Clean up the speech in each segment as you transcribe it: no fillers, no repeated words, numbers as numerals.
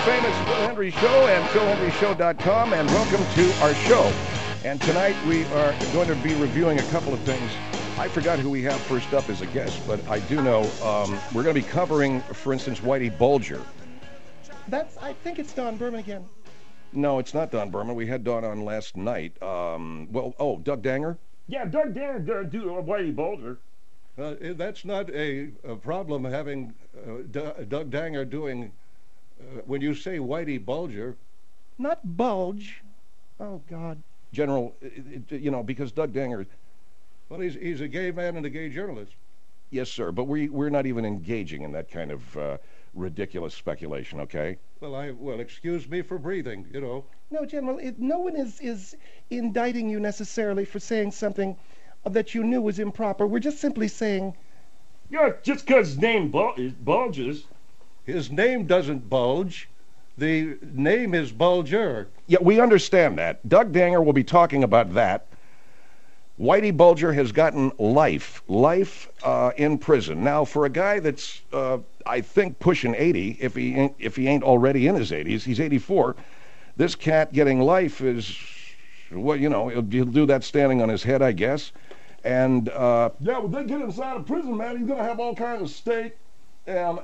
famous Phil Hendrie Show and PhilHendrieShow.com, and welcome to our show. And tonight we are going to be reviewing a couple of things. I forgot who we have first up as a guest, but I do know we're going to be covering, for instance, Whitey Bulger. I think it's Don Berman again. No, it's not Don Berman. We had Don on last night. Doug Danger? Yeah, Doug Danger going to do Whitey Bulger. That's not a problem having Doug Danger doing, when you say Whitey Bulger. Not Bulge. Oh, God. General, because Doug Danger... Well, he's a gay man and a gay journalist. Yes, sir, but we're not even engaging in that kind of ridiculous speculation, okay? Well, excuse me for breathing, you know. No, General, no one is indicting you necessarily for saying something that you knew was improper. We're just simply saying... Yeah, just because his name bulges. His name doesn't bulge. The name is Bulger. Yeah, we understand that. Doug Danger will be talking about that. Whitey Bulger has gotten life in prison. Now, for a guy that's, I think, pushing 80, if he ain't already in his 80s, he's 84, this cat getting life is, well, he'll do that standing on his head, I guess. And yeah, when they get inside of prison, man, he's gonna have all kinds of steak and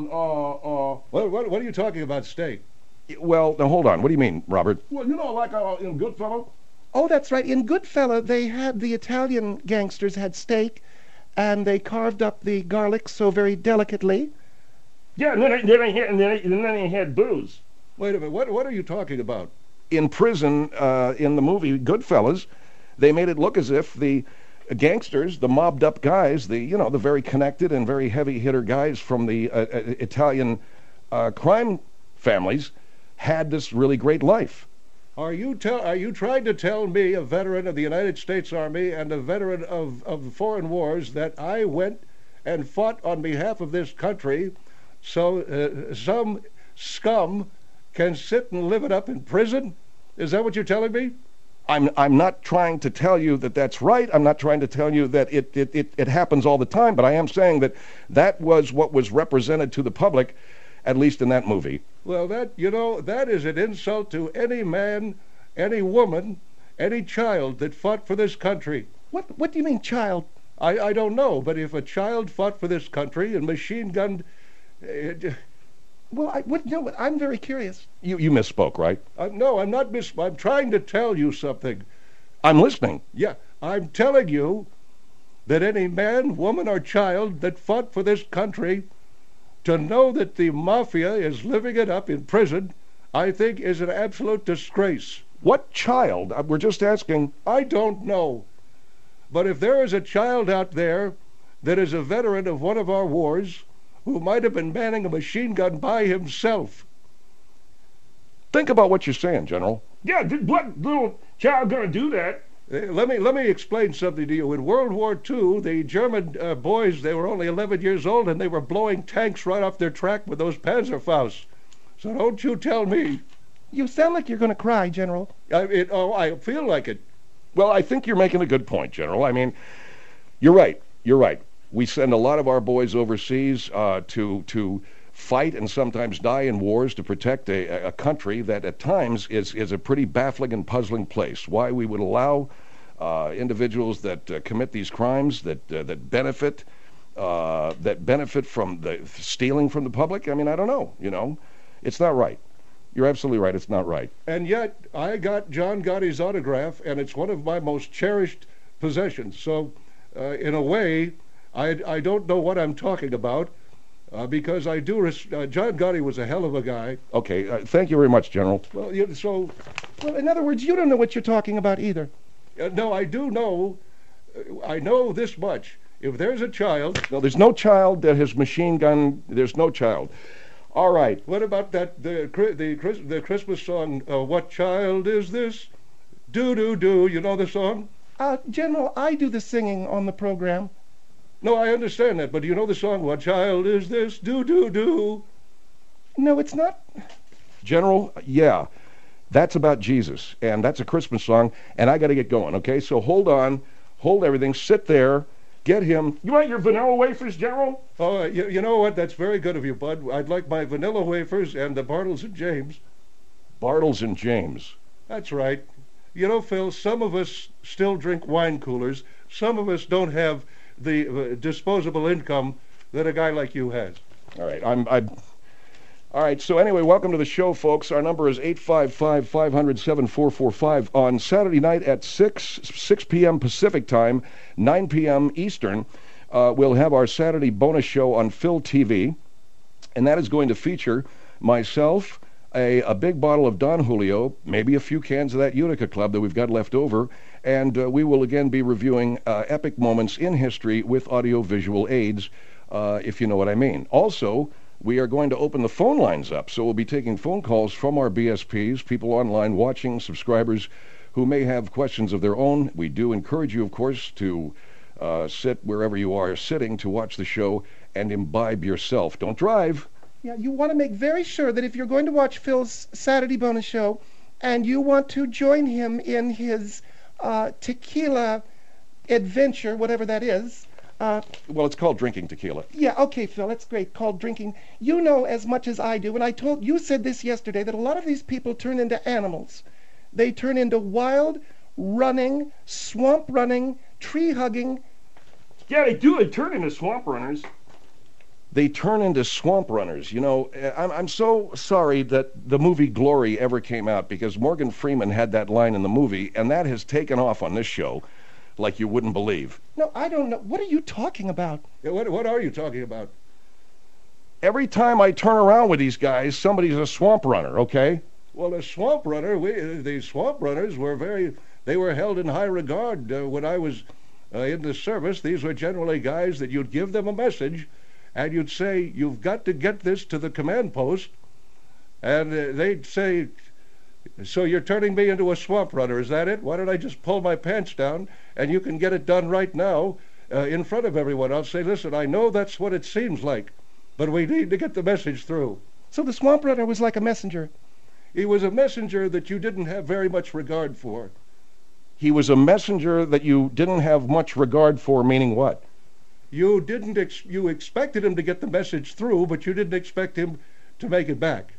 What are you talking about, steak? Well, now hold on. What do you mean, Robert? Well, like in Goodfellas. Oh, that's right. In Goodfella, the Italian gangsters had steak, and they carved up the garlic so very delicately. Yeah, and then they had booze. Wait a minute. What are you talking about? In prison, in the movie Goodfellas, they made it look as if the gangsters, the mobbed up guys, the very connected and very heavy hitter guys from the Italian crime families had this really great life. Are you trying to tell me, a veteran of the United States Army and a veteran of foreign wars, that I went and fought on behalf of this country so some scum can sit and live it up in prison? Is that what you're telling me? I'm not trying to tell you that that's right. I'm not trying to tell you that it happens all the time, but I am saying that was what was represented to the public, at least in that movie. Well, that is an insult to any man, any woman, any child that fought for this country. What do you mean, child? I don't know, but if a child fought for this country and machine-gunned... I'm very curious. You misspoke, right? No, I'm not I'm trying to tell you something. I'm listening. Yeah, I'm telling you that any man, woman, or child that fought for this country, to know that the mafia is living it up in prison, I think is an absolute disgrace. What child? We're just asking. I don't know. But if there is a child out there that is a veteran of one of our wars who might have been manning a machine gun by himself... Think about what you're saying, General. Yeah, what little child gonna do that? Let me explain something to you. In World War II, the German boys, they were only 11 years old, and they were blowing tanks right off their track with those Panzerfausts. So don't you tell me. You sound like you're going to cry, General. I feel like it. Well, I think you're making a good point, General. I mean, you're right. We send a lot of our boys overseas to fight and sometimes die in wars to protect a country that at times is a pretty baffling and puzzling place. Why we would allow individuals that commit these crimes that benefit from the stealing from the public. I mean, I don't know. It's not right. You're absolutely right. It's not right. And yet, I got John Gotti's autograph, and it's one of my most cherished possessions. So, in a way, I don't know what I'm talking about. Because I do... John Gotti was a hell of a guy. Okay, thank you very much, General. Well, in other words, you don't know what you're talking about either. No, I do know. I know this much. If there's a child... No, there's no child that has machine gun... There's no child. All right. What about the Christmas song, What Child Is This? Do-do-do. You know the song? General, I do the singing on the program. No, I understand that, but do you know the song, What Child Is This? Do-do-do. No, it's not. General, yeah, that's about Jesus, and that's a Christmas song, and I got to get going, okay? So hold on, hold everything, sit there, Get him. You want your vanilla wafers, General? Oh, you know what? That's very good of you, Bud. I'd like my vanilla wafers and the Bartles and James. Bartles and James. That's right. You know, Phil, some of us still drink wine coolers. Some of us don't have the disposable income that a guy like you has. All right, all right, so anyway, welcome to the show, folks. Our number is 855-500-7445. On Saturday night at 6 p.m. Pacific time, 9 p.m. Eastern, we'll have our Saturday bonus show on Phil TV, and that is going to feature myself, a big bottle of Don Julio, maybe a few cans of that Utica Club that we've got left over, and we will again be reviewing epic moments in history with audio-visual aids, if you know what I mean. Also, we are going to open the phone lines up, so we'll be taking phone calls from our BSPs, people online watching, subscribers who may have questions of their own. We do encourage you, of course, to sit wherever you are sitting to watch the show and imbibe yourself. Don't drive. Yeah, you want to make very sure that if you're going to watch Phil's Saturday bonus show and you want to join him in his tequila adventure, whatever that is. Well, it's called drinking tequila. Yeah, okay, Phil, that's great, called drinking. You know as much as I do, and you said this yesterday, that a lot of these people turn into animals. They turn into wild, running, swamp-running, tree-hugging. Yeah, they do. They turn into swamp runners. They turn into swamp runners. You know, I'm so sorry that the movie Glory ever came out, because Morgan Freeman had that line in the movie, and that has taken off on this show like you wouldn't believe. No, I don't know. What are you talking about? Yeah, what are you talking about? Every time I turn around with these guys, somebody's a swamp runner, okay? Well, a swamp runner, the swamp runners they were held in high regard when I was in the service. These were generally guys that you'd give them a message, and you'd say, you've got to get this to the command post, and they'd say, so you're turning me into a swamp runner, is that it? Why don't I just pull my pants down, and you can get it done right now in front of everyone? I'll say, listen, I know that's what it seems like, but we need to get the message through. So the swamp runner was like a messenger. He was a messenger that you didn't have very much regard for. He was a messenger that you didn't have much regard for, meaning what? You expected him to get the message through, but you didn't expect him to make it back.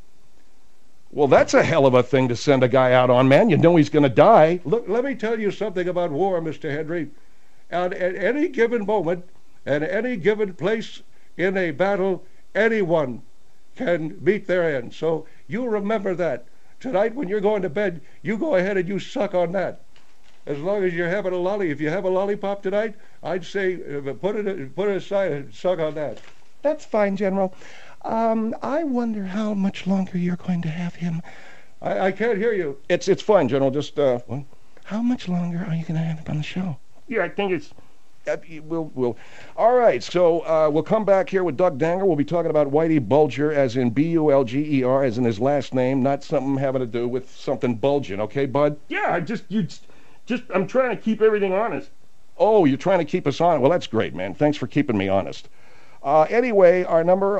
Well, that's a hell of a thing to send a guy out on, man. You know he's going to die. Look, let me tell you something about war, Mr. Henry. At any given moment, at any given place in a battle, anyone can meet their end. So you remember that. Tonight, when you're going to bed, you go ahead and you suck on that. As long as you're having if you have a lollipop tonight, I'd say put it aside and suck on that. That's fine, General. I wonder how much longer you're going to have him. I can't hear you. It's fine, General. Just what? How much longer are you going to have him on the show? Yeah, I think it's... We'll. All right, so we'll come back here with Doug Danger. We'll be talking about Whitey Bulger, as in Bulger, as in his last name, not something having to do with something bulging. Okay, Bud? Yeah, I'm trying to keep everything honest. Oh, you're trying to keep us on. Well, that's great, man. Thanks for keeping me honest. Anyway, our number,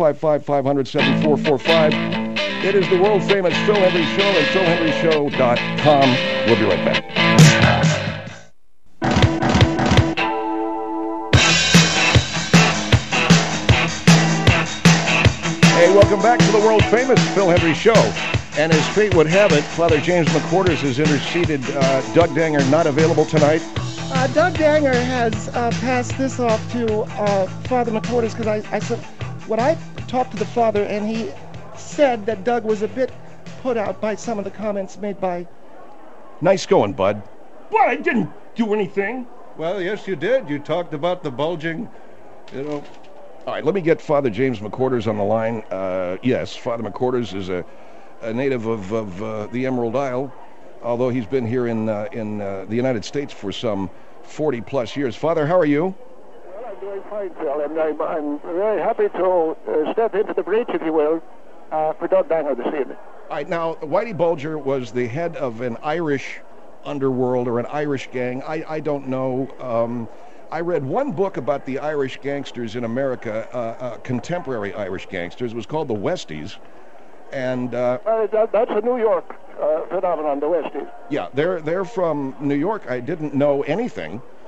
855-500-7445. It is the world-famous Phil Hendrie Show and PhilHendrieShow.com. We'll be right back. Hey, welcome back to the world-famous Phil Hendrie Show. And as fate would have it, Father James McQuarters has interceded. Doug Danger not available tonight. Doug Danger has passed this off to Father McQuarters, because I said, when I talked to the father, and he said that Doug was a bit put out by some of the comments made by... Nice going, Bud. What? I didn't do anything. Well, yes, you did. You talked about the bulging, All right, let me get Father James McQuarters on the line. Yes, Father McQuarters is a native of the Emerald Isle, although he's been here in the United States for some 40-plus years. Father, how are you? Well, I'm doing fine, Phil, and I'm very happy to step into the breach, if you will, for Doug Danger this evening. All right, now, Whitey Bulger was the head of an Irish underworld or an Irish gang. I don't know. I read one book about the Irish gangsters in America, contemporary Irish gangsters. It was called the Westies. And that's a New York phenomenon, the Westies. Yeah, they're from New York. I didn't know anything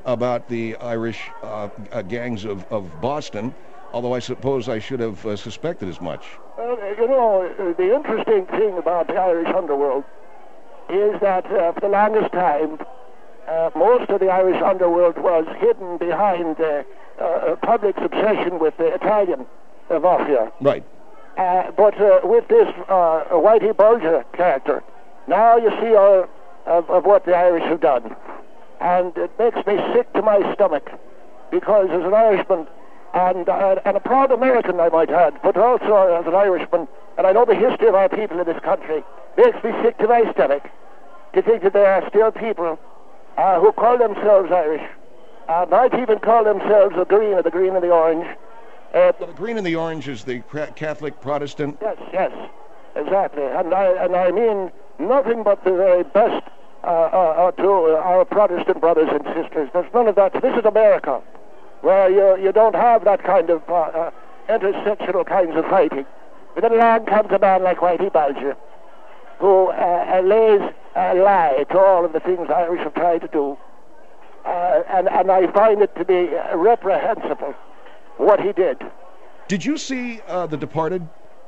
about the Irish gangs of Boston, although I suppose I should have suspected as much. You know, the interesting thing about the Irish underworld is that for the longest time, most of the Irish underworld was hidden behind public's obsession with the Italian mafia. Right. But with this Whitey Bulger character, now you see all of what the Irish have done. And it makes me sick to my stomach, because as an Irishman, and a proud American, I might add, but also as an Irishman, and I know the history of our people in this country, makes me sick to my stomach to think that there are still people who call themselves Irish, might even call themselves the green and the orange. The green and the orange is the Catholic Protestant. Yes, exactly. And I mean nothing but the very best to our Protestant brothers and sisters. There's none of that. This is America, where you don't have that kind of intersectional kinds of fighting. But then along comes a man like Whitey Bulger, who lays a lie to all of the things the Irish have tried to do. And I find it to be reprehensible what he did. Did you see The Departed?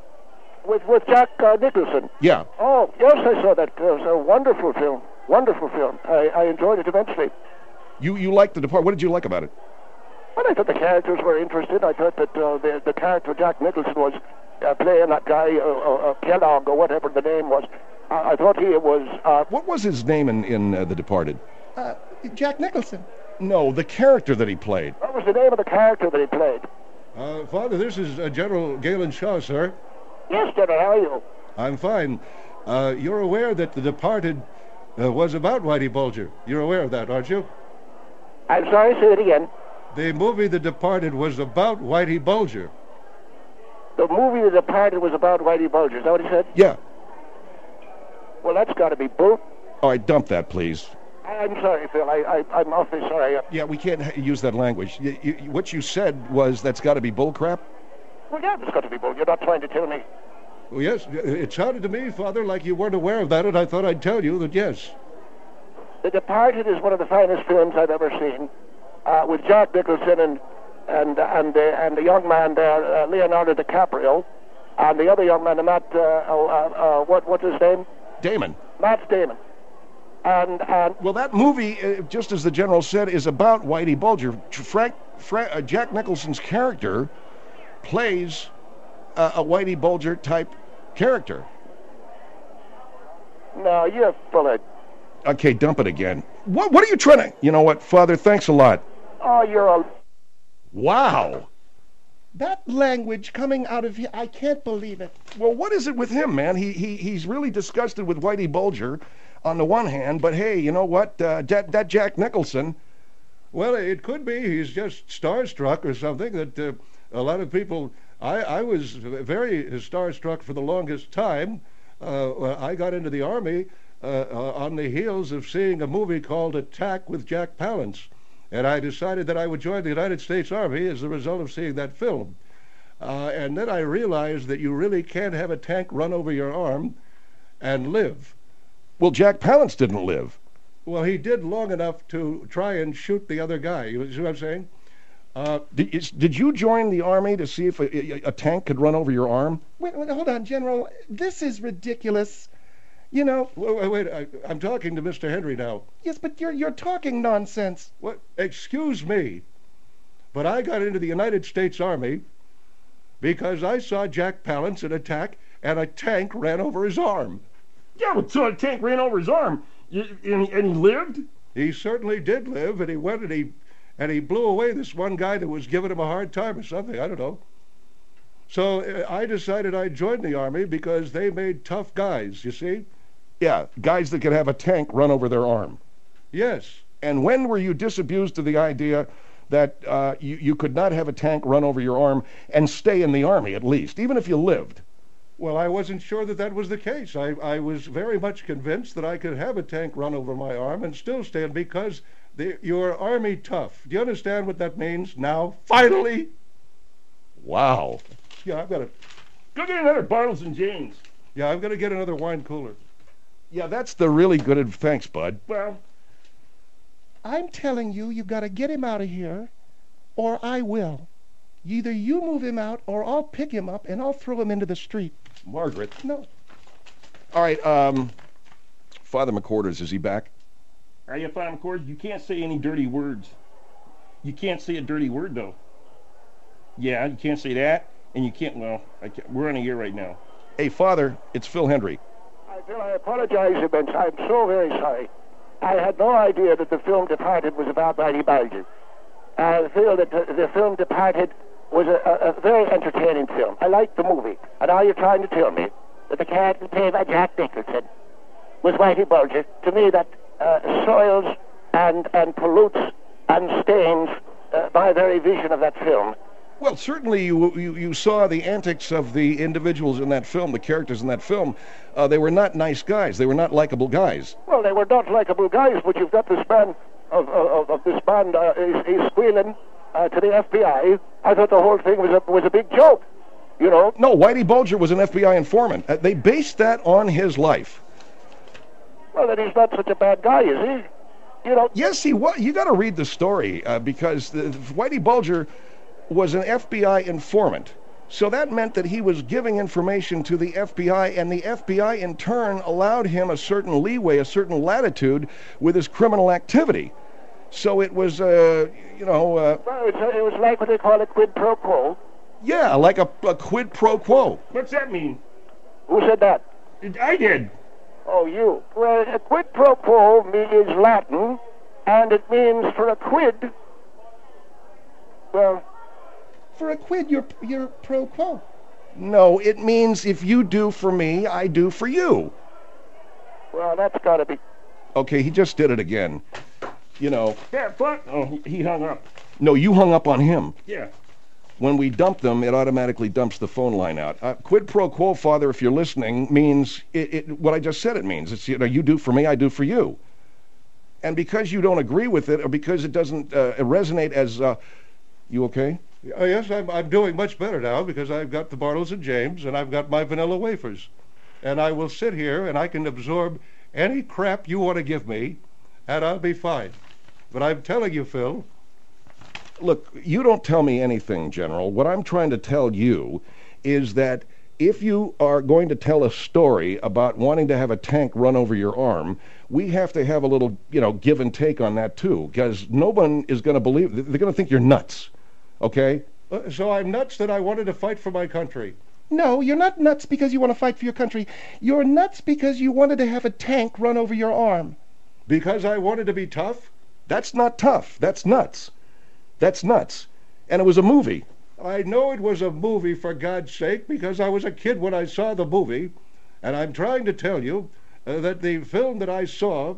With Jack Nicholson? Yeah. Oh, yes, I saw that. It was a wonderful film. Wonderful film. I enjoyed it immensely. You liked The Departed. What did you like about it? Well, I thought the characters were interesting. I thought that the character Jack Nicholson was playing that guy, Kellogg, or whatever the name was. I thought he was... What was his name in The Departed? Jack Nicholson. No, the character that he played. What was the name of the character that he played? Father, this is General Galen Shaw, sir. Yes, General, how are you? I'm fine. You're aware that The Departed was about Whitey Bulger. You're aware of that, aren't you? I'm sorry, say it again. The movie The Departed was about Whitey Bulger. The movie The Departed was about Whitey Bulger. Is that what he said? Yeah. Well, that's got to be bull. All right, dump that, please. I'm sorry, Phil. I'm awfully sorry. Yeah, we can't use that language. What you said was that's got to be bullcrap? Well, yeah, it's got to be bull. You're not trying to tell me. Well, yes, it sounded to me, Father, like you weren't aware of that, and I thought I'd tell you that yes. The Departed is one of the finest films I've ever seen, with Jack Nicholson and the young man there, Leonardo DiCaprio, and the other young man, Matt. What's his name? Damon. Matt Damon. And well, that movie, just as the general said, is about Whitey Bulger. Jack Nicholson's character plays a Whitey Bulger type character. No, you're full of... Okay, dump it again. What are you trying to... You know what, Father, thanks a lot. Oh, you're a... Wow. That language coming out of here, I can't believe it. Well, what is it with him, man? He's really disgusted with Whitey Bulger on the one hand, but hey, you know what? That Jack Nicholson... Well, it could be he's just starstruck or something that a lot of people... I was very starstruck for the longest time. I got into the Army on the heels of seeing a movie called Attack with Jack Palance. And I decided that I would join the United States Army as a result of seeing that film. And then I realized that you really can't have a tank run over your arm and live. Well, Jack Palance didn't live. Well, he did long enough to try and shoot the other guy. You see what I'm saying? Did you join the Army to see if a tank could run over your arm? Wait, hold on, General. This is ridiculous. You know... Wait, I'm talking to Mr. Henry now. Yes, but you're talking nonsense. What? Excuse me, but I got into the United States Army because I saw Jack Palance in Attack, and a tank ran over his arm. Yeah, but so a tank ran over his arm, and he lived? He certainly did live, and he went and he blew away this one guy that was giving him a hard time or something. I don't know. So I decided I'd join the Army because they made tough guys, you see? Yeah, guys that could have a tank run over their arm. Yes. And when were you disabused of the idea that you could not have a tank run over your arm and stay in the Army at least, even if you lived? Well, I wasn't sure that that was the case. I was very much convinced that I could have a tank run over my arm and still stand because you're Army tough. Do you understand what that means now? Finally! Wow. Yeah, I've got to... Go get another Bartles and James. Yeah, I'm going to get another wine cooler. Yeah, that's the really good... Thanks, bud. Well, I'm telling you, you've got to get him out of here, or I will. Either you move him out, or I'll pick him up and I'll throw him into the street. Margaret. No. All right, Father McQuarters, is he back? Are you Father McQuarters? You can't say any dirty words. You can't say a dirty word, though. Yeah, you can't say that, and you can't, well, we're on a air right now. Hey, Father, it's Phil Hendry. Phil, I apologize immensely. I'm so very sorry. I had no idea that the film Departed was about Whitey Bulger. I feel that the film Departed was a very entertaining film. I liked the movie. And now you're trying to tell me that the character played by Jack Nicholson was Whitey Bulger. To me, that soils and pollutes and stains my very vision of that film. Well, certainly you saw the antics of the individuals in that film, the characters in that film. They were not nice guys. They were not likable guys. Well, they were not likable guys, but you've got this man of this band, he's squealing to the FBI. I thought the whole thing was a big joke, you know. No, Whitey Bulger was an FBI informant. They based that on his life. Well, then he's not such a bad guy, is he? You know. Yes, he was. You got to read the story because Whitey Bulger was an FBI informant. So that meant that he was giving information to the FBI, and the FBI in turn allowed him a certain leeway, a certain latitude with his criminal activity. So it was, Well, it was like what they call a quid pro quo. Yeah, like a quid pro quo. What's that mean? Who said that? I did. Oh, you. Well, a quid pro quo is Latin, and it means for a quid. Well, For a quid, you're pro quo. No, it means if you do for me, I do for you. well, that's got to be. Okay, he just did it again. You know. Yeah, fuck. Oh, he hung up. No, you hung up on him. Yeah. When we dump them, it automatically dumps the phone line out. Quid pro quo, Father, if you're listening, means what I just said it means. It's, you do for me, I do for you. And because you don't agree with it, or because it doesn't resonate as, you okay? Yes, I'm doing much better now because I've got the Bartles and James and I've got my vanilla wafers. And I will sit here and I can absorb any crap you want to give me and I'll be fine. But I'm telling you, Phil. Look, you don't tell me anything, General. What I'm trying to tell you is that if you are going to tell a story about wanting to have a tank run over your arm, we have to have a little, give and take on that too, because no one is going to believe. They're going to think you're nuts. Okay? So I'm nuts that I wanted to fight for my country. No, you're not nuts because you want to fight for your country. You're nuts because you wanted to have a tank run over your arm. Because I wanted to be tough? That's not tough. That's nuts. That's nuts. And it was a movie. I know it was a movie, for God's sake, because I was a kid when I saw the movie. And I'm trying to tell you that the film that I saw...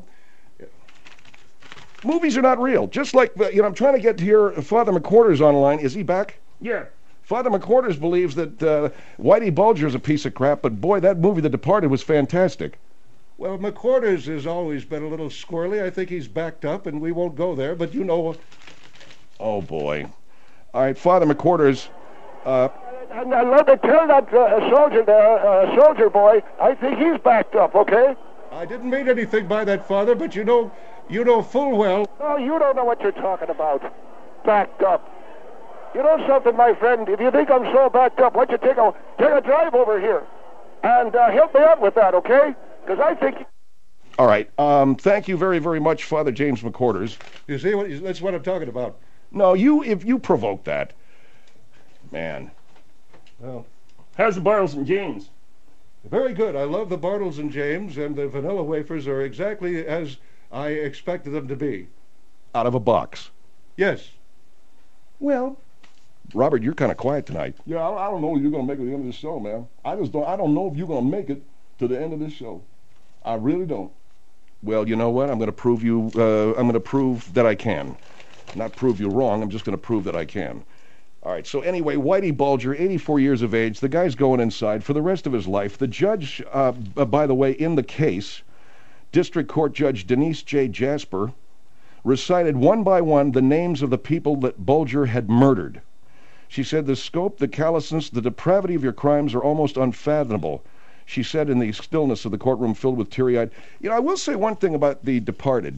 Movies are not real. Just like, I'm trying to get to hear Father McQuarters online. Is he back? Yeah. Father McQuarters believes that Whitey Bulger's a piece of crap, but boy, that movie, The Departed, was fantastic. Well, McQuarters has always been a little squirrely. I think he's backed up, and we won't go there, but you know... Oh, boy. All right, Father McQuarters... And let me tell that soldier there, soldier boy, I think he's backed up, okay? I didn't mean anything by that, Father, but you know full well... Oh, you don't know what you're talking about. Backed up. You know something, my friend? If you think I'm so backed up, why don't you take a drive over here and help me out with that, okay? Because I think... All right. Thank you very, very much, Father James McQuarters. You see, that's what I'm talking about. No, if you provoke that, man. Well, How's the Bartles and James? very good. I love the Bartles and James, and the vanilla wafers are exactly as I expected them to be. Out of a box. Yes. Well, Robert, you're kind of quiet tonight. Yeah, I don't know if you're going to make it to the end of this show, man. I don't know if you're going to make it to the end of this show. I really don't. Well, you know what? I'm going to prove that I can. Not prove you wrong. I'm just going to prove that I can. All right, so anyway, Whitey Bulger, 84 years of age. The guy's going inside for the rest of his life. The judge, by the way, in the case, District Court Judge Denise J. Jasper, recited one by one the names of the people that Bulger had murdered. She said, the scope, the callousness, the depravity of your crimes are almost unfathomable. She said in the stillness of the courtroom filled with teary-eyed. I will say one thing about The Departed.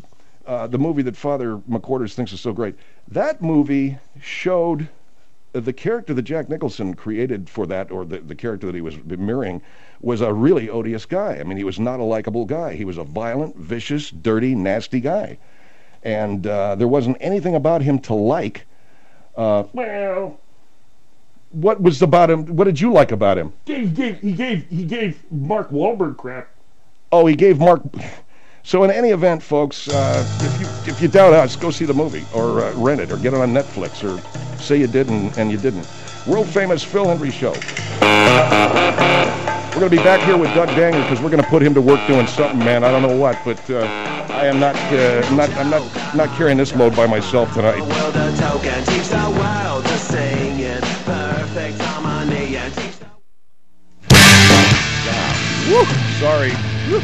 the movie that Father McQuarters thinks is so great. That movie showed the character that Jack Nicholson created for that, or the character that he was mirroring, was a really odious guy. I mean, he was not a likable guy. He was a violent, vicious, dirty, nasty guy. And there wasn't anything about him to like. Well, What was about him? What did you like about him? he gave Mark Wahlberg crap. Oh, he gave Mark... So in any event, folks, if you doubt us, go see the movie, or rent it, or get it on Netflix, or say you did and you didn't. World famous Phil Hendrie Show. We're going to be back here with Doug Danger because we're going to put him to work doing something, man. I don't know what, but I am not carrying this load by myself tonight. Woo! Sorry. Woo.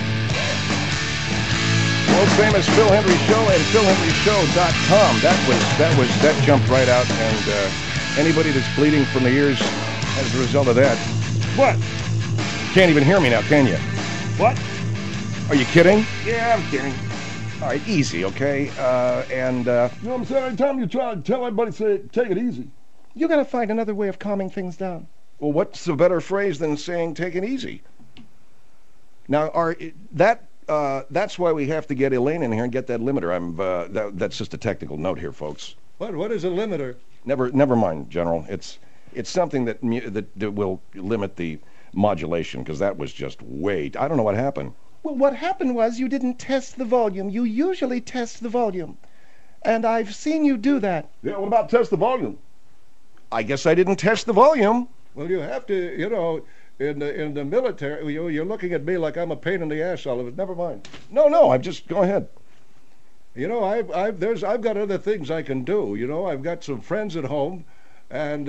World famous Phil Hendrie Show and PhilHendrieShow.com. That jumped right out, and anybody that's bleeding from the ears as a result of that. What? Can't even hear me now, can you? What? Are you kidding? Yeah, I'm kidding. All right, easy, okay? You know what I'm saying? Every time you try to tell everybody, say, take it easy. You got to find another way of calming things down. Well, what's a better phrase than saying take it easy? Now, that's why we have to get Elaine in here and get that limiter. That's just a technical note here, folks. What is a limiter? Never mind, General. It's something that will limit the modulation, because that was just way... I don't know what happened. Well, what happened was you didn't test the volume. You usually test the volume. And I've seen you do that. Yeah, what about test the volume? I guess I didn't test the volume. Well, you have to, in the military, you're looking at me like I'm a pain in the ass, Oliver. Never mind. No, I'm just... Go ahead. I've got other things I can do. I've got some friends at home, and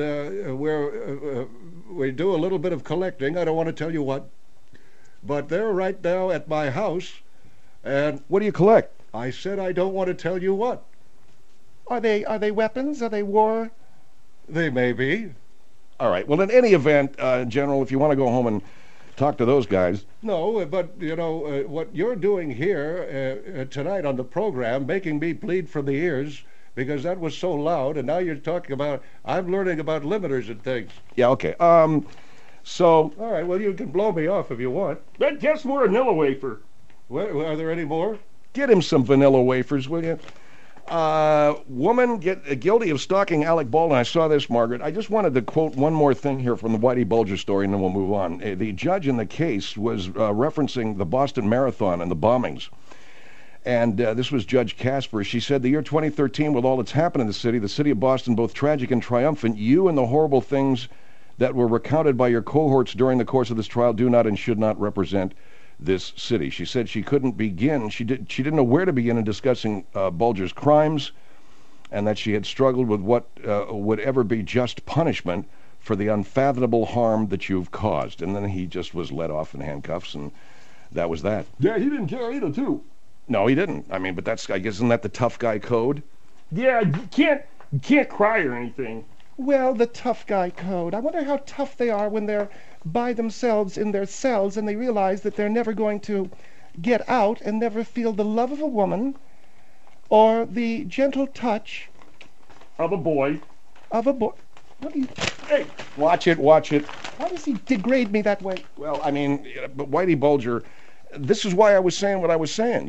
we do a little bit of collecting. I don't want to tell you what, but they're right now at my house, and What do you collect? I said I don't want to tell you what. Are they weapons? Are they war? They may be. All right. Well, in any event, General, if you want to go home and talk to those guys... No, but, what you're doing here tonight on the program, making me bleed from the ears, because that was so loud, and now you're talking about... I'm learning about limiters and things. Yeah, okay. So... All right, well, you can blow me off if you want. But guess more vanilla wafer. Are there any more? Get him some vanilla wafers, will you? Woman guilty of stalking Alec Baldwin. I saw this, Margaret. I just wanted to quote one more thing here from the Whitey Bulger story, and then we'll move on. The judge in the case was referencing the Boston Marathon and the bombings. And this was Judge Casper. She said, the year 2013, with all that's happened in the city of Boston, both tragic and triumphant, you and the horrible things that were recounted by your cohorts during the course of this trial do not and should not represent this city. She said she couldn't begin, she didn't know where to begin in discussing Bulger's crimes, and that she had struggled with what would ever be just punishment for the unfathomable harm that you've caused. And then he just was let off in handcuffs, and that was that. Yeah, he didn't care either, too. No, he didn't. I mean, but that's, I guess, isn't that the tough guy code? Yeah, you can't cry or anything. Well, the tough guy code. I wonder how tough they are when they're by themselves in their cells and they realize that they're never going to get out and never feel the love of a woman or the gentle touch Of a boy. of a boy. What do you... Hey, Watch it. How does he degrade me that way? Well, I mean, but Whitey Bulger, this is why I was saying what I was saying,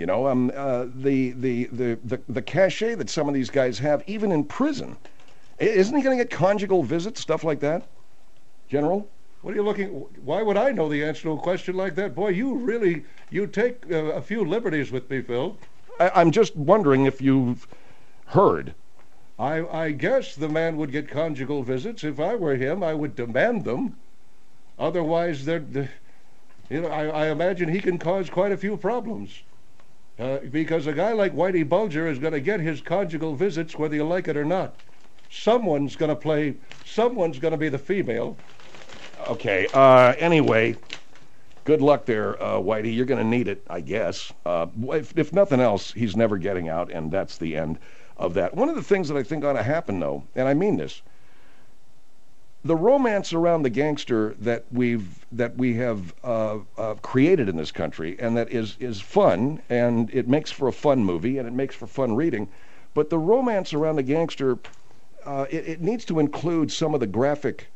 the cachet that some of these guys have, even in prison. Isn't he going to get conjugal visits, stuff like that, General? What are you looking... Why would I know the answer to a question like that? Boy, you take a few liberties with me, Phil. I'm just wondering if you've heard. I guess the man would get conjugal visits. If I were him, I would demand them. Otherwise, I imagine he can cause quite a few problems. Because a guy like Whitey Bulger is going to get his conjugal visits whether you like it or not. Someone's going to be the female. Okay, anyway, good luck there, Whitey. You're going to need it, I guess. If nothing else, he's never getting out, and that's the end of that. One of the things that I think ought to happen, though, and I mean this, the romance around the gangster that we have created in this country, and that is fun, and it makes for a fun movie, and it makes for fun reading. But the romance around the gangster, it needs to include some of the graphic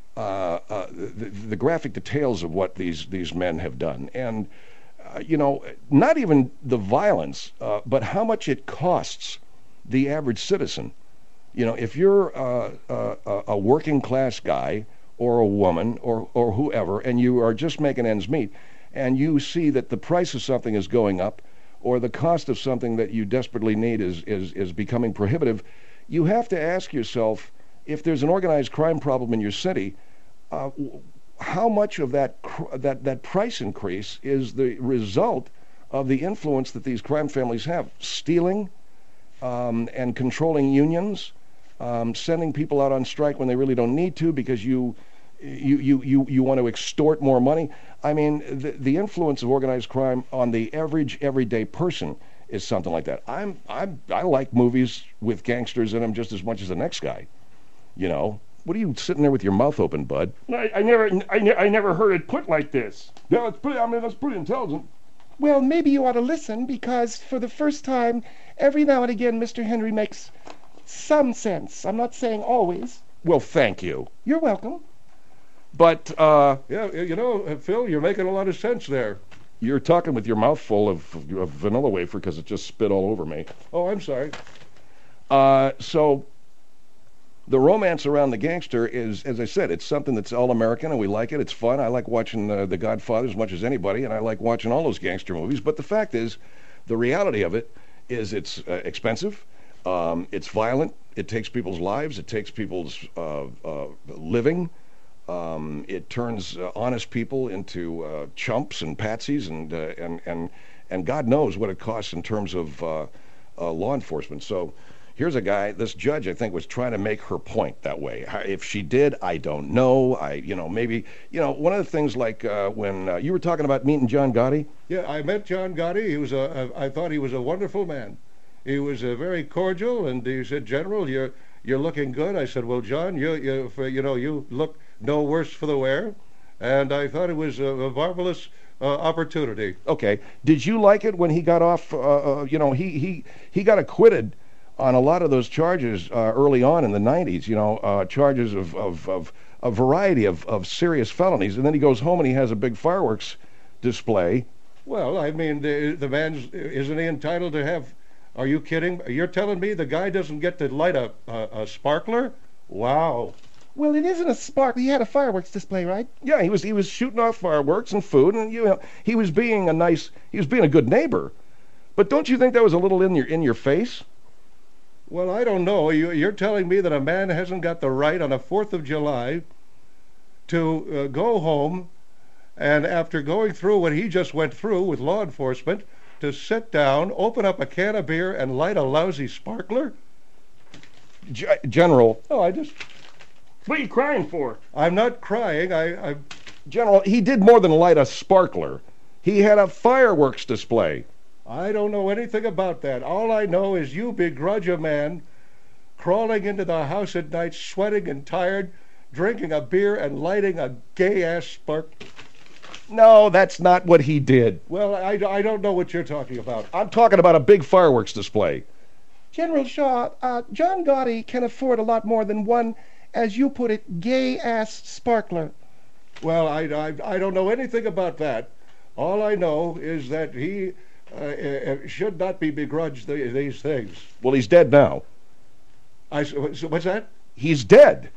details of what these men have done, and not even the violence, but how much it costs the average citizen. If you're a working class guy or a woman or whoever, and you are just making ends meet, and you see that the price of something is going up, or the cost of something that you desperately need is becoming prohibitive, you have to ask yourself, if there's an organized crime problem in your city, how much of that price increase is the result of the influence that these crime families have? Stealing and controlling unions, sending people out on strike when they really don't need to because you want to extort more money. I mean, the influence of organized crime on the average everyday person is something like that. I like movies with gangsters in them just as much as the next guy. What are you sitting there with your mouth open, bud? I never heard it put like this. Yeah, that's pretty intelligent. Well, maybe you ought to listen, because for the first time, every now and again, Mr. Henry makes some sense. I'm not saying always. Well, thank you. You're welcome. But, Yeah, Phil, you're making a lot of sense there. you're talking with your mouth full of vanilla wafer because it just spit all over me. Oh, I'm sorry. So the romance around the gangster is, as I said, it's something that's all American, and we like it. It's fun. I like watching The Godfather as much as anybody, and I like watching all those gangster movies. But the fact is, the reality of it is it's expensive. It's violent. It takes people's lives. It takes people's living. It turns honest people into chumps and patsies, and God knows what it costs in terms of law enforcement. So here's a guy, this judge, I think, was trying to make her point that way. If she did, I don't know. Maybe, one of the things like when you were talking about meeting John Gotti. Yeah, I met John Gotti. I thought he was a wonderful man. He was very cordial, and he said, "General, you're looking good." I said, "Well, John, you look no worse for the wear," and I thought it was a marvelous opportunity. Okay, did you like it when he got off? He got acquitted on a lot of those charges early on in the 90s. Charges of a variety of serious felonies, and then he goes home and he has a big fireworks display. Well, I mean, the man's, isn't he entitled to have? Are you kidding? You're telling me the guy doesn't get to light a sparkler? Wow. Well, it isn't a spark. He had a fireworks display, right? Yeah, he was shooting off fireworks and food, and he was being a good neighbor. But don't you think that was a little in your face? Well, I don't know. You're telling me that a man hasn't got the right on the 4th of July to go home, and after going through what he just went through with law enforcement, to sit down, open up a can of beer, and light a lousy sparkler? General. Oh, What are you crying for? I'm not crying. General, he did more than light a sparkler. He had a fireworks display. I don't know anything about that. All I know is you begrudge a man crawling into the house at night, sweating and tired, drinking a beer and lighting a gay-ass spark. No, that's not what he did. Well, I don't know what you're talking about. I'm talking about a big fireworks display. General Shaw, John Gotti can afford a lot more than one, as you put it, gay-ass sparkler. Well, I don't know anything about that. All I know is that he should not be begrudged these things. Well, he's dead now. What's that? He's dead.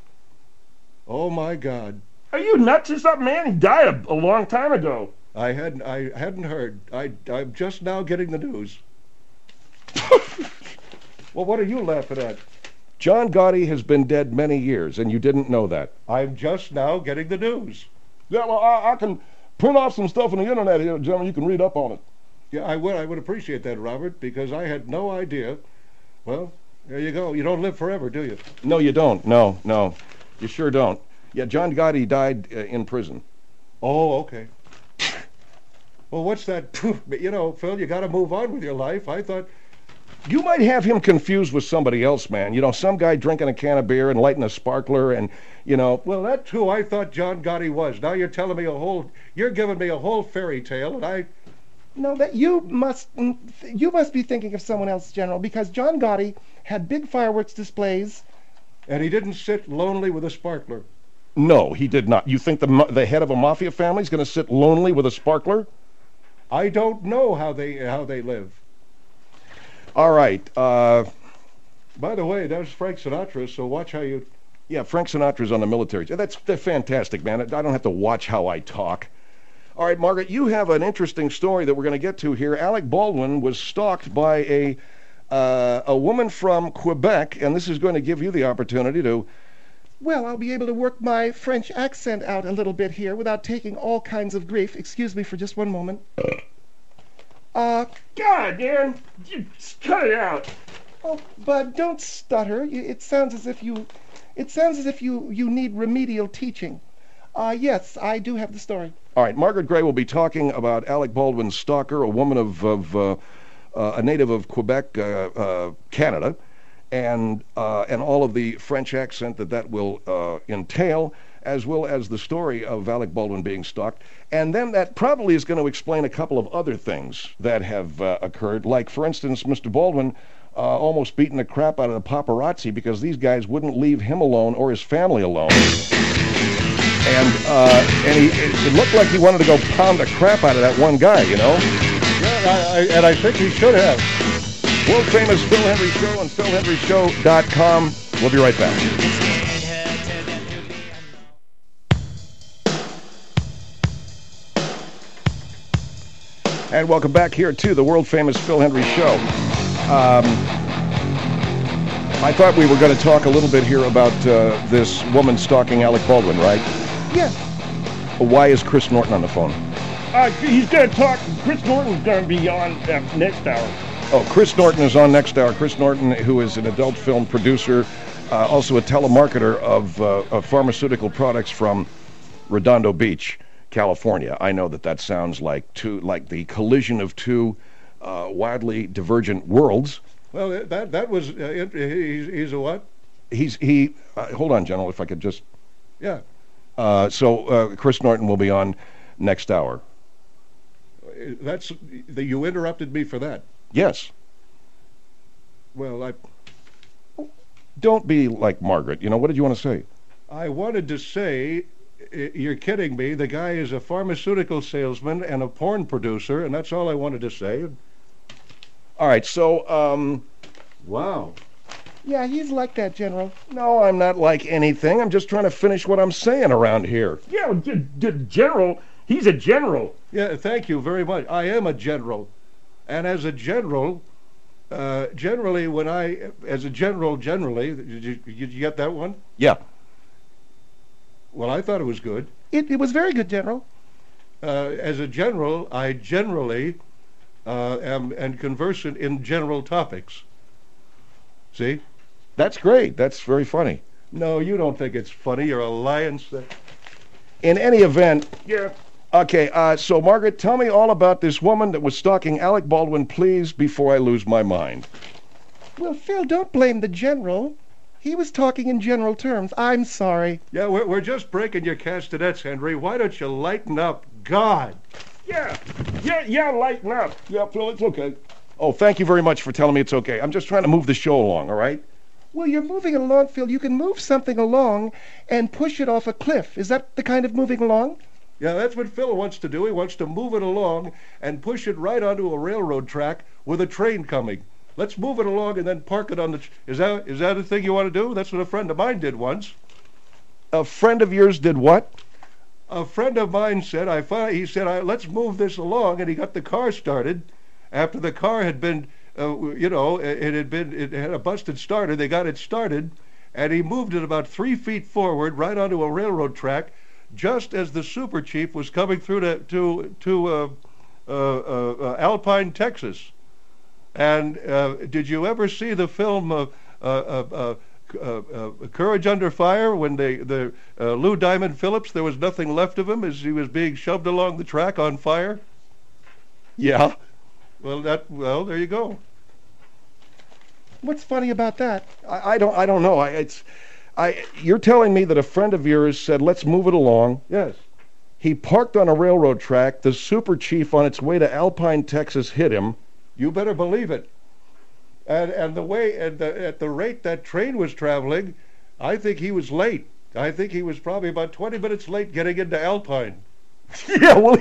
Oh my God! Are you nuts or something, man? He died a long time ago. I hadn't heard. I'm just now getting the news. Well, what are you laughing at? John Gotti has been dead many years, and you didn't know that. I'm just now getting the news. Yeah, well, I can print off some stuff on the internet here, gentlemen. You can read up on it. Yeah, I would appreciate that, Robert, because I had no idea. Well, there you go. You don't live forever, do you? No, you don't. No. You sure don't. Yeah, John Gotti died in prison. Oh, okay. Well, what's that? Phil, you got to move on with your life. I thought You might have him confused with somebody else, man. You know, some guy drinking a can of beer and lighting a sparkler and, you know. Well, that's who I thought John Gotti was. Now you're telling me you're giving me a whole fairy tale, and No, that you must be thinking of someone else, General, because John Gotti had big fireworks displays. And he didn't sit lonely with a sparkler. No, he did not. You think the head of a mafia family is going to sit lonely with a sparkler? I don't know how they live. All right. By the way, that's Frank Sinatra, so watch how you... Yeah, Frank Sinatra's on the military. They're fantastic, man. I don't have to watch how I talk. All right, Margaret, you have an interesting story that we're going to get to here. Alec Baldwin was stalked by a woman from Quebec, and this is going to give you the opportunity to... Well, I'll be able to work my French accent out a little bit here without taking all kinds of grief. Excuse me for just one moment. God, Dan, just cut it out. Oh, Bud, don't stutter. It sounds as if you need remedial teaching. Yes, I do have the story. All right, Margaret Gray will be talking about Alec Baldwin's stalker, a woman a native of Quebec, Canada, and all of the French accent that will entail, as well as the story of Alec Baldwin being stalked. And then that probably is going to explain a couple of other things that have occurred, like, for instance, Mr. Baldwin almost beating the crap out of the paparazzi because these guys wouldn't leave him alone or his family alone. And it looked like he wanted to go pound the crap out of that one guy, you know? Yeah, I think he should have. World famous Phil Hendrie Show on PhilHendrieShow.com. We'll be right back. And welcome back here to the world famous Phil Hendrie Show. I thought we were going to talk a little bit here about this woman stalking Alec Baldwin, right? Yes. Why is Chris Norton on the phone? He's going to talk. Chris Norton's going to be on next hour. Oh, Chris Norton is on next hour. Chris Norton, who is an adult film producer, also a telemarketer of pharmaceutical products from Redondo Beach, California. I know that sounds like the collision of two wildly divergent worlds. Well, that was he's a what? He hold on, General, if I could just. Yeah. So Chris Norton will be on next hour. You interrupted me for that. Yes. Well, don't be like Margaret. You know, what did you want to say? I wanted to say, you're kidding me. The guy is a pharmaceutical salesman and a porn producer, and that's all I wanted to say. All right, so, wow. Yeah, he's like that, General. No, I'm not like anything. I'm just trying to finish what I'm saying around here. Yeah, General, he's a general. Yeah, thank you very much. I am a general. And as a general, generally, did you get that one? Yeah. Well, I thought it was good. It was very good, General. As a general, I generally am conversant in general topics. See? That's great. That's very funny. No, you don't think it's funny. You're a lion. In any event... Yeah. Okay, so Margaret, tell me all about this woman that was stalking Alec Baldwin, please, before I lose my mind. Well, Phil, don't blame the General. He was talking in general terms. I'm sorry. Yeah, we're just breaking your castanets, Henry. Why don't you lighten up? God! Yeah, lighten up. Yeah, Phil, it's okay. Oh, thank you very much for telling me it's okay. I'm just trying to move the show along, all right? Well, you're moving it along, Phil. You can move something along and push it off a cliff. Is that the kind of moving along? Yeah, that's what Phil wants to do. He wants to move it along and push it right onto a railroad track with a train coming. Let's move it along and then park it on the... Is that a thing you want to do? That's what a friend of mine did once. A friend of yours did what? A friend of mine said, let's move this along, and he got the car started. After the car had been, it had a busted starter. They got it started, and he moved it about 3 feet forward right onto a railroad track, just as the super chief was coming through to Alpine, Texas. And did you ever see the film Courage Under Fire, when the Lou Diamond Phillips, there was nothing left of him as he was being shoved along the track on fire? Yeah. Well, there you go. What's funny about that? I don't know. You're telling me that a friend of yours said, let's move it along. Yes. He parked on a railroad track. The super chief on its way to Alpine, Texas hit him. You better believe it. And the way, at the rate that train was traveling, I think he was late. I think he was probably about 20 minutes late getting into Alpine. Yeah, well,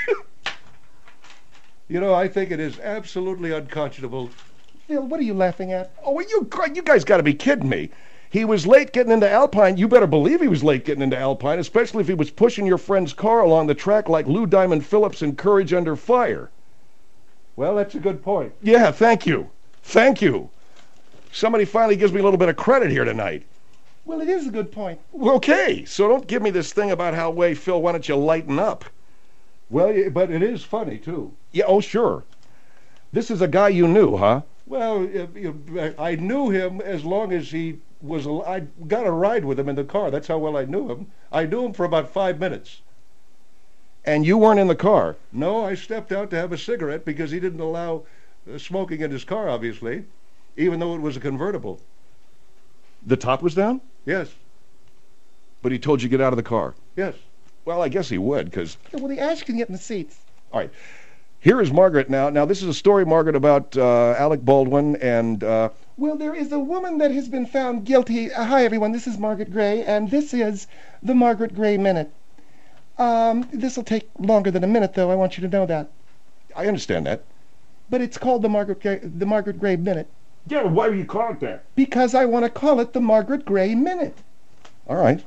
You know, I think it is absolutely unconscionable. Phil, what are you laughing at? oh, well, you guys got to be kidding me. He was late getting into Alpine. You better believe he was late getting into Alpine, especially if he was pushing your friend's car along the track like Lou Diamond Phillips in Courage Under Fire. Well, that's a good point. Yeah, thank you. Thank you. Somebody finally gives me a little bit of credit here tonight. Well, it is a good point. Okay, so don't give me this thing about how, way, Phil, why don't you lighten up? Well, but it is funny, too. Yeah, oh, sure. This is a guy you knew, huh? Well, I knew him as long as he was. I got a ride with him in the car. That's how well I knew him. I knew him for about 5 minutes. And you weren't in the car. No, I stepped out to have a cigarette because he didn't allow smoking in his car, obviously, even though it was a convertible. The top was down? Yes, But he told you to get out of the car. yes. Well, I guess he would, because... Well, the ash can get in the seats. All right. Here is Margaret now. Now, this is a story, Margaret, about Alec Baldwin and... Well, there is a woman that has been found guilty. Hi, everyone. This is Margaret Gray, and this is the Margaret Gray Minute. This will take longer than a minute, though. I want you to know that. I understand that. But it's called the Margaret Gray Minute Yeah, why do you call it that? because I want to call it the Margaret Gray Minute. All right.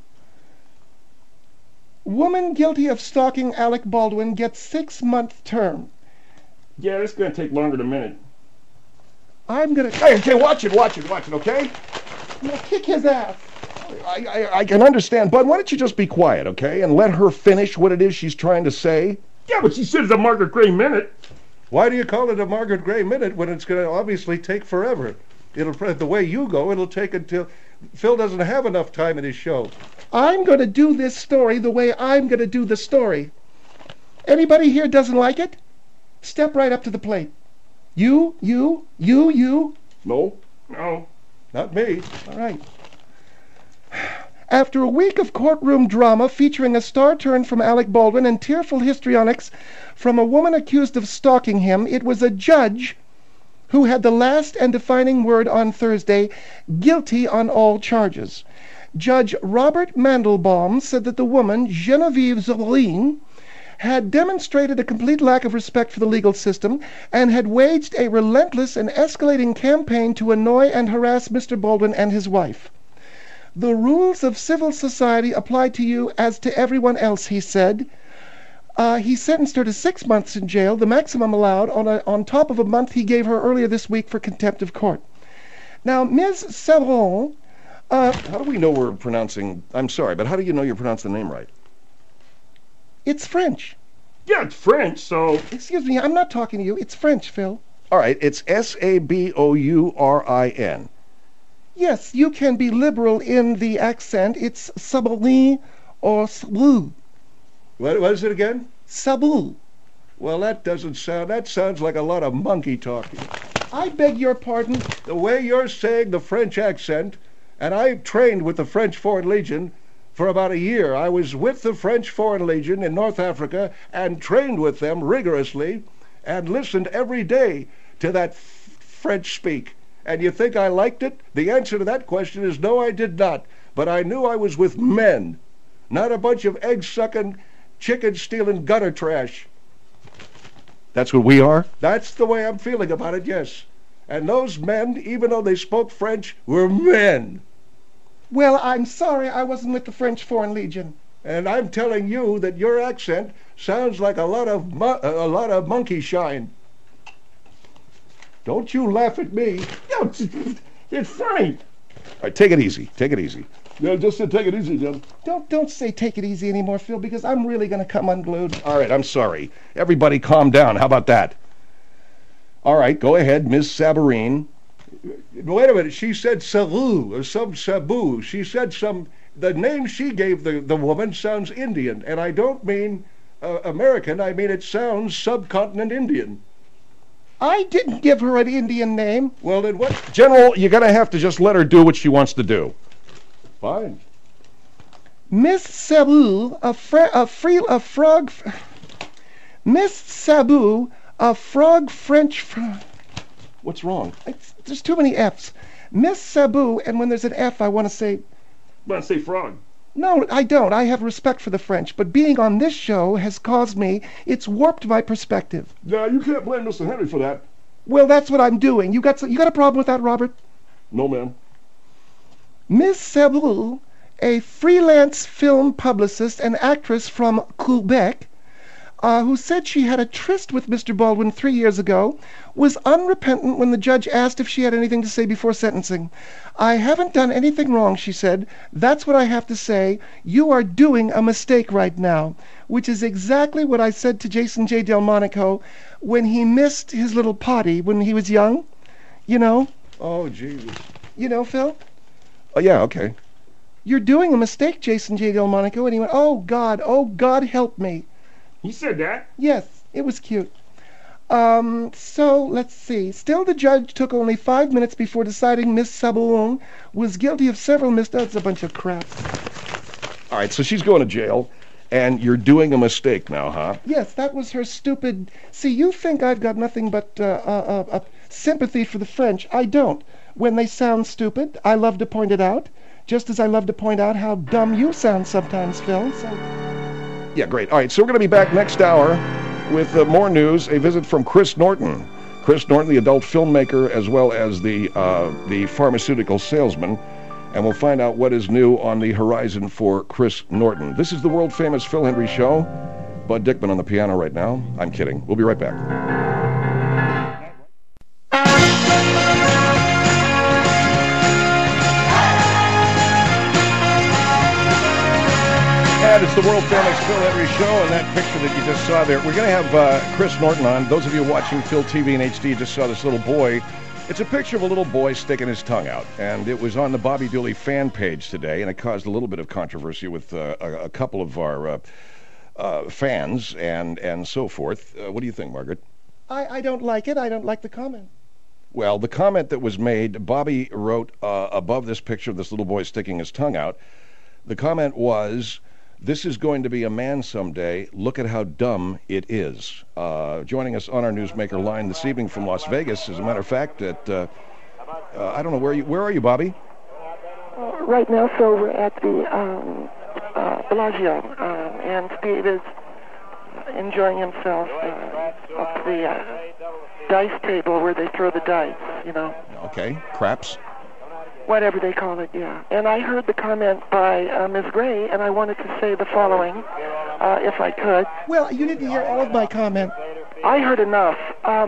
Woman guilty of stalking Alec Baldwin gets 6-month term. Yeah, it's going to take longer than a minute. I'm gonna Okay, watch it, okay? kick his ass. I can understand, but why don't you just be quiet, okay? And let her finish what it is she's trying to say. Yeah, but she said it's a Margaret Gray Minute. Why do you call it a Margaret Gray Minute when it's going to obviously take forever? The way you go, it'll take until Phil doesn't have enough time in his show. I'm going to do this story the way I'm going to do the story. Anybody here doesn't like it? Step right up to the plate. You. No. No. Not me. All right. After a week of courtroom drama featuring a star turn from Alec Baldwin and tearful histrionics from a woman accused of stalking him, it was a judge who had the last and defining word on Thursday, guilty on all charges. Judge Robert Mandelbaum said that the woman, Genevieve Zorin, had demonstrated a complete lack of respect for the legal system and had waged a relentless and escalating campaign to annoy and harass Mr. Baldwin and his wife. The rules of civil society apply to you as to everyone else, he said. He sentenced her to 6 months in jail, the maximum allowed, on top of a month he gave her earlier this week for contempt of court. Now, Ms. Savron... How do we know we're pronouncing... I'm sorry, but how do you know you're pronouncing the name right? It's French. Yeah, it's French, so... Excuse me, I'm not talking to you. It's French, Phil. All right, it's Sabourin. Yes, you can be liberal in the accent. It's Sabourin or Sabou. What is it again? Sabou. Well, that sounds like a lot of monkey talking. I beg your pardon. The way you're saying the French accent, and I trained with the French Foreign Legion for about a year. I was with the French Foreign Legion in North Africa and trained with them rigorously and listened every day to that French speak. And you think I liked it? The answer to that question is no, I did not. But I knew I was with men, not a bunch of egg-sucking, chicken-stealing gutter trash. That's what we are? That's the way I'm feeling about it, yes. And those men, even though they spoke French, were men. Well, I'm sorry I wasn't with the French Foreign Legion. And I'm telling you that your accent sounds like a lot of monkey shine. Don't you laugh at me. No, it's funny. All right, take it easy. Take it easy. Yeah, just take it easy, Jim. Don't say take it easy anymore, Phil, because I'm really going to come unglued. All right, I'm sorry. Everybody calm down. How about that? All right, go ahead, Ms. Sabourin. Wait a minute. She said Saru or some Sabu. She said the name she gave the woman sounds Indian. And I don't mean American. I mean it sounds subcontinent Indian. I didn't give her an Indian name. Well, then what? General, you're going to have to just let her do what she wants to do. Fine. Miss Sabu, Miss Sabu, a frog French. What's wrong? There's too many F's. Miss Sabu, and when there's an F, I want to say. I'm going to say frog. No, I don't. I have respect for the French, but being on this show has caused me. It's warped my perspective. No, you can't blame Mr. Henry for that. Well, that's what I'm doing. You got a problem with that, Robert? No, ma'am. Miss Sabu, a freelance film publicist and actress from Quebec, who said she had a tryst with Mr. Baldwin 3 years ago, was unrepentant when the judge asked if she had anything to say before sentencing. I haven't done anything wrong, she said. That's what I have to say. You are doing a mistake right now, which is exactly what I said to Jason J. Delmonico when he missed his little potty when he was young. You know? Oh, Jesus. You know, Phil? Oh, yeah, okay. You're doing a mistake, Jason J. Delmonico. And he went, oh, God, help me. He said that. Yes, it was cute. So, let's see. Still, the judge took only 5 minutes before deciding Miss Saboon was guilty of several That's a bunch of crap. All right, so she's going to jail, and you're doing a mistake now, huh? Yes, that was her stupid... See, you think I've got nothing but sympathy for the French. I don't. When they sound stupid, I love to point it out, just as I love to point out how dumb you sound sometimes, Phil. So... Yeah, great. All right, so we're going to be back next hour with more news, a visit from Chris Norton. Chris Norton, the adult filmmaker, as well as the pharmaceutical salesman. And we'll find out what is new on the horizon for Chris Norton. This is the world-famous Phil Hendrie Show. Bud Dickman on the piano right now. I'm kidding. We'll be right back. And it's the world-famous Phil Hendrie Show, and that picture that you just saw there. We're going to have Chris Norton on. Those of you watching Phil TV in HD just saw this little boy. It's a picture of a little boy sticking his tongue out, and it was on the Bobby Dooley fan page today, and it caused a little bit of controversy with a couple of our fans and so forth. What do you think, Margaret? I don't like it. I don't like the comment. Well, the comment that was made, Bobby wrote above this picture of this little boy sticking his tongue out. The comment was, "This is going to be a man someday. Look at how dumb it is." Joining us on our Newsmaker line this evening from Las Vegas, as a matter of fact, I don't know, where are you, Bobby? Right now, so we're at the Bellagio, and Steve is enjoying himself up the dice table where they throw the dice, you know. Okay, craps. Whatever they call it, yeah. And I heard the comment by Ms. Gray, and I wanted to say the following, if I could. Well, you didn't hear all of my comment. I heard enough.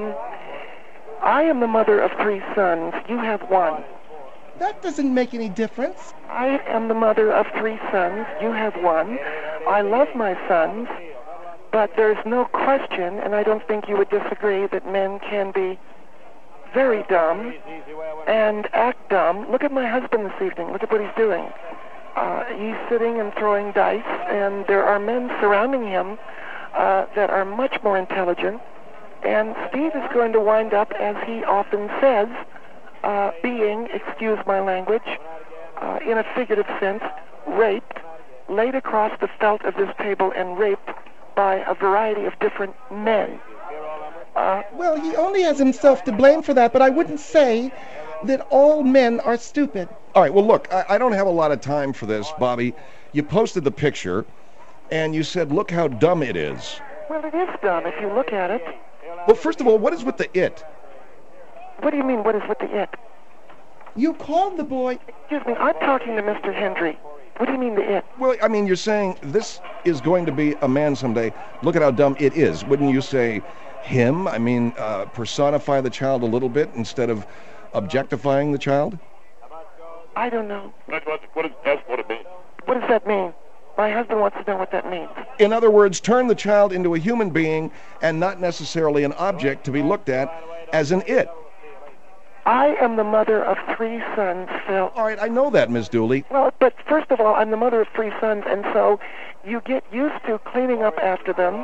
I am the mother of 3 sons. You have 1. That doesn't make any difference. I am the mother of 3 sons. You have 1. I love my sons, but there's no question, and I don't think you would disagree, that men can be very dumb and act dumb. Look at my husband this evening. Look at what he's doing. He's sitting and throwing dice, and there are men surrounding him that are much more intelligent. And Steve is going to wind up, as he often says, being, excuse my language, in a figurative sense, raped, laid across the felt of this table and raped by a variety of different men. Well, he only has himself to blame for that, but I wouldn't say that all men are stupid. All right, well, look, I don't have a lot of time for this, Bobby. You posted the picture, and you said, look how dumb it is. Well, it is dumb if you look at it. Well, first of all, what is with the it? What do you mean, what is with the it? You called the boy... Excuse me, I'm talking to Mr. Hendrie. What do you mean the it? Well, I mean, you're saying this is going to be a man someday. Look at how dumb it is. Wouldn't you say him? I mean, personify the child a little bit instead of objectifying the child? I don't know. That's what it means. What does that mean? My husband wants to know what that means. In other words, turn the child into a human being and not necessarily an object to be looked at as an it. I am the mother of 3 sons, Phil. All right, I know that, Ms. Dooley. Well, but first of all, I'm the mother of 3 sons, and so you get used to cleaning up after them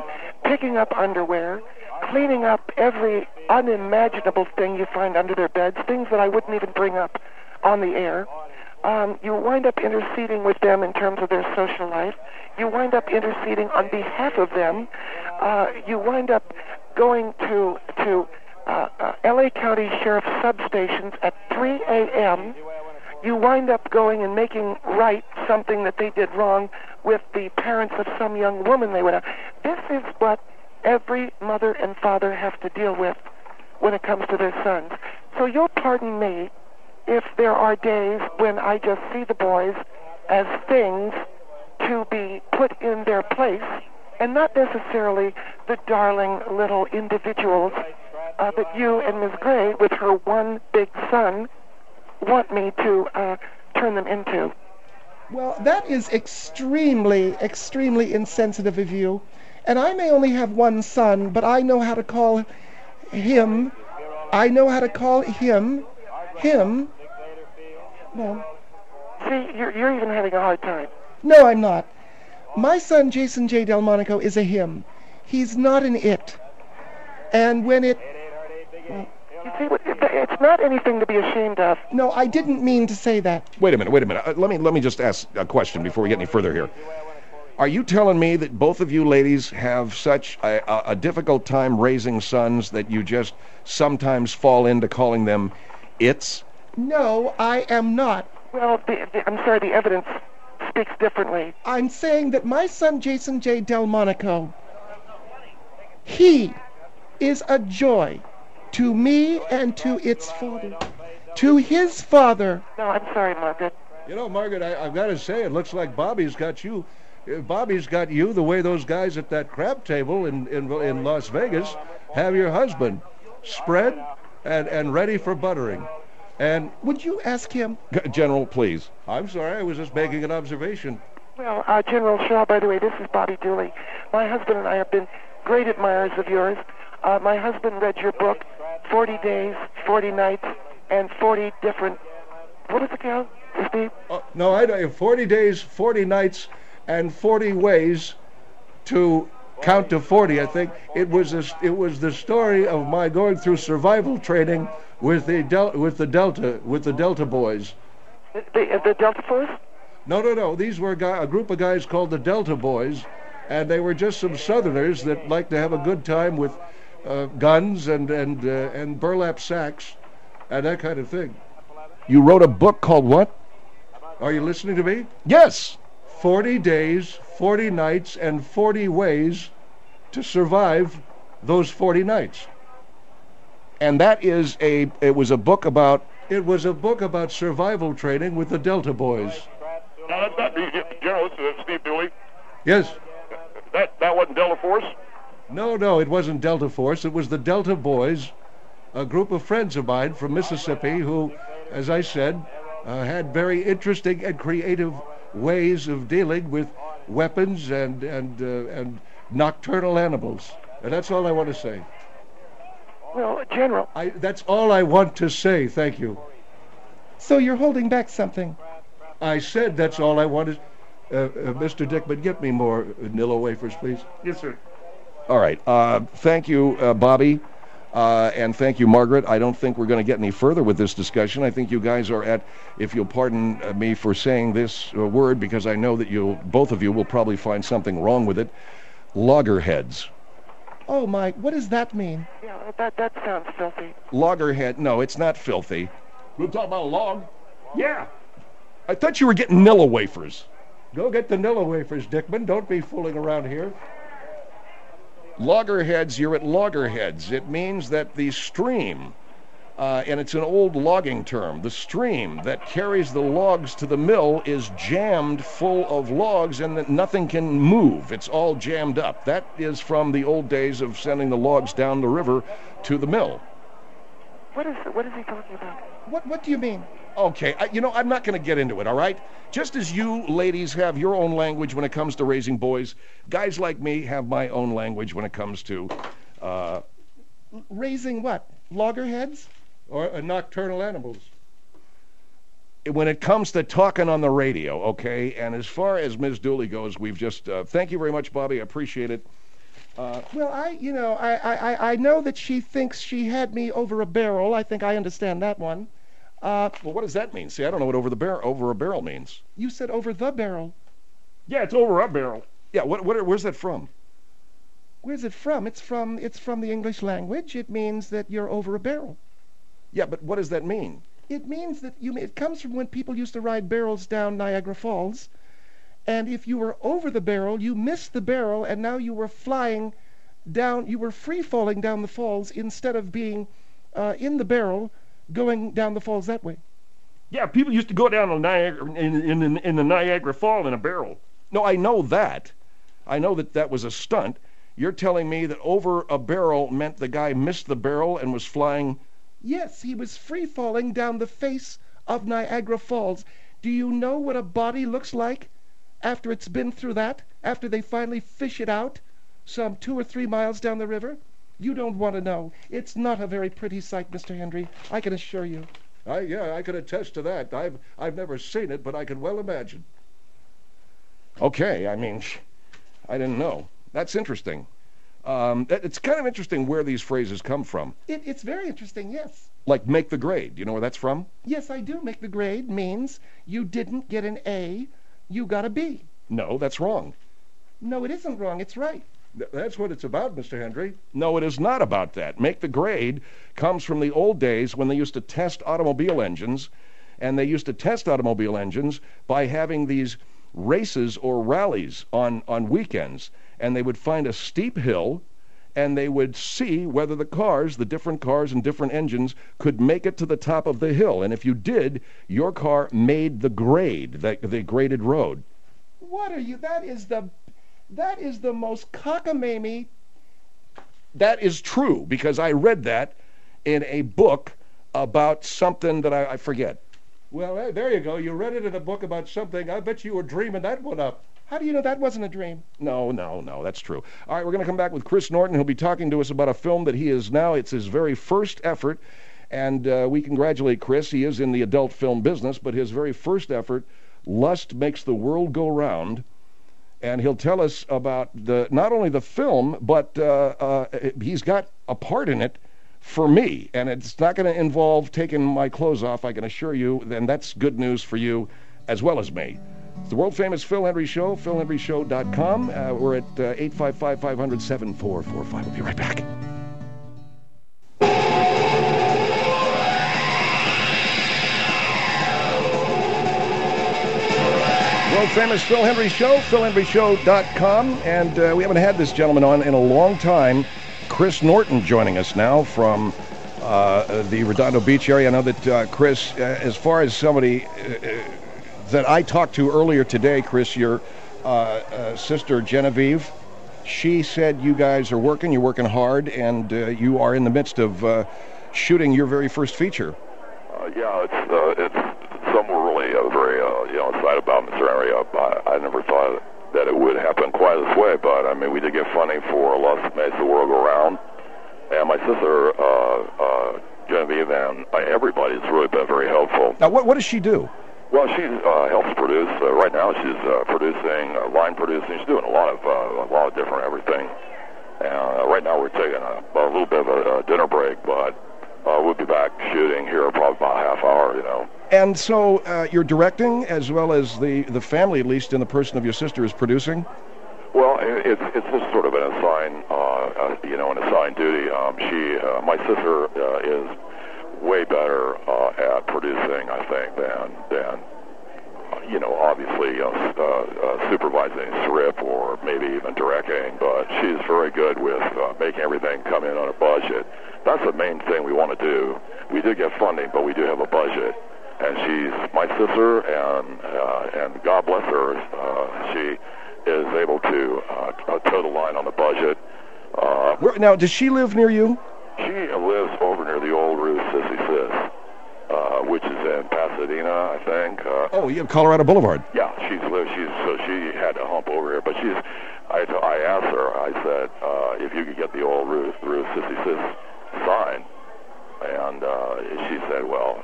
picking up underwear, cleaning up every unimaginable thing you find under their beds, things that I wouldn't even bring up on the air. You wind up interceding with them in terms of their social life. You wind up interceding on behalf of them. You wind up going to L.A. County Sheriff substations at 3 a.m. You wind up going and making right something that they did wrong with the parents of some young woman they went out. This is what every mother and father have to deal with when it comes to their sons. So you'll pardon me if there are days when I just see the boys as things to be put in their place and not necessarily the darling little individuals that you and Ms. Gray, with her one big son, want me to turn them into. Well, that is extremely, extremely insensitive of you. And I may only have one son, but I know how to call him. I know how to call him. Well, see, you're even having a hard time. No, I'm not. My son, Jason J. Delmonico, is a him. He's not an it. And when it... Well, you see, it's not anything to be ashamed of. no, I didn't mean to say that. Wait a minute. Let me just ask a question before we get any further here. Are you telling me that both of you ladies have such a difficult time raising sons that you just sometimes fall into calling them its? No, I am not. Well, I'm sorry, the evidence speaks differently. I'm saying that my son, Jason J. Delmonico, he is a joy to me and to its father, to his father. No, I'm sorry, Margaret. You know, Margaret, I've got to say, it looks like Bobby's got you. Bobby's got you the way those guys at that crab table in Las Vegas have your husband, spread and ready for buttering. And Would you ask him? General, please. I'm sorry, I was just making an observation. Well, General Shaw, by the way, this is Bobby Dooley. My husband and I have been great admirers of yours. My husband read your book, 40 Days, 40 Nights, and 40 different... What is it called, Steve? No, I don't. 40 days, 40 nights, and 40 ways to count to 40. I think it was the story of my going through survival training with the Delta boys. The Delta Force? No. These were a group of guys called the Delta Boys, and they were just some Southerners that liked to have a good time with guns and burlap sacks and that kind of thing. You wrote a book called what? Are you listening to me? Yes. 40 days, 40 nights, and 40 ways to survive those 40 nights. And it was a book about... It was a book about survival training with the Delta Boys. No, that's not me, General. This is Steve Dooley. Yes. That wasn't Delta Force? No, it wasn't Delta Force. It was the Delta Boys, a group of friends of mine from Mississippi who, as I said, had very interesting and creative ways of dealing with weapons and nocturnal animals. And that's all I want to say. Well, General... That's all I want to say, thank you. So you're holding back something. I said that's all I wanted. Mr. Dickman, get me more Nilla wafers, please. Yes, sir. All right. Thank you, Bobby, and thank you, Margaret. I don't think we're going to get any further with this discussion. I think you guys are at, if you'll pardon me for saying this word, because I know that both of you will probably find something wrong with it, loggerheads. Oh, Mike, what does that mean? Yeah, that sounds filthy. Loggerhead? No, it's not filthy. We'll talk about a log. Yeah. I thought you were getting Nilla wafers. Go get the Nilla wafers, Dickman. Don't be fooling around here. Loggerheads, you're at loggerheads. It means that the stream, and it's an old logging term, the stream that carries the logs to the mill is jammed full of logs and that nothing can move. It's all jammed up. That is from the old days of sending the logs down the river to the mill. What is he talking about? What do you mean? Okay, I'm not going to get into it, all right? Just as you ladies have your own language when it comes to raising boys, guys like me have my own language when it comes to... Raising what? Loggerheads? Or nocturnal animals. When it comes to talking on the radio, okay? And as far as Ms. Dooley goes, we've just... thank you very much, Bobby. I appreciate it. Well, I know that she thinks she had me over a barrel. I think I understand that one. Well, what does that mean? See, I don't know what over a barrel means. You said over the barrel. Yeah, it's over a barrel. Yeah, where's that from? Where's it from? It's from the English language. It means that you're over a barrel. Yeah, but what does that mean? It means that it comes from when people used to ride barrels down Niagara Falls. And if you were over the barrel, you missed the barrel, and now you were flying down, you were free falling down the falls instead of being in the barrel going down the falls that way. Yeah, people used to go down the Niagara in the Niagara Fall in a barrel. No, I know that. I know that was a stunt. You're telling me that over a barrel meant the guy missed the barrel and was flying. Yes, he was free falling down the face of Niagara Falls. Do you know what a body looks like after it's been through that? After they finally fish it out some 2 or 3 miles down the river? You don't want to know. It's not a very pretty sight, Mr. Hendry, I can assure you. I can attest to that. I've never seen it, but I can well imagine. Okay, I mean, I didn't know. That's interesting. It's kind of interesting where these phrases come from. It's very interesting, yes. Like make the grade. Do you know where that's from? Yes, I do. Make the grade means you didn't get an A, you got a B. No, that's wrong. No, it isn't wrong. It's right. That's what it's about, Mr. Hendry. No, it is not about that. Make the grade comes from the old days when they used to test automobile engines, and they used to test automobile engines by having these races or rallies on weekends, and they would find a steep hill, and they would see whether the different cars and different engines could make it to the top of the hill, and if you did, your car made the grade, the graded road. What are you? That is the most cockamamie. That is true, because I read that in a book about something that I forget. Well, there you go. You read it in a book about something. I bet you were dreaming that one up. How do you know that wasn't a dream? No, that's true. All right, we're going to come back with Chris Norton. He'll be talking to us about a film that he is now, it's his very first effort, and we congratulate Chris. He is in the adult film business, but his very first effort, Lust Makes the World Go Round, and he'll tell us about not only the film, but he's got a part in it for me, and it's not going to involve taking my clothes off, I can assure you, and that's good news for you as well as me. It's the world-famous Phil Hendry Show, philhendryshow.com. We're at 855-500-7445. We'll be right back. World-famous Phil Hendry Show, philhendryshow.com, and we haven't had this gentleman on in a long time. Chris Norton joining us now from the Redondo Beach area. I know that, Chris, as far as somebody that I talked to earlier today, Chris, your sister Genevieve, she said you guys are working, you're working hard, and you are in the midst of shooting your very first feature. Yeah, it's something we're really very excited about, Mr. Henry. I never thought that it would happen quite this way, but I mean, we did get funding for Lust Makes the World Go Round, and my sister Genevieve and everybody's really been very helpful. Now, what does she do? Well, she helps produce. Right now, she's producing, line producing. She's doing a lot of different everything. And right now, we're taking a little bit of a dinner break, but we'll be back shooting here probably about a half hour, And so you're directing, as well as the family, at least in the person of your sister, is producing? Well, it's just sort of an assigned, an assigned duty. My sister is way better at producing, I think, than obviously supervising script or maybe even directing. But she's very good with making everything come in on a budget. That's the main thing we want to do. We do get funding, but we do have a budget. And she's my sister, and God bless her, she is able to toe the line on the budget. Now, does she live near you? She lives over near the old Ruth Sissy Sis, which is in Pasadena, I think. Yeah, Colorado Boulevard. Yeah, so she had to hump over here, but I asked her, I said, if you could get the old Ruth Sissy Sis sign. And she said, well,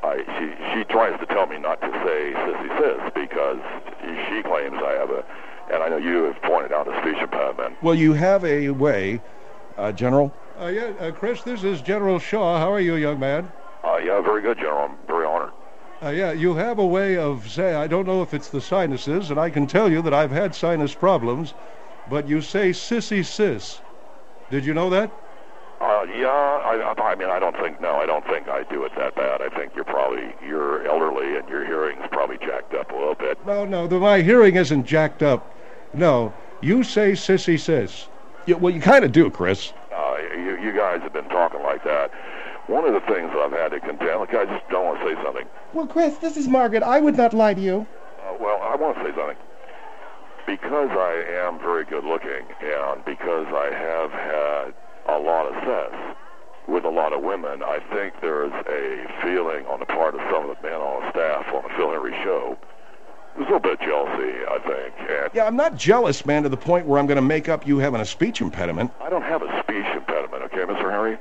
she tries to tell me not to say Sissy Sis because she claims I have And I know you have pointed out the speech impediment. Well, you have a way, General. Chris, this is General Shaw. How are you, young man? Yeah, very good, General. I'm very honored. You have a way of saying, I don't know if it's the sinuses, and I can tell you that I've had sinus problems, but you say sissy sis. Did you know that? I mean, I don't think I do it that bad. I think you're elderly and your hearing's probably jacked up a little bit. No, my hearing isn't jacked up. No, you say sissy sis. Yeah, well, you kind of do, Chris. You guys have been talking like that. One of the things that I've had to contend, look, I just don't want to say something. Well, Chris, this is Margaret. I would not lie to you. Well, I want to say something. Because I am very good looking and because I have had a lot of sex with a lot of women, I think there's a feeling on the part of some of the men on staff on the Phil Henry show. There's a little bit of jealousy, I think. And Yeah, I'm not jealous, man, to the point where I'm going to make up you having a speech impediment. I don't have a speech impediment, okay, Mr. Henry?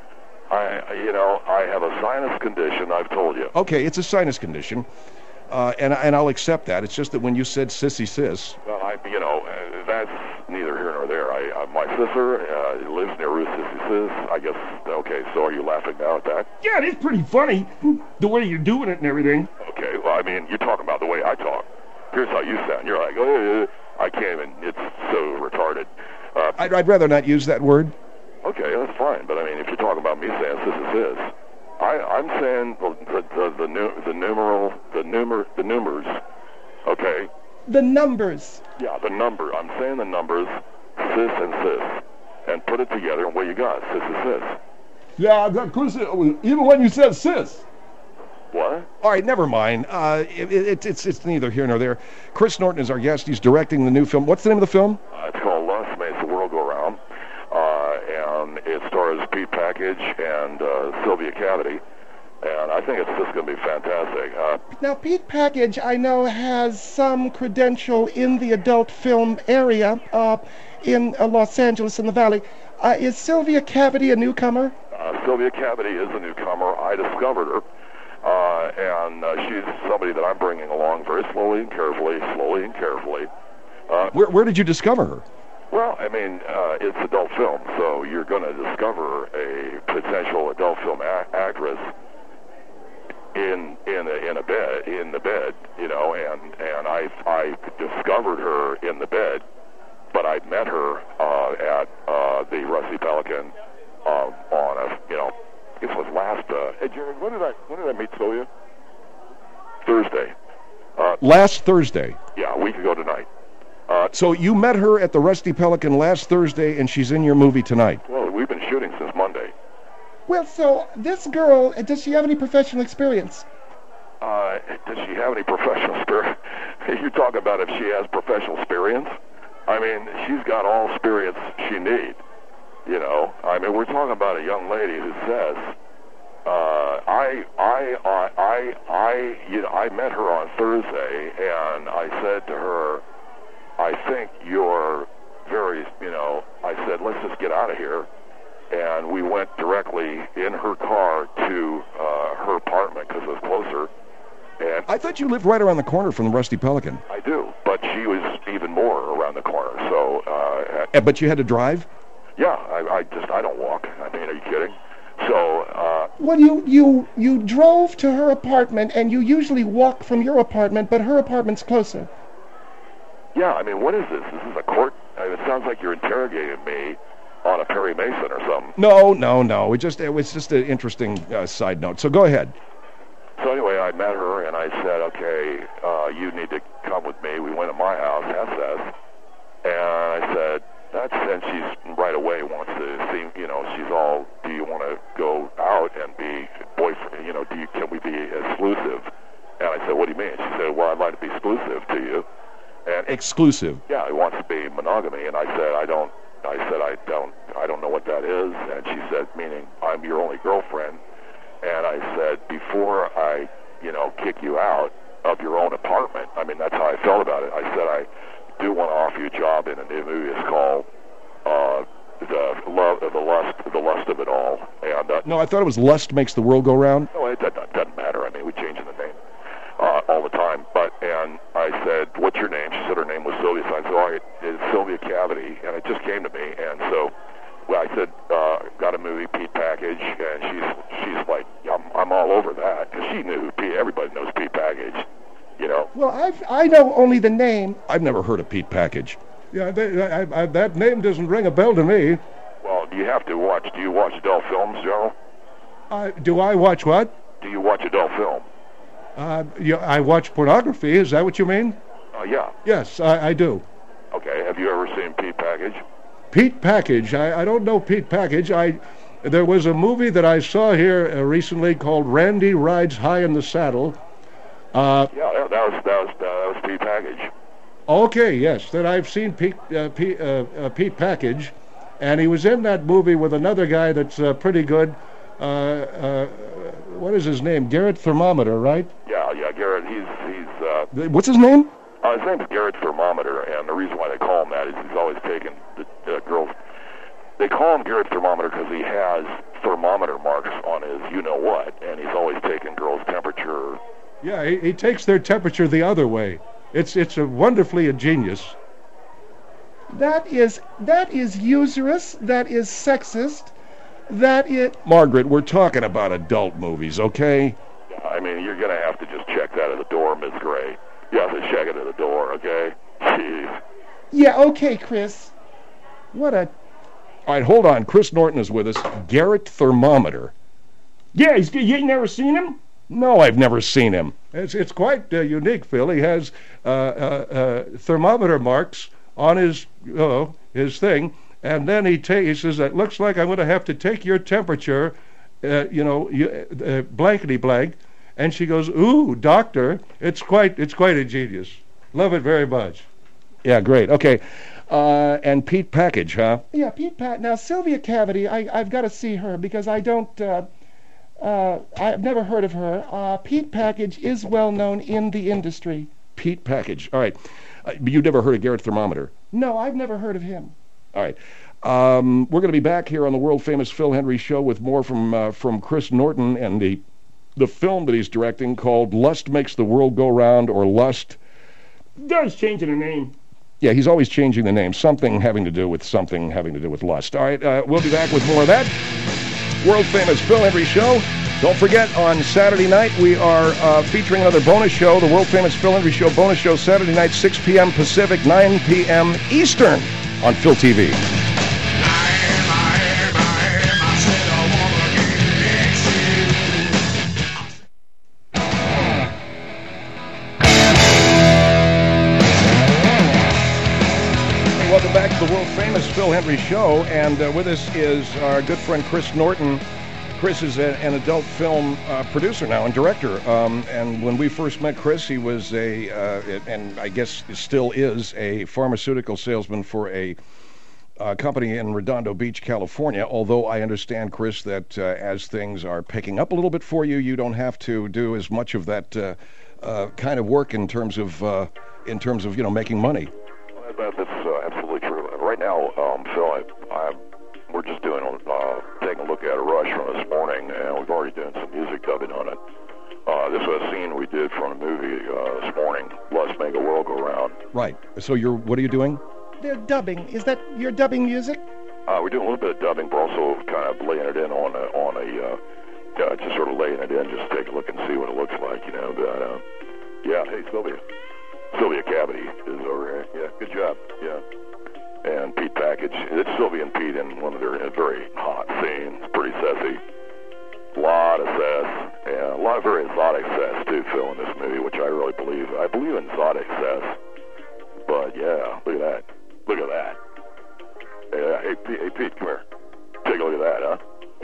I have a sinus condition, I've told you. Okay, it's a sinus condition, and I'll accept that. It's just that when you said sissy sis, Well, that's neither here nor there. My sister lives near Ruth Sissy. I guess, okay, so are you laughing now at that? Yeah, it is pretty funny, the way you're doing it and everything. Okay, well, I mean, you're talking about the way I talk. Here's how you sound. You're like, I can't even, it's so retarded. I'd rather not use that word. Okay, that's fine, but I mean, if you're talking about me saying Sissy, I'm saying the numbers, okay? The numbers. Yeah, the number. I'm saying the numbers, sis and sis, and put it together, and what you got, sis and sis. Yeah, Chris, even when you said sis. What? All right, never mind. It's neither here nor there. Chris Norton is our guest. He's directing the new film. What's the name of the film? It's called Lust Makes the World Go Round, and it stars Pete Package and Sylvia Cavity, and I think it's just going to be fantastic. Now, Pete Package, I know, has some credential in the adult film area in Los Angeles in the Valley. Is Sylvia Cavity a newcomer? Sylvia Cavity is a newcomer. I discovered her, and she's somebody that I'm bringing along very slowly and carefully. Where did you discover her? Well, I mean, it's adult film, so you're going to discover a potential adult film actress in the bed, and I discovered her in the bed, but I met her at the Rusty Pelican on it was last. Hey, Jerry, when did I meet Sylvia? Thursday. Last Thursday. Yeah, a week ago tonight. So you met her at the Rusty Pelican last Thursday, and she's in your movie tonight. Well, we've been shooting since Monday. Well, so this girl, does she have any professional experience? Does she have any professional experience? You talk about if she has professional experience? I mean, she's got all experience she needs. I mean, we're talking about a young lady who says, I met her on Thursday, and I said to her, I think you're very, I said, let's just get out of here. And we went directly in her car to her apartment because it was closer. And I thought you lived right around the corner from the Rusty Pelican. I do, but she was even more around the corner. So, but you had to drive? Yeah, I don't walk. I mean, are you kidding? So, Well, you drove to her apartment, and you usually walk from your apartment, but her apartment's closer. Yeah, I mean, what is this? This is a court? I mean, it sounds like you're interrogating me on a Perry Mason or something. No. It was just an interesting side note. So go ahead. So anyway, I met her, and I said, okay, you need to come with me. We went to my house, SS, and I said, and she's right away wants to see, she's all, do you want to go out and be boyfriend, can we be exclusive? And I said, what do you mean? She said, well, I'd like to be exclusive to you. And Exclusive. yeah, he wants to be monogamy, and I said, I don't know what that is. And she said, meaning I'm your only girlfriend. And I said, before I, kick you out of your own apartment, I mean, that's how I felt about it. I said, I do want to offer you a job in a new movie. It's called The Lust of It All. And No, I thought it was Lust Makes the World Go Round. no, it doesn't matter. I mean, we're changing the name all the time. But And I said, what's your name? She said her name was Sylvia. So I said, all right, it's Sylvia Cavity. And it just came to me. And so I said, got a movie, Pete Package. And she's like, I'm all over that. Because she knew Pete. Everybody knows Pete Package, you know. Well, I know only the name. I've never heard of Pete Package. Yeah, that name doesn't ring a bell to me. Well, you have to watch. Do you watch adult films, Joe? Do I watch what? Do you watch adult film? Yeah, I watch pornography. Is that what you mean? Yeah. Yes, I do. Okay. Have you ever seen Pete Package? Pete Package. I don't know Pete Package. There was a movie that I saw here recently called Randy Rides High in the Saddle. Yeah, that was Pete Package. Okay, yes. Then I've seen Pete Package, and he was in that movie with another guy that's pretty good. What is his name? Garrett Thermometer, right? Yeah, Garrett. He's What's his name? his name is Garrett Thermometer, and the reason why they call him that is he's always taking the girls. They call him Garrett Thermometer because he has thermometer marks on his you-know-what, and he's always taking girls' temperature. Yeah, he takes their temperature the other way. It's a wonderfully ingenious. That is usurious. That is sexist. That is... Margaret, we're talking about adult movies, okay? I mean, you're going to have to just check that at the door, Ms. Gray. You have to check it at the door, okay? Jeez. Yeah, okay, Chris. What a... All right, hold on. Chris Norton is with us. Garrett Thermometer. Yeah, you ain't never seen him? No, I've never seen him. It's quite unique, Phil. He has thermometer marks on his thing, and then he says, "It looks like I'm going to have to take your temperature, blankety blank." And she goes, "Ooh, doctor, it's quite ingenious. Love it very much." Yeah, great. Okay, and Pete Package, huh? Yeah, Pete Now, Sylvia Cavity, I've got to see her because I don't... I've never heard of her. Pete Package is well known in the industry. Pete Package. All right. You never heard of Garrett Thermometer? No, I've never heard of him. All right. We're going to be back here on the world-famous Phil Hendrie Show with more from Chris Norton and the film that he's directing called Lust Makes the World Go Round, or Lust. Does changing the name. Yeah, he's always changing the name. Something having to do with lust. All right. We'll be back with more of that. World-famous Phil Hendrie Show. Don't forget, on Saturday night, we are featuring another bonus show, the world-famous Phil Hendrie Show bonus show, Saturday night, 6 p.m. Pacific, 9 p.m. Eastern on Phil TV. Welcome back to the world-famous Phil Hendrie Show, and with us is our good friend Chris Norton. Chris is an adult film producer now and director, and when we first met Chris, he was and I guess still is, a pharmaceutical salesman for a company in Redondo Beach, California, although I understand, Chris, that as things are picking up a little bit for you, you don't have to do as much of that kind of work in terms of making money. That's absolutely true. Right now, Phil, we're just taking a look at a rush from this morning, and we've already done some music dubbing on it. This was a scene we did from a movie this morning, Lust Make the World Go Round. Right. So what are you doing? They're dubbing. Is that your dubbing music? We're doing a little bit of dubbing, but also kind of laying it in on a just sort of laying it in, just take a look and see what it looks like, you know. But yeah, hey, Sylvia Cavity is over here. Yeah, good job. Yeah. And Pete Package. It's Sylvia and Pete in one of their very hot scenes. Pretty sassy. A lot of sass. And a lot of very exotic sass, too, Phil, in this movie, which I really believe. I believe in exotic sass. But, yeah, look at that. Look at that. Hey, Pete, come here. Take a look at that,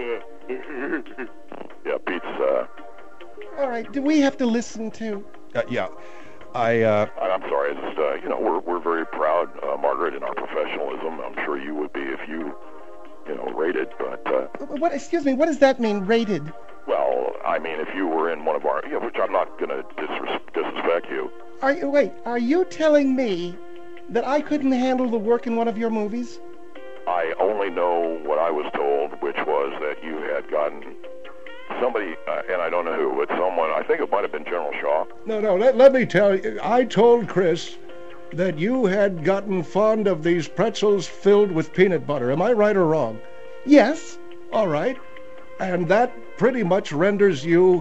huh? Yeah, Pete's... All right, do we have to listen to... Yeah. I'm sorry. It's just, we're very proud, Margaret, in our professionalism. I'm sure you would be if you rated. But what? Excuse me. What does that mean, rated? Well, I mean, if you were in one of our, which I'm not going to disrespect you. Are you telling me that I couldn't handle the work in one of your movies? I only know what I was told, which was that you had gotten somebody, and I don't know who, but someone, I think it might have been General Shaw. No, let me tell you, I told Chris that you had gotten fond of these pretzels filled with peanut butter. Am I right or wrong? Yes. All right. And that pretty much renders you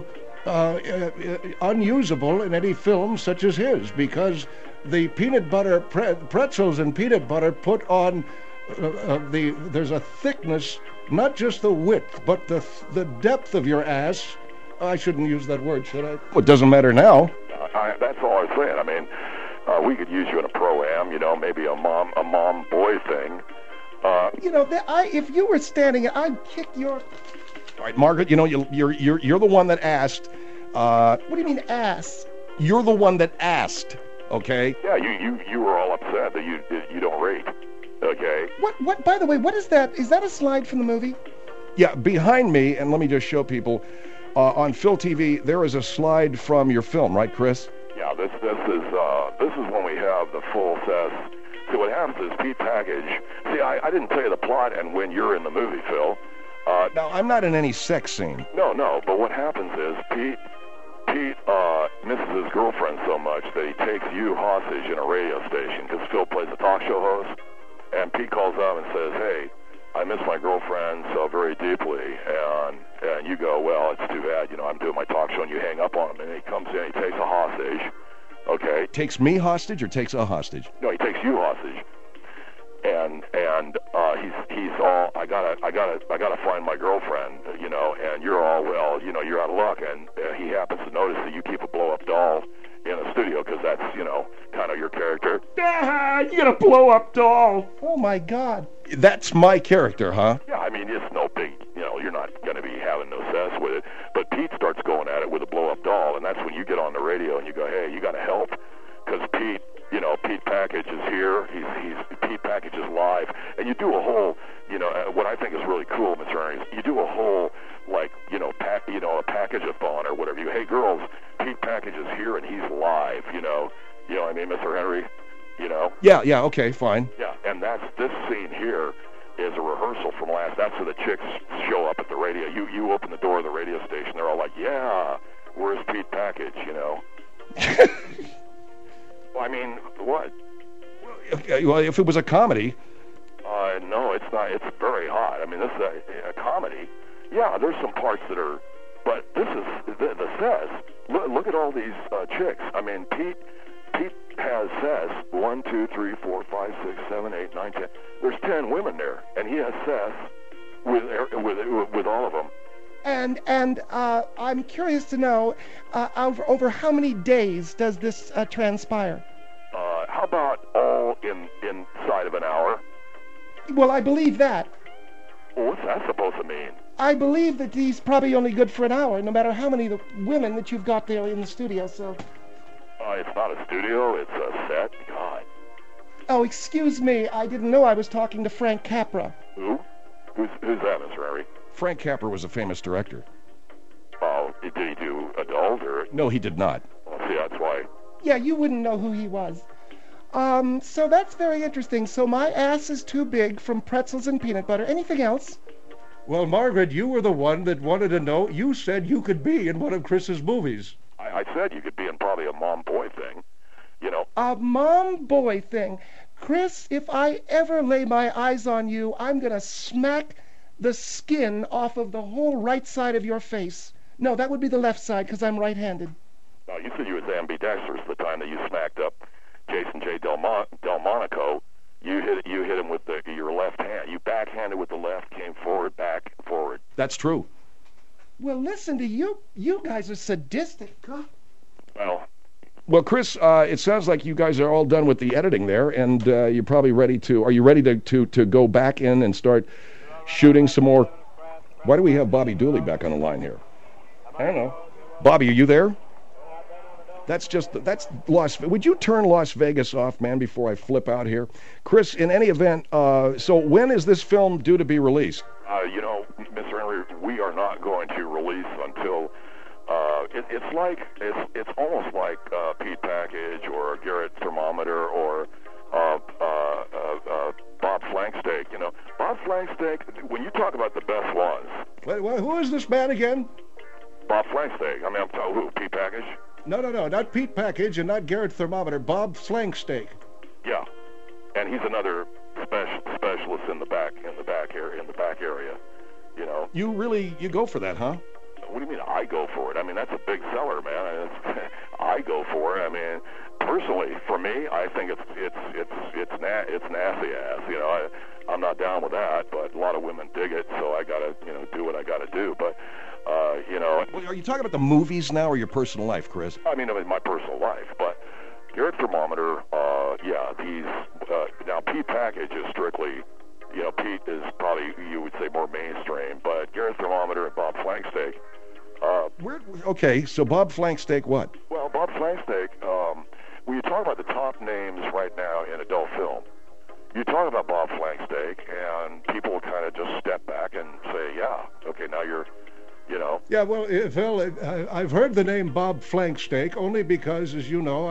unusable in any film such as his, because the peanut butter pretzels and peanut butter put on there's a thickness, not just the width, but the depth of your ass. I shouldn't use that word, should I? Well, it doesn't matter now. That's all I was saying. I mean, we could use you in a pro-am, maybe a mom-boy thing. If you were standing, I'd kick your... All right, Margaret, you're the one that asked. What do you mean, ass? You're the one that asked, okay? Yeah, you were all upset that you don't rate, okay? What? By the way, what is that? Is that a slide from the movie? Yeah, behind me, and let me just show people, on Phil TV, there is a slide from your film, right, Chris? Yeah, this is when we have the full sets. See, what happens is Pete Package. See, I didn't tell you the plot and when you're in the movie, Phil. Now, I'm not in any sex scene. No, but what happens is Pete misses his girlfriend so much that he takes you hostage in a radio station because Phil plays a talk show host, and Pete calls up and says, "Hey, I miss my girlfriend so very deeply," and you go, "Well, it's too bad, I'm doing my talk show," and you hang up on him, and he comes in, he takes a hostage, okay? Takes me hostage or takes a hostage? No, he takes you hostage. And he's all, I gotta find my girlfriend, and you're all, well, you're out of luck, and he happens to notice that you keep a blow-up doll in a studio because that's, kind of your character. You got a blow-up doll. Oh my God. That's my character, huh? Yeah, I mean, it's no big, you're not going to be having no cess with it, but Pete starts going at it with a blow-up doll, and that's when you get on the radio and you go, "Hey, you got to help," because Pete Package is here. Pete Package is live, and you do a whole, what I think is really cool, Mr. Ernie, you do a whole, like, a package-a-thon or whatever. Hey, girls, Pete Package is here and he's live. You know what I mean, Mr. Henry? Yeah. Okay, fine. Yeah, and this scene here is a rehearsal from last. That's where the chicks show up at the radio. You open the door of the radio station. They're all like, "Yeah, where's Pete Package?" Well, I mean, what? Well, if it was a comedy. No, it's not. It's very hot. I mean, this is a comedy. Yeah, there's some parts that are, but this is the says. Look at all these chicks. I mean, Pete has says 1, 2, 3, 4, 5, 6, 7, 8, 9, 10. There's 10 women there, and he has says with all of them. And I'm curious to know, over how many days does this transpire? How about all inside of an hour? Well, I believe that. Well, what's that supposed to mean? I believe that he's probably only good for an hour, no matter how many women that you've got there in the studio, so... It's not a studio, it's a set. God. Oh, excuse me, I didn't know I was talking to Frank Capra. Who? Who's that, Mr. Harry? Frank Capra was a famous director. Oh, did he do adult or... No, he did not. Well, see, that's why. Yeah, you wouldn't know who he was. So that's very interesting. So my ass is too big from pretzels and peanut butter. Anything else? Well, Margaret, you were the one that wanted to know. You said you could be in one of Chris's movies. I said you could be in probably a mom-boy thing, A mom-boy thing. Chris, if I ever lay my eyes on you, I'm going to smack the skin off of the whole right side of your face. No, that would be the left side, because I'm right-handed. No, you said you was ambidextrous the time that you smacked up Jason J. Delmonico. You hit him with your left hand. You backhanded with the left, came forward, back, forward. That's true. Well, listen to you. You guys are sadistic. God. Well, Chris, it sounds like you guys are all done with the editing there, and you're probably ready to... Are you ready to go back in and start shooting some more... Why do we have Bobby Dooley back on the line here? I don't know. Bobby, are you there? That's Las... Would you turn Las Vegas off, man, before I flip out here? Chris, in any event, so when is this film due to be released? Mr. Henry, we are not going to release until... It's almost like Pete Package or Garrett Thermometer or Bob Flanksteak. Bob Flanksteak, when you talk about the best ones... Who is this man again? Bob Flanksteak. I mean, who? Pete Package? No, not Pete Package and not Garrett Thermometer. Bob Flanksteak. Yeah, and he's another specialist in the back area. You know. You go for that, huh? What do you mean I go for it? I mean, that's a big seller, man. I go for it. I mean, personally, for me, I think it's nasty ass. You know, I'm not down with that, but a lot of women dig it, so I gotta do what I gotta do. But you know, well, are you talking about the movies now or your personal life, Chris? I mean, my personal life, but Garrett Thermometer, yeah, he's now Pete Package is strictly. You know, Pete is probably, you would say, more mainstream, but Garrett Thermometer and Bob Flanksteak. Okay, so Bob Flanksteak what? Well, Bob Flanksteak, when you talk about the top names right now in adult film, you talk about Bob Flanksteak, and people will kind of just step back and say, yeah, okay, now you're, you know. Yeah, well, Phil, I've heard the name Bob Flanksteak only because, as you know,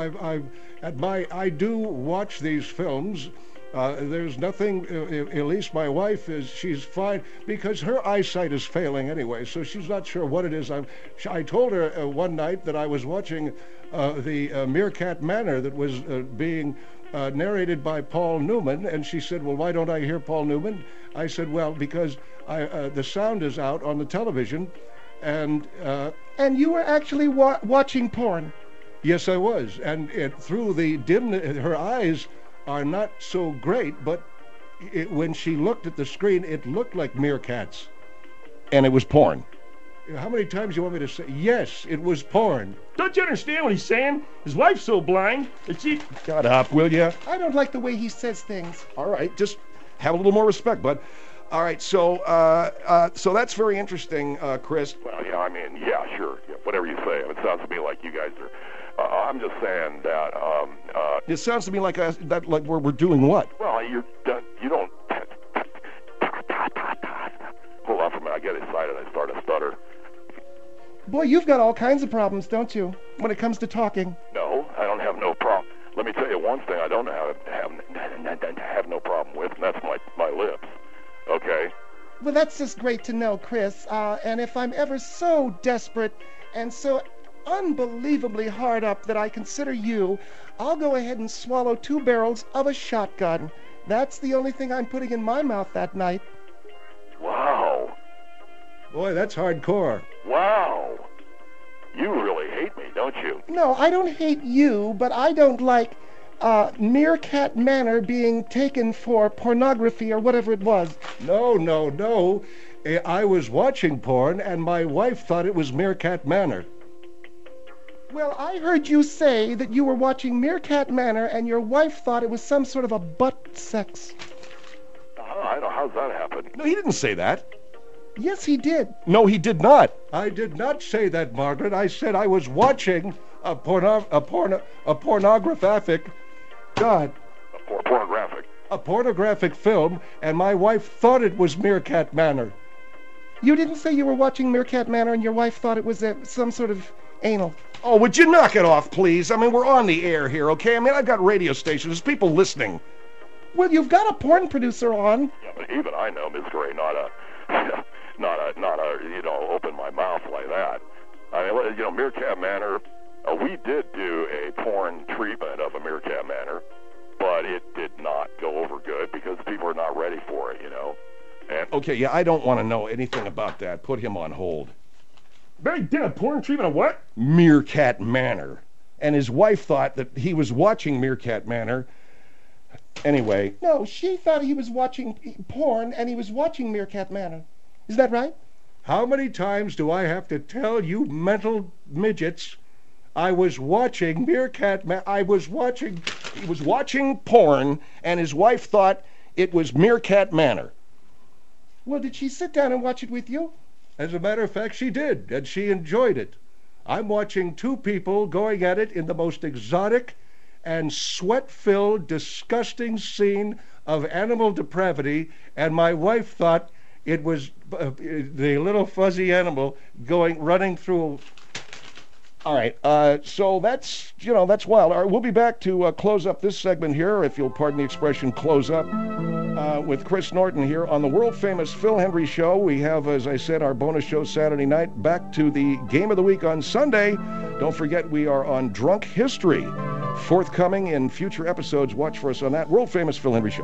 I do watch these films. There's nothing, at least my wife she's fine because her eyesight is failing anyway, so she's not sure what it is. I told her one night that I was watching the Meerkat Manor that was being narrated by Paul Newman, and she said, well, why don't I hear Paul Newman? I said, well, because the sound is out on the television, and you were actually watching porn. Yes, I was, and through the her eyes are not so great, but when she looked at the screen, it looked like meerkats. And it was porn. How many times do you want me to say? Yes, it was porn. Don't you understand what he's saying? His wife's so blind that she... Shut up, will you? I don't like the way he says things. All right, just have a little more respect, bud. All right, so that's very interesting, Chris. Well, yeah, I mean, yeah, sure, yeah, whatever you say. It sounds to me like you guys are... I'm just saying that... it sounds to me like we're doing what? Well, you don't... Hold on for a minute. I get excited. I start to stutter. Boy, you've got all kinds of problems, don't you, when it comes to talking? No, I don't have no problem. Let me tell you one thing I don't have no problem with, and that's my lips. Okay? Well, that's just great to know, Chris. And if I'm ever so desperate and so unbelievably hard up that I consider you, I'll go ahead and swallow 2 barrels of a shotgun. That's the only thing I'm putting in my mouth that night. Wow. Boy, that's hardcore. Wow. You really hate me, don't you? No, I don't hate you, but I don't like Meerkat Manor being taken for pornography or whatever it was. No. I was watching porn, and my wife thought it was Meerkat Manor. Well, I heard you say that you were watching Meerkat Manor and your wife thought it was some sort of a butt sex. I don't know. How's that happen? No, he didn't say that. Yes, he did. No, he did not. I did not say that, Margaret. I said I was watching a pornographic... God. A pornographic film, and my wife thought it was Meerkat Manor. You didn't say you were watching Meerkat Manor and your wife thought it was some sort of anal. Oh, would you knock it off, please? I mean, we're on the air here, okay? I mean, I've got radio stations. There's people listening. Well, you've got a porn producer on. Yeah, but even I know, Miss Gray, not a, open my mouth like that. I mean, Meerkat Manor, we did do a porn treatment of a Meerkat Manor, but it did not go over good because people are not ready for it, And okay, yeah, I don't want to know anything about that. Put him on hold. Barry did a porn treatment of what? Meerkat Manor. And his wife thought that he was watching Meerkat Manor. Anyway. No, she thought he was watching porn and he was watching Meerkat Manor. Is that right? How many times do I have to tell you mental midgets I was watching Meerkat Manor? He was watching porn and his wife thought it was Meerkat Manor. Well, did she sit down and watch it with you? As a matter of fact, she did, and she enjoyed it. I'm watching 2 people going at it in the most exotic and sweat-filled, disgusting scene of animal depravity, and my wife thought it was the little fuzzy animal running through. All right, so that's wild. All right, we'll be back to close up this segment here, if you'll pardon the expression, close up. with Chris Norton here on the world-famous Phil Hendry Show. We have, as I said, our bonus show Saturday night. Back to the Game of the Week on Sunday. Don't forget, we are on Drunk History. Forthcoming in future episodes. Watch for us on that world-famous Phil Hendry Show.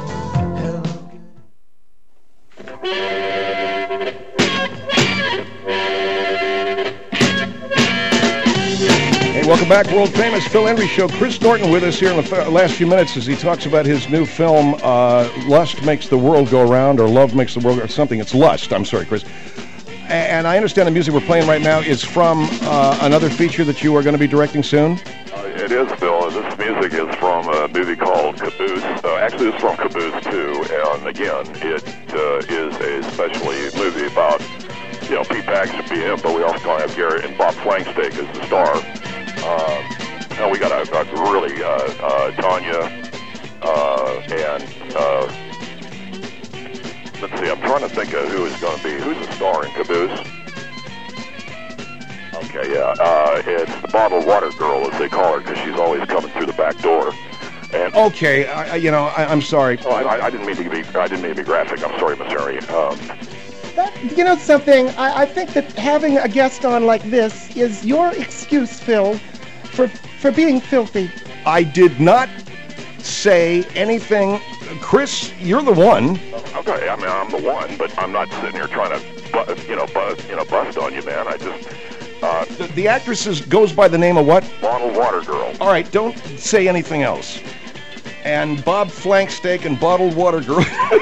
Hey, welcome back, world-famous Phil Hendry Show. Chris Norton with us here in the last few minutes as he talks about his new film, Lust Makes the World Go Round, or Love Makes the World Go, or something. It's Lust. I'm sorry, Chris. And I understand the music we're playing right now is from another feature that you are going to be directing soon? It is, Phil. This music is from a movie called Caboose. Actually, it's from Caboose 2, and again, it is a specialty movie about, Pete Paxton being him, but we also going to have Garrett and Bob Flanksteak as the star. We got a really Tanya and let's see. I'm trying to think of who's the star in Caboose. Okay, yeah, it's the bottled water girl, as they call her, because she's always coming through the back door. And okay, I'm sorry. Oh, I didn't mean to be graphic. I'm sorry, Mr. Henry. Something, I think that having a guest on like this is your excuse, Phil, for being filthy. I did not say anything. Chris, you're the one. Okay, I mean, I'm the one, but I'm not sitting here trying to, bust on you, man. I just... The actress goes by the name of what? Bottled Water Girl. All right, don't say anything else. And Bob Flanksteak and Bottled Water Girl.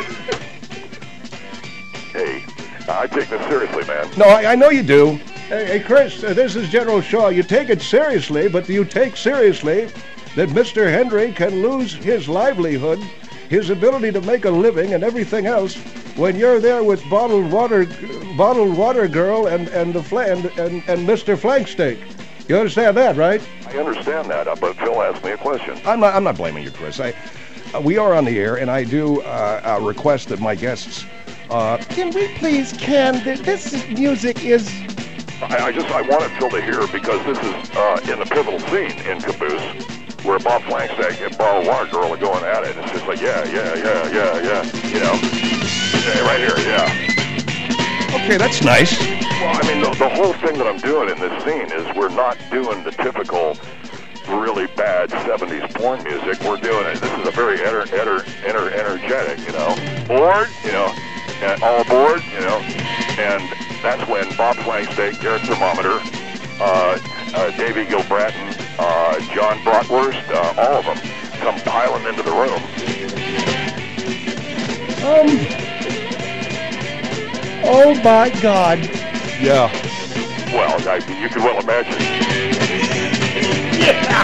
Hey, I take this seriously, man. No, I know you do. Hey, Chris, this is General Shaw. You take it seriously, but do you take seriously that Mr. Hendry can lose his livelihood, his ability to make a living, and everything else when you're there with Bottled Water Girl and Mr. Flanksteak? You understand that, right? I understand that, but Phil asked me a question. I'm not blaming you, Chris. We are on the air, and I do request that my guests. Can we please, this music is... I wanted Phil to hear, because this is in the pivotal scene in Caboose, where Bob Flanksteak and Bottled Water Girl are going at it. It's just like, yeah, right here, yeah. Okay, that's nice. Well, I mean, the whole thing that I'm doing in this scene is we're not doing the typical really bad 70s porn music. We're doing it. This is a very energetic, board, and all aboard, and that's when Bob Flanksteak, Garrett Thermometer, Davey Gilbratton, John Bratwurst, all of them come piling into the room. Oh my God. Yeah. Well, you can well imagine. Yeah.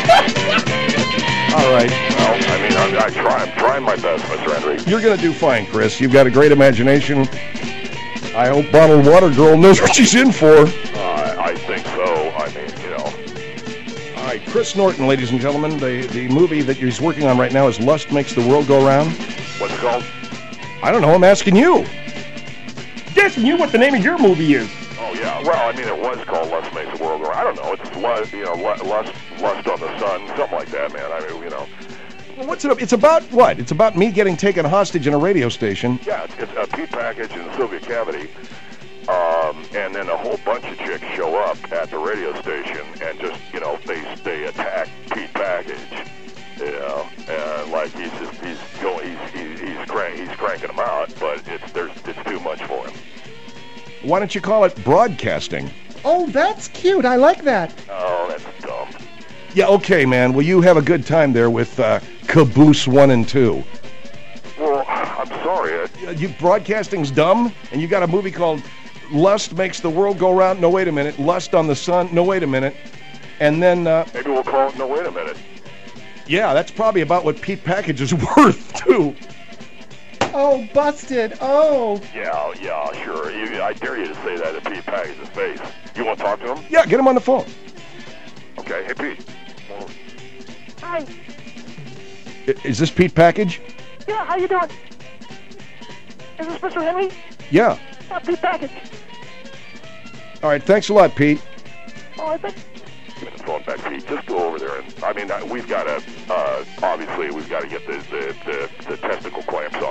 All right. Well, I mean, I'm trying my best, Mr. Henry. You're going to do fine, Chris. You've got a great imagination. I hope Bottled Water Girl knows what she's in for. I think so. I mean, All right, Chris Norton, ladies and gentlemen. The movie that he's working on right now is Lust Makes the World Go Round. What's it called? I don't know. I'm asking you. Asking you what the name of your movie is. Oh, yeah. Well, I mean, it was called Lust Makes the World Go Round. I don't know. It's lust on the sun, something like that, man. I mean, Well, what's it? It's about what? It's about me getting taken hostage in a radio station. Yeah, it's a Pete Package and Sylvia Cavity, and then a whole bunch of chicks show up at the radio station and just, they attack Pete Package, and like he's cranking them out, but it's too much for him. Why don't you call it broadcasting? Oh, that's cute. I like that. Oh, that's dumb. Yeah, okay, man. Well, you have a good time there with Caboose 1 and 2. Well, I'm sorry. Broadcasting's dumb, and you got a movie called Lust Makes the World Go Round. No, wait a minute. Lust on the Sun. No, wait a minute. And then... maybe we'll call it No, Wait a Minute. Yeah, that's probably about what Pete Package is worth, too. Oh, busted. Oh. Yeah, sure. I dare you to say that to Pete Package's face. You want to talk to him? Yeah, get him on the phone. Okay. Hey, Pete. Hi. Is this Pete Package? Yeah, how you doing? Is this Mr. Henry? Yeah. Pete Package. All right, thanks a lot, Pete. Oh, I think... Give me the phone back, Pete. Just go over there and, I mean, we've got to, obviously, we've got to get the testicle clamps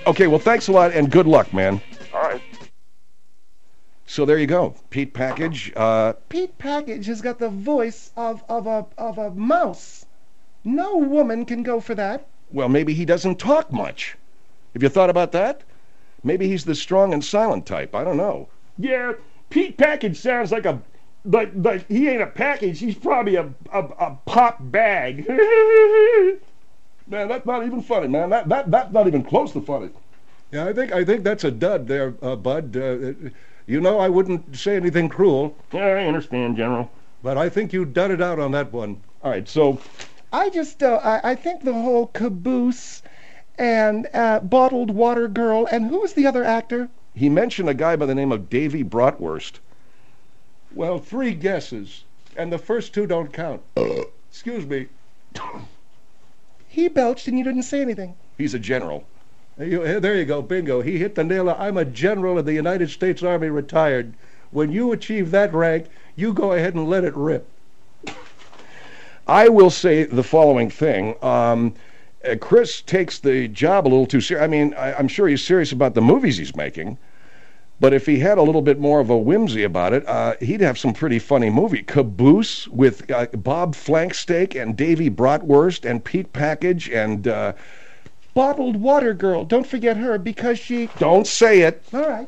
Okay, well, thanks a lot, and good luck, man. All right. So there you go. Pete Package. Pete Package has got the voice of a mouse. No woman can go for that. Well, maybe he doesn't talk much. Have you thought about that? Maybe he's the strong and silent type. I don't know. Yeah, Pete Package sounds like a, but he ain't a package. He's probably a pop bag. Man, that's not even funny, man. That's not even close to funny. Yeah, I think that's a dud there, Bud. You know I wouldn't say anything cruel, Yeah, I understand, General. but I think you dudded out on that one. All right, so I think the whole Caboose and Bottled Water Girl, and who was the other actor? he mentioned a guy by the name of Davy Bratwurst. Well, 3 guesses, and the first 2 don't count. Excuse me. He belched and you didn't say anything. He's a general. There you go, bingo. He hit the nail. I'm a general in the United States Army, retired. When you achieve that rank, you go ahead and let it rip. I will say the following thing. Chris takes the job a little too serious. I mean, I'm sure he's serious about the movies he's making, but if he had a little bit more of a whimsy about it, he'd have some pretty funny movie. Caboose with Bob Flanksteak and Davy Bratwurst and Pete Package and... Bottled Water Girl. Don't forget her because she... Don't say it. All right.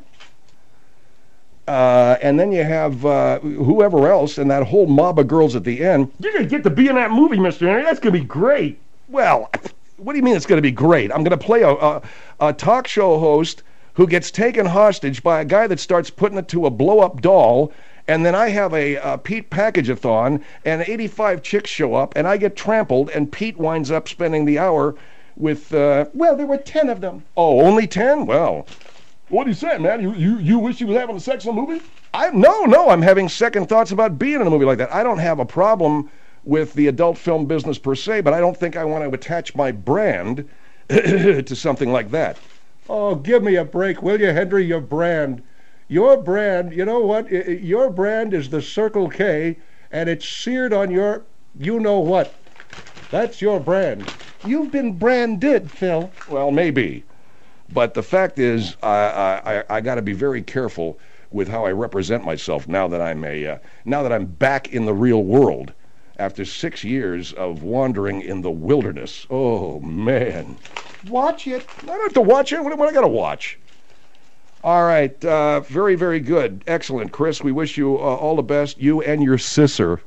And then you have whoever else and that whole mob of girls at the end. You're gonna get to be in that movie, Mr. Henry. That's gonna be great. Well, what do you mean it's going to be great? I'm going to play a talk show host who gets taken hostage by a guy that starts putting it to a blow-up doll, and then I have a Pete Package-a-thon, and 85 chicks show up, and I get trampled, and Pete winds up spending the hour with... Well, there were 10 of them. Oh, only 10? Well... What are you saying, man? You wish you was having sex in a movie? No, I'm having second thoughts about being in a movie like that. I don't have a problem with the adult film business per se, but I don't think I want to attach my brand to something like that. Oh, give me a break, will you, Henry? Your brand, you know what? Your brand is the Circle K, and it's seared on your you-know-what. That's your brand. You've been branded, Phil. Well, maybe. But the fact is, I got to be very careful with how I represent myself now that I'm back in the real world after 6 years of wandering in the wilderness. Oh, man. Watch it. I don't have to watch it. What do I got to watch? All right. Very, very good. Excellent, Chris. We wish you all the best, you and your sister.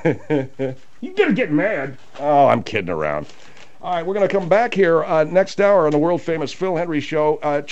You gotta get mad. Oh, I'm kidding around. All right, we're going to come back here next hour on the world-famous Phil Hendrie Show.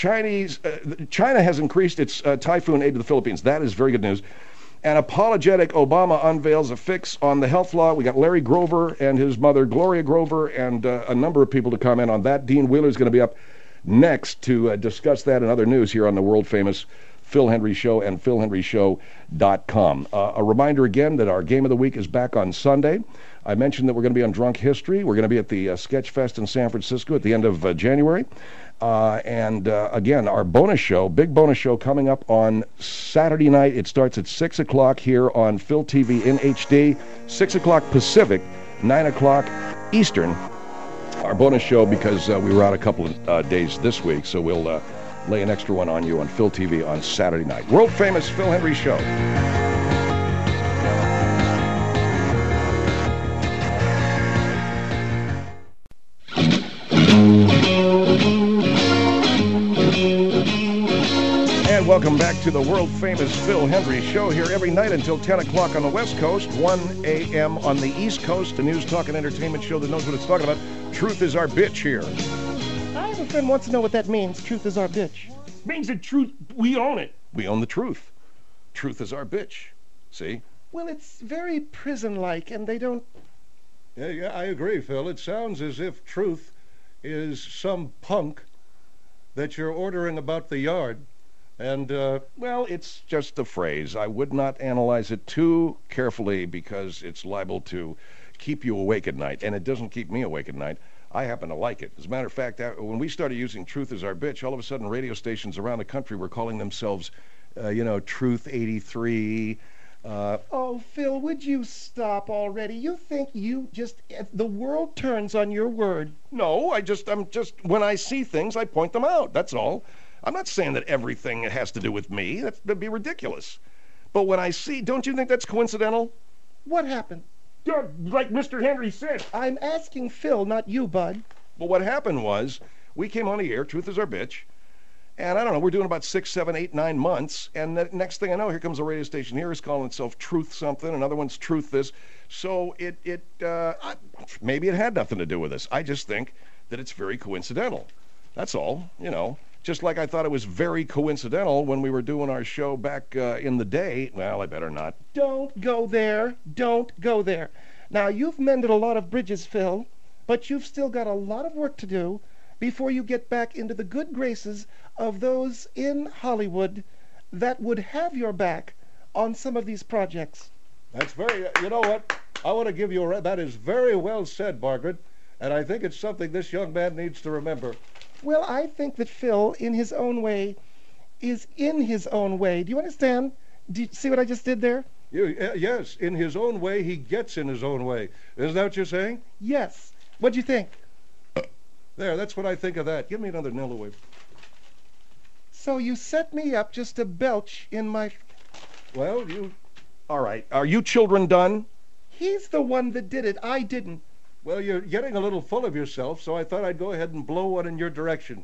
China has increased its typhoon aid to the Philippines. That is very good news. An apologetic Obama unveils a fix on the health law. We got Larry Grover and his mother, Gloria Grover, and a number of people to comment on that. Dean Wheeler is going to be up next to discuss that and other news here on the world-famous Phil Hendrie Show and philhendrieshow.com. A reminder again that our Game of the Week is back on Sunday. I mentioned that we're going to be on Drunk History. We're going to be at the Sketch Fest in San Francisco at the end of January. Again, our bonus show, big bonus show coming up on Saturday night. It starts at 6 o'clock here on Phil TV in HD, 6 o'clock Pacific, 9 o'clock Eastern. Our bonus show because we were out a couple of days this week, so we'll lay an extra one on you on Phil TV on Saturday night. World-famous Phil Hendrie Show. And welcome back to the world-famous Phil Hendrie Show here every night until 10 o'clock on the West Coast, 1 a.m. on the East Coast, a news, talk, and entertainment show that knows what it's talking about. Truth is our bitch here. I have a friend who wants to know what that means. Truth is our bitch. Means the truth. We own it. We own the truth. Truth is our bitch. See? Well, it's very prison-like, and they don't... Yeah, I agree, Phil. It sounds as if truth is some punk that you're ordering about the yard. And, well, it's just a phrase. I would not analyze it too carefully because it's liable to keep you awake at night, and it doesn't keep me awake at night. I happen to like it. As a matter of fact, when we started using Truth is our bitch, all of a sudden radio stations around the country were calling themselves, Truth 83, Oh, Phil, would you stop already? You think the world turns on your word. No, I'm just, when I see things, I point them out. That's all. I'm not saying that everything has to do with me. That'd be ridiculous. But when I see, don't you think that's coincidental? What happened? Yeah, like Mr. Henry said. I'm asking Phil, not you, Bud. Well, what happened was, we came on the air, Truth is Our Bitch, and I don't know, we're doing about 6, 7, 8, 9 months, and the next thing I know, here comes a radio station here, is calling itself Truth something, another one's Truth this. So maybe it had nothing to do with this. I just think that it's very coincidental. That's all, you know. Just like I thought it was very coincidental when we were doing our show back in the day. Well, I better not. Don't go there. Don't go there. Now, you've mended a lot of bridges, Phil, but you've still got a lot of work to do before you get back into the good graces of those in Hollywood that would have your back on some of these projects. That's you know what? I want to give you that is very well said, Margaret, and I think it's something this young man needs to remember. Well, I think that Phil, in his own way, is in his own way. Do you understand? Do you see what I just did there? Yes, in his own way, he gets in his own way. Isn't that what you're saying? Yes. What do you think? There, that's what I think of that. Give me another Nillaway. So you set me up just to belch in my... Well, you... All right. Are you children done? He's the one that did it. I didn't. Well, you're getting a little full of yourself, so I thought I'd go ahead and blow one in your direction.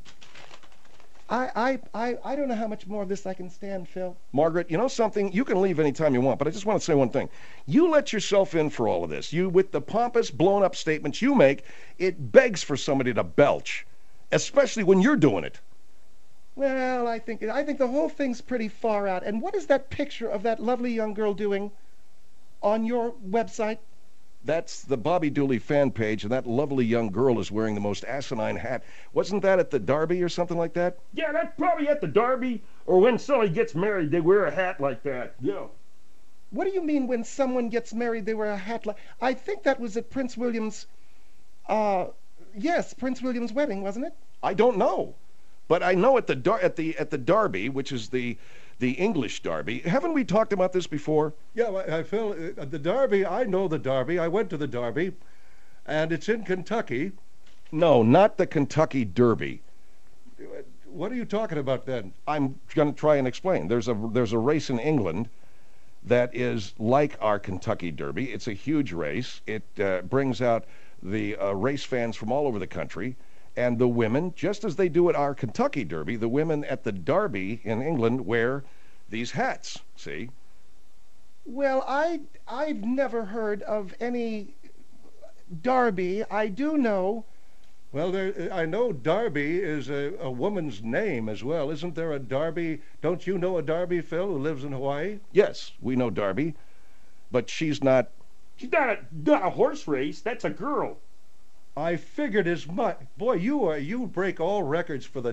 I don't know how much more of this I can stand, Phil. Margaret, you know something? You can leave any time you want, but I just want to say one thing. You let yourself in for all of this. You, with the pompous, blown-up statements you make, it begs for somebody to belch, especially when you're doing it. Well, I think the whole thing's pretty far out. And what is that picture of that lovely young girl doing on your website? That's the Bobby Dooley fan page, and that lovely young girl is wearing the most asinine hat. Wasn't that at the Derby or something like that? Yeah, that's probably at the Derby, or when somebody gets married, they wear a hat like that. Yeah. What do you mean when someone gets married, they wear a hat like... I think that was at Prince William's... yes, Prince William's wedding, wasn't it? I don't know. But I know at the Derby, which is the English Derby. Haven't we talked about this before? Yeah, I feel the Derby. I know the Derby. I went to the Derby, and it's in Kentucky. No, not the Kentucky Derby. What are you talking about then? I'm going to try and explain. There's a race in England that is like our Kentucky Derby. It's a huge race. It brings out the race fans from all over the country. And the women, just as they do at our Kentucky Derby, the women at the Derby in England wear these hats, see? Well, I've never heard of any Derby. I do know... Well, I know Darby is a woman's name as well. Isn't there a Darby? Don't you know a Darby, Phil, who lives in Hawaii? Yes, we know Darby, but she's not... She's not a horse race. That's a girl. I figured as much. Boy, you break all records for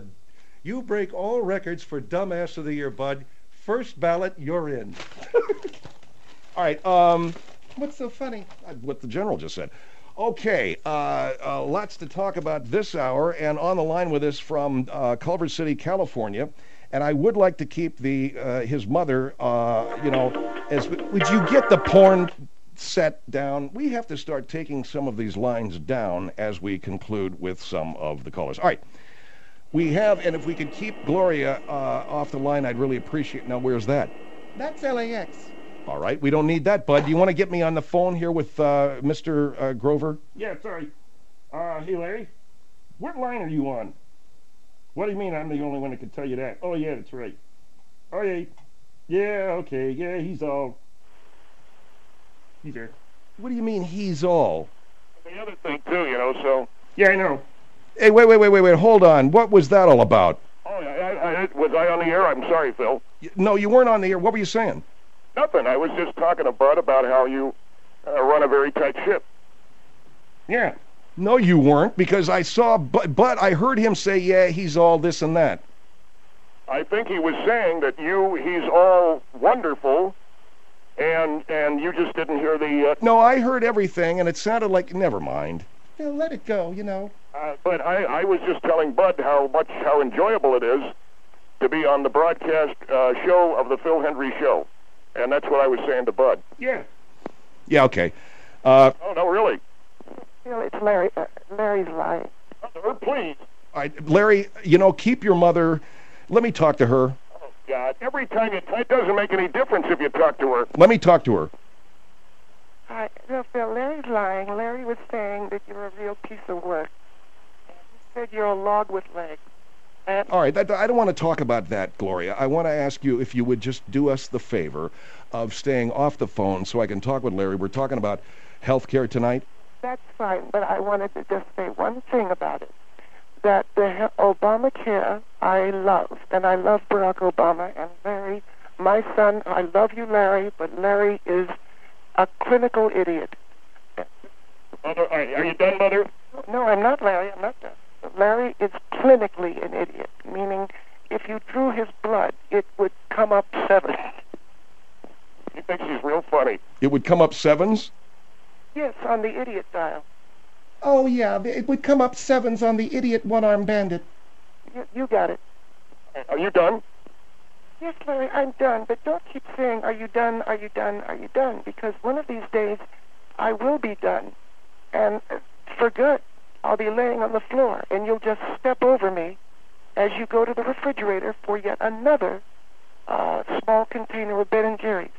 Dumbass of the Year, Bud. First ballot, you're in. All right. What's so funny? What the general just said. Okay. Lots to talk about this hour, and on the line with us from Culver City, California. And I would like to keep his mother. Would you get the porn set down? We have to start taking some of these lines down as we conclude with some of the callers. All right. We have, and if we could keep Gloria off the line, I'd really appreciate it. Now, where's that? That's LAX. All right. We don't need that, Bud. Do you want to get me on the phone here with Mr. Grover? Yeah, sorry. Hey, Larry. What line are you on? What do you mean I'm the only one that can tell you that? Oh, yeah, that's right. Oh, yeah. Yeah, okay. Yeah, he's all... He's there. What do you mean he's all? The other thing, too, so... Yeah, I know. Hey, wait. Hold on. What was that all about? Oh, was I on the air? I'm sorry, Phil. No, you weren't on the air. What were you saying? Nothing. I was just talking to Bud about how you run a very tight ship. Yeah. No, you weren't, because I saw... But I heard him say, yeah, he's all this and that. I think he was saying that he's all wonderful... And you just didn't hear the... No, I heard everything, and it sounded like... Never mind. Phil, let it go, But I was just telling Bud how enjoyable it is to be on the broadcast show of the Phil Hendry Show. and that's what I was saying to Bud. Yeah. Yeah, okay. Oh, no, really? Phil, it's Larry. Larry's lying. Mother, please. All right, Larry, keep your mother. Let me talk to her. Oh, God. Every time it doesn't make any difference if you talk to her. Let me talk to her. No, Phil, Larry's lying. Larry was saying that you're a real piece of work. He said you're a log with legs. And All right, I don't want to talk about that, Gloria. I want to ask you if you would just do us the favor of staying off the phone so I can talk with Larry. We're talking about health care tonight. that's fine, but I wanted to just say one thing about it. That the Obamacare I love, and I love Barack Obama, and Larry, my son, I love you, Larry, but Larry is a clinical idiot. Mother, are you done, Mother? No, I'm not, Larry. I'm not done. Larry is clinically an idiot, meaning if you drew his blood, it would come up 7. He thinks he's real funny. It would come up 7s? Yes, on the idiot dial. Oh, yeah, it would come up 7s on the idiot one-armed bandit. You got it. Are you done? Yes, Larry, I'm done, but don't keep saying, are you done, are you done, are you done? Because one of these days, I will be done. And for good, I'll be laying on the floor, and you'll just step over me as you go to the refrigerator for yet another small container of Ben & Jerry's.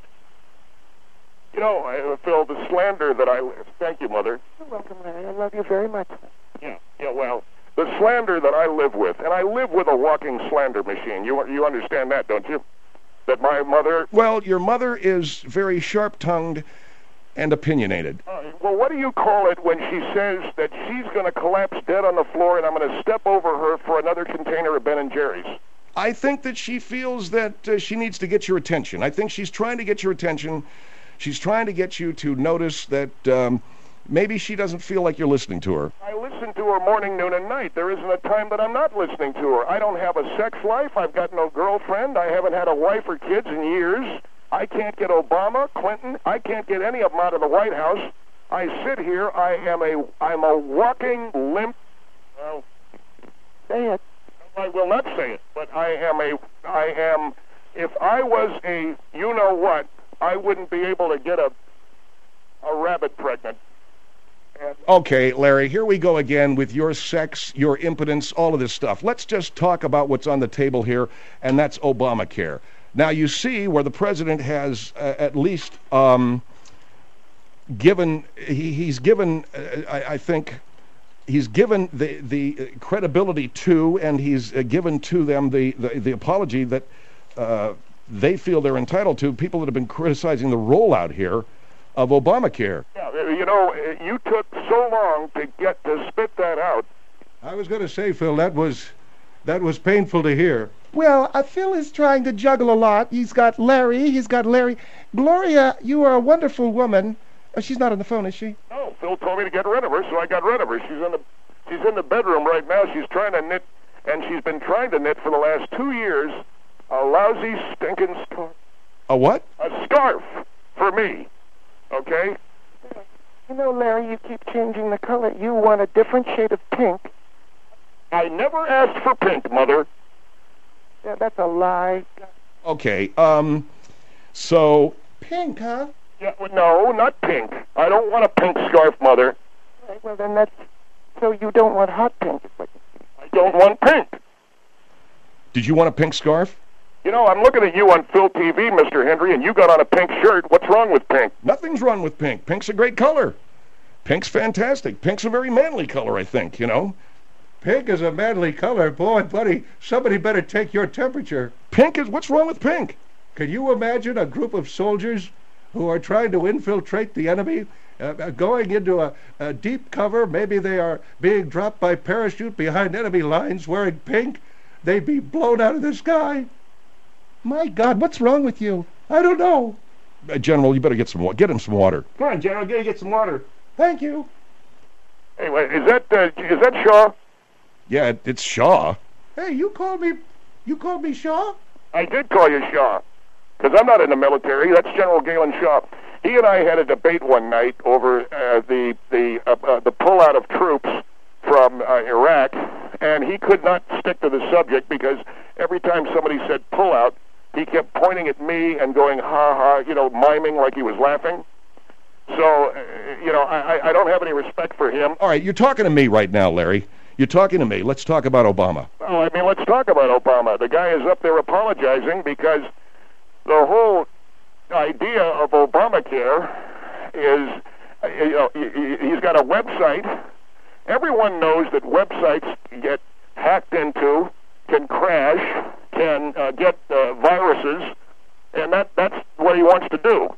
You know, Phil, the slander that thank you, Mother. You're welcome, Larry. I love you very much. Yeah, well, the slander that I live with, and I live with a walking slander machine. You understand that, don't you? That my mother... Well, your mother is very sharp-tongued and opinionated. Well, what do you call it when she says that she's going to collapse dead on the floor and I'm going to step over her for another container of Ben & Jerry's? I think that she feels that she needs to get your attention. I think she's trying to get your attention. She's trying to get you to notice that maybe she doesn't feel like you're listening to her. I listen to her morning, noon, and night. There isn't a time that I'm not listening to her. I don't have a sex life. I've got no girlfriend. I haven't had a wife or kids in years. I can't get Obama, Clinton. I can't get any of them out of the White House. I sit here. I'm a walking limp. Well, Say it. I will not say it, but I am, if I was a you-know-what, I wouldn't be able to get a rabbit pregnant. And Okay, Larry, here we go again with your sex, your impotence, all of this stuff. Let's just talk about what's on the table here, and that's Obamacare. Now, you see where the president has at least given, he's given, I think, he's given the credibility to, and he's given to them the apology that they feel they're entitled to, people that have been criticizing the rollout here of Obamacare. yeah, you know, you took so long to spit that out. I was going to say, Phil, that was painful to hear. Well, Phil is trying to juggle a lot. He's got Larry. Gloria, you are a wonderful woman. Oh, she's not on the phone, is she? No, Phil told me to get rid of her, so I got rid of her. She's in the bedroom right now. She's trying to knit, and she's been trying to knit for the last 2 years a lousy, stinking scarf. A what? A scarf for me, okay? You know, Larry, you keep changing the color. You want a different shade of pink. I never asked for pink, Mother. Yeah, that's a lie. Okay, so... Pink, huh? Yeah, well, no, not pink. I don't want a pink scarf, Mother. Right, well, then that's... So you don't want hot pink. Is what you I don't want pink. Did you want a pink scarf? You know, I'm looking at you on Phil TV, Mr. Hendry, and you got on a pink shirt. What's wrong with pink? Nothing's wrong with pink. Pink's a great color. Pink's fantastic. Pink's a very manly color, I think, you know. Pink is a manly color. Boy, buddy, somebody better take your temperature. Pink is... What's wrong with pink? Can you imagine a group of soldiers who are trying to infiltrate the enemy, going into a deep cover? Maybe they are being dropped by parachute behind enemy lines wearing pink. They'd be blown out of the sky. My God, what's wrong with you? I don't know. General, you better get him some water. Come on, General, get some water. Thank you. Hey, wait, is that Shaw? Yeah, it's Shaw. Hey, you called me Shaw? I did call you Shaw, because I'm not in the military. That's General Galen Shaw. He and I had a debate one night over the pullout of troops from Iraq, and he could not stick to the subject because every time somebody said pullout, he kept pointing at me and going, ha, ha, miming like he was laughing. So, I don't have any respect for him. All right, you're talking to me right now, Larry. You're talking to me. Let's talk about Obama. Well, let's talk about Obama. The guy is up there apologizing because the whole idea of Obamacare is, he's got a website. Everyone knows that websites get hacked into, can crash, can get viruses, and that's what he wants to do.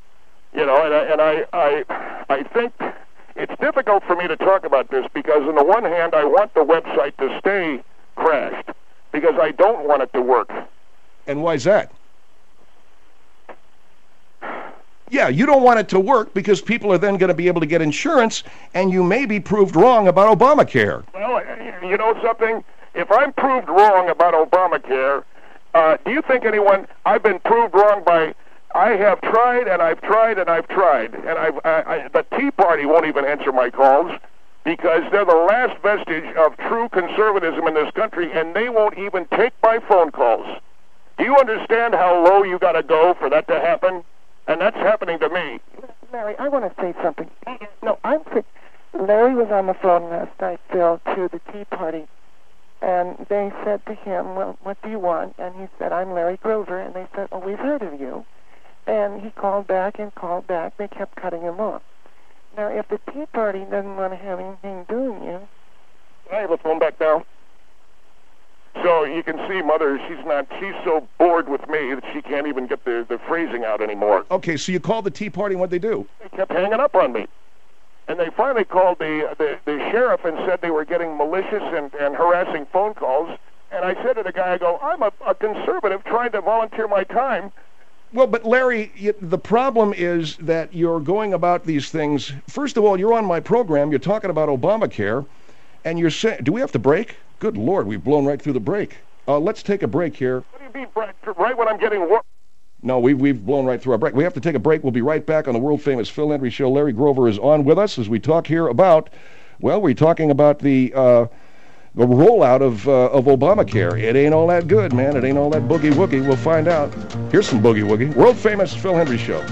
I think it's difficult for me to talk about this because on the one hand, I want the website to stay crashed because I don't want it to work. And why is that? Yeah, you don't want it to work because people are then going to be able to get insurance, and you may be proved wrong about Obamacare. Well, you know something? If I'm proved wrong about Obamacare, do you think I've been proved wrong by, I have tried and I've tried and I've tried, and the Tea Party won't even answer my calls because they're the last vestige of true conservatism in this country, and they won't even take my phone calls. Do you understand how low you got to go for that to happen? And that's happening to me. Larry, I want to say something. No, Larry was on the phone last night, Phil, to the Tea Party, and they said to him, well, what do you want? And he said, I'm Larry Grover. And they said, oh, we've heard of you. And he called back and called back. They kept cutting him off. Now, if the Tea Party doesn't want to have anything doing you... I have a phone back now. So you can see, Mother, she's so bored with me that she can't even get the phrasing out anymore. Okay, so you called the Tea Party, and what'd they do? They kept hanging up on me. And they finally called the sheriff and said they were getting malicious and harassing phone calls. And I said to the guy, I'm a conservative trying to volunteer my time. Well, but Larry, the problem is that you're going about these things. First of all, you're on my program. You're talking about Obamacare, and you're saying, do we have to break? Good Lord, we've blown right through the break. Let's take a break here. What do you mean, right when I'm getting work? No, we've blown right through our break. We have to take a break. We'll be right back on the world-famous Phil Hendrie Show. Larry Grover is on with us as we talk here about, we're talking about the rollout of Obamacare. It ain't all that good, man. It ain't all that boogie-woogie. We'll find out. Here's some boogie-woogie. World-famous Phil Hendrie Show.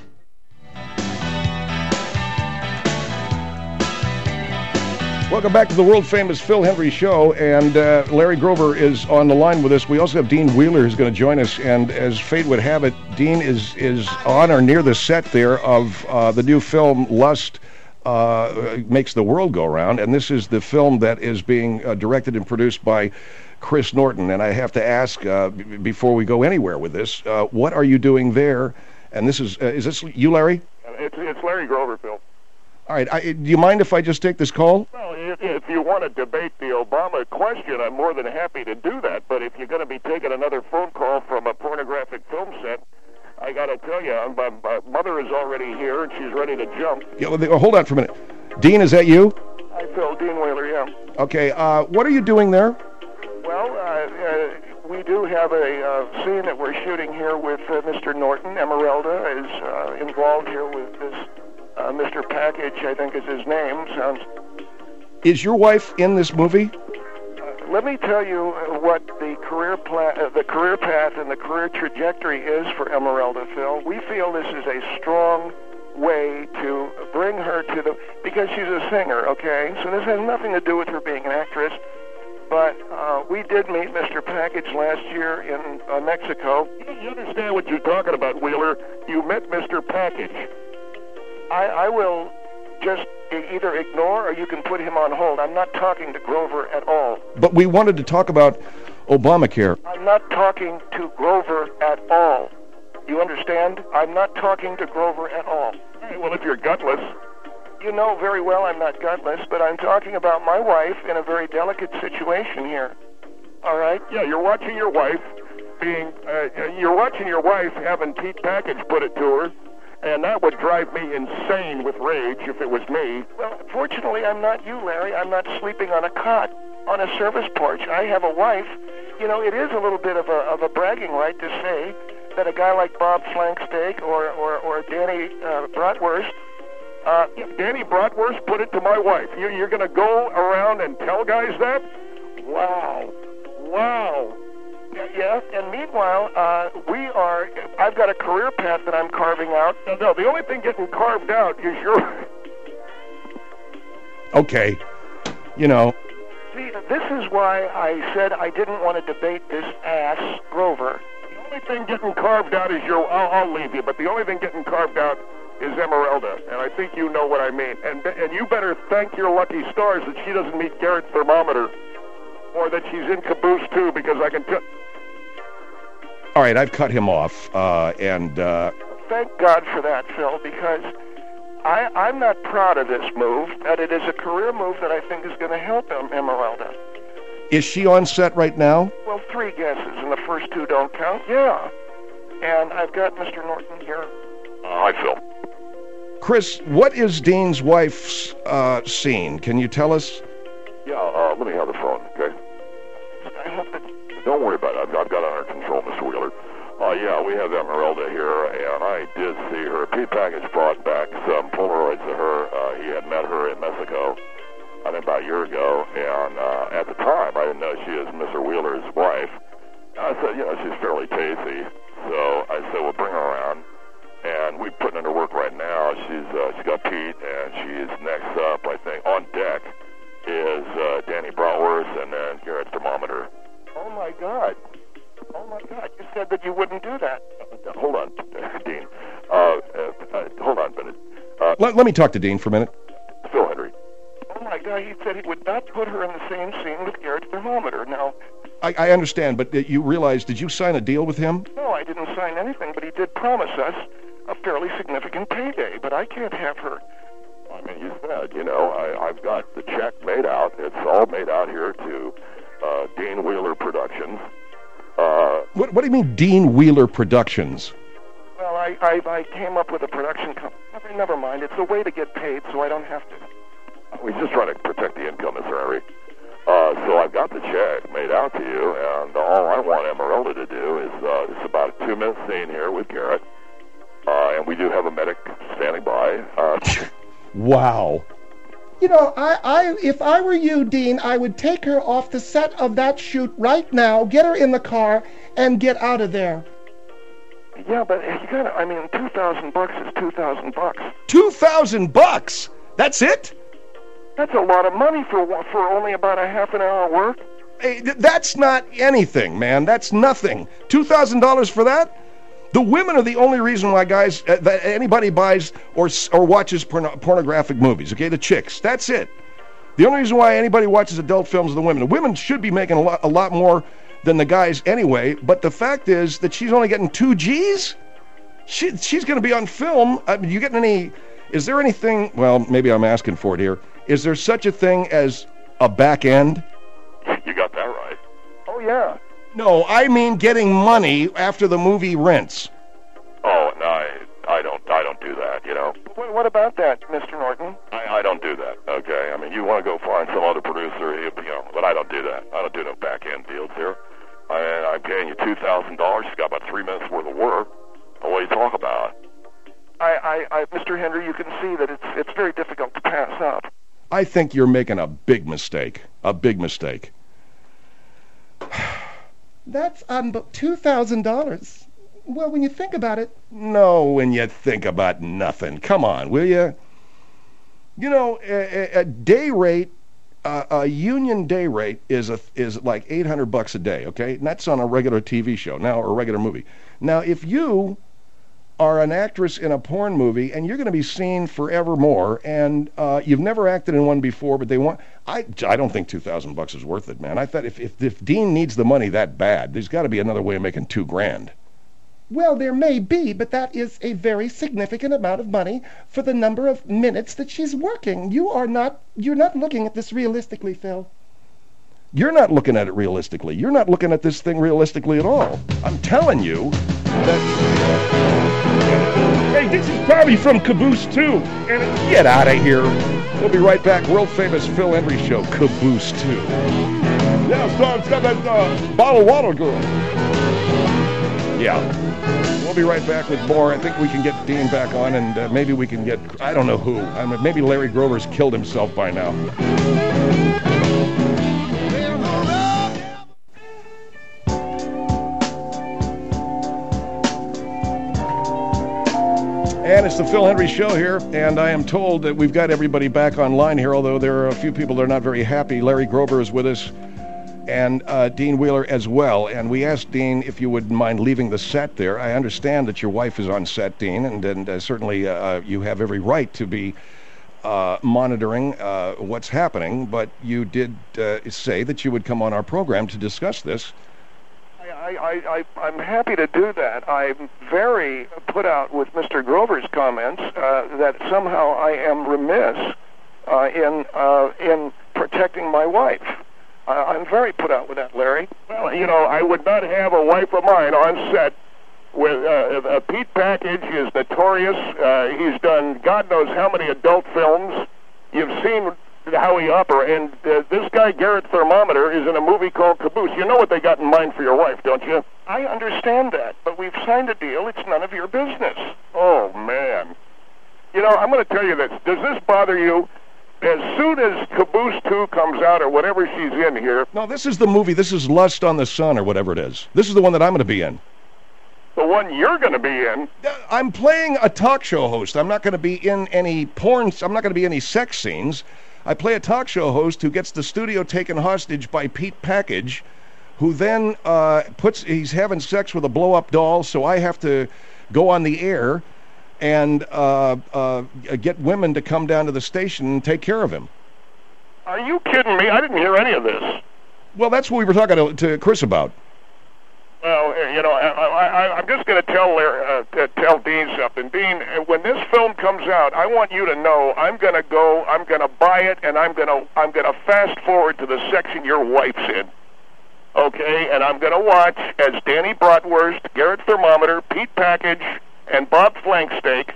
Welcome back to the world-famous Phil Hendrie Show, and Larry Grover is on the line with us. We also have Dean Wheeler who's going to join us, and as fate would have it, Dean is on or near the set there of the new film Lust Makes the World Go Round, and this is the film that is being directed and produced by Chris Norton. And I have to ask, before we go anywhere with this, what are you doing there? And this is this you, Larry? It's Larry Grover, Phil. All right, do you mind if I just take this call? Well, if you want to debate the Obama question, I'm more than happy to do that. But if you're going to be taking another phone call from a pornographic film set, I got to tell you, my mother is already here, and she's ready to jump. Yeah, well, hold on for a minute. Dean, is that you? Hi, Phil. Dean Wheeler, yeah. Okay, what are you doing there? Well, we do have a scene that we're shooting here with Mr. Norton. Emeralda is involved here with this Mr. Package, I think is his name. Is your wife in this movie? Let me tell you what the career path and the career trajectory is for Emeralda, Phil. We feel this is a strong way to bring her to because she's a singer, okay? So this has nothing to do with her being an actress. But we did meet Mr. Package last year in Mexico. You understand what you're talking about, Wheeler? You met Mr. Package. I will just either ignore or you can put him on hold. I'm not talking to Grover at all. But we wanted to talk about Obamacare. I'm not talking to Grover at all. You understand? I'm not talking to Grover at all. Well, if you're gutless. You know very well I'm not gutless, but I'm talking about my wife in a very delicate situation here. All right? Yeah, you're watching your wife having Pete Package put it to her. And that would drive me insane with rage if it was me. Well, fortunately, I'm not you, Larry. I'm not sleeping on a cot on a service porch. I have a wife. You know, it is a little bit of a bragging right to say that a guy like Bob Flanksteak or Danny Bratwurst, Danny Bratwurst put it to my wife. You're going to go around and tell guys that? Wow. Yeah, and meanwhile, I've got a career path that I'm carving out. No, the only thing getting carved out is your... Okay. You know, See, this is why I said I didn't want to debate this ass, Grover. The only thing getting carved out is your... I'll leave you, but the only thing getting carved out is Emeralda, and I think you know what I mean. And you better thank your lucky stars that she doesn't meet Garrett's thermometer, or that she's in Caboose too, because I can tell... all right, I've cut him off, and... Thank God for that, Phil, because I'm not proud of this move, but it is a career move that I think is going to help Emeralda. Is she on set right now? Well, 3 guesses, and the first 2 don't count. Yeah. And I've got Mr. Norton here. Hi, Phil. Chris, what is Dean's wife's scene? Can you tell us? Yeah, let me have the phone, okay? I hope that... Don't worry about it. I've got it under control, Mr. Wheeler. Yeah, we have Emeralda here, and I did see her. Pete Package brought back some Polaroids of her. He had met her in Mexico, I think about a year ago, and at the time, I didn't know she was Mr. Wheeler's wife. I said, she's fairly tasty, so I said, well, bring her around. And we're putting her to work right now. She's got Pete, and she's next up, I think, on deck is Danny Bratwurst and then Garrett's thermometer. Oh, my God. Oh, my God. You said that you wouldn't do that. Hold on, Dean. Hold on a minute. Let me talk to Dean for a minute. Phil Hendry. Oh, my God. He said he would not put her in the same scene with Garrett's thermometer. Now... I understand, but you realize, did you sign a deal with him? No, I didn't sign anything, but he did promise us a fairly significant payday, but I can't have her. I mean, you said, I've got the check made out. It's all made out here to Dean Wheeler Productions. What do you mean, Dean Wheeler Productions? Well, I came up with a production company. Never mind. It's a way to get paid, so I don't have to. We're just trying to protect the income, Mr. Henry. So I've got the check made out to you, and all I want Emeralda to do is it's about a 2-minute scene here with Garrett, and we do have a medic standing by. Wow. If I were you, Dean, I would take her off the set of that shoot right now, get her in the car, and get out of there. Yeah, but you gotta, $2,000 is $2,000. $2,000? That's it? That's a lot of money for only about a half an hour work. Hey, that's not anything, man. That's nothing. $2,000 for that? The women are the only reason why guys, that anybody buys or watches pornographic movies, okay? The chicks. That's it. The only reason why anybody watches adult films are the women. The women should be making a lot more than the guys anyway, but the fact is that she's only getting 2 G's? She's going to be on film. I mean, you getting any... Is there anything... Well, maybe I'm asking for it here. Is there such a thing as a back end? You got that right. Oh, yeah. No, I mean getting money after the movie rents. Oh, no, I don't do that, What about that, Mr. Norton? I don't do that, okay? I mean, you want to go find some other producer, but I don't do that. I don't do no back-end deals here. I'm paying you $2,000. She's got about 3 minutes worth of work. What do you talk about? Mr. Henry, you can see that it's very difficult to pass up. I think you're making a big mistake. A big mistake. That's $2,000. Well, when you think about it... No, when you think about nothing. Come on, will you? A day rate, a union day rate is like $800 a day, okay? And that's on a regular TV show now, or a regular movie. Now, if you are an actress in a porn movie and you're going to be seen forevermore, and you've never acted in one before, but they want... I don't think $2,000 is worth it, man. I thought if Dean needs the money that bad, there's got to be another way of making $2,000. Well, there may be, but that is a very significant amount of money for the number of minutes that she's working. You're not looking at this realistically, Phil. You're not looking at it realistically. You're not looking at this thing realistically at all. I'm telling you that... Hey, this is Bobby from Caboose, too. And get out of here. We'll be right back. World-famous Phil Hendry Show, Caboose, too. Yeah, so it's got that bottled water girl. Yeah. We'll be right back with more. I think we can get Dean back on, and maybe we can get... I don't know who. Maybe Larry Grover's killed himself by now. And it's the Phil Hendry Show here, and I am told that we've got everybody back online here, although there are a few people that are not very happy. Larry Grover is with us, and Dean Wheeler as well. And we asked Dean if you wouldn't mind leaving the set there. I understand that your wife is on set, Dean, and certainly you have every right to be monitoring what's happening, but you did say that you would come on our program to discuss this. I'm happy to do that. I'm very put out with Mr. Grover's comments that somehow I am remiss in protecting my wife. I'm very put out with that, Larry. Well, you know, I would not have a wife of mine on set with Pete Package is notorious. He's done God knows how many adult films. You've seen how he operates. And this guy, Garrett Thermometer, is in a movie called Caboose. You know what they got in mind for your wife, don't you? I understand that, but we've signed a deal. It's none of your business. Oh, man. You know, I'm going to tell you this. Does this bother you? As soon as Caboose 2 comes out or whatever she's in here... No, this is the movie. This is Lust on the Sun or whatever it is. This is the one that I'm going to be in. The one you're going to be in? I'm playing a talk show host. I'm not going to be in any porn. I'm not going to be in any sex scenes. I play a talk show host who gets the studio taken hostage by Pete Package, who then he's having sex with a blow-up doll, so I have to go on the air and get women to come down to the station and take care of him. Are you kidding me? I didn't hear any of this. Well, that's what we were talking to Chris about. Well, you know, I'm just going to tell Dean something. Dean, when this film comes out, I want you to know I'm going to buy it, and I'm going to fast forward to the section your wife's in. Okay, and I'm going to watch as Danny Bratwurst, Garrett Thermometer, Pete Package, and Bob Flanksteak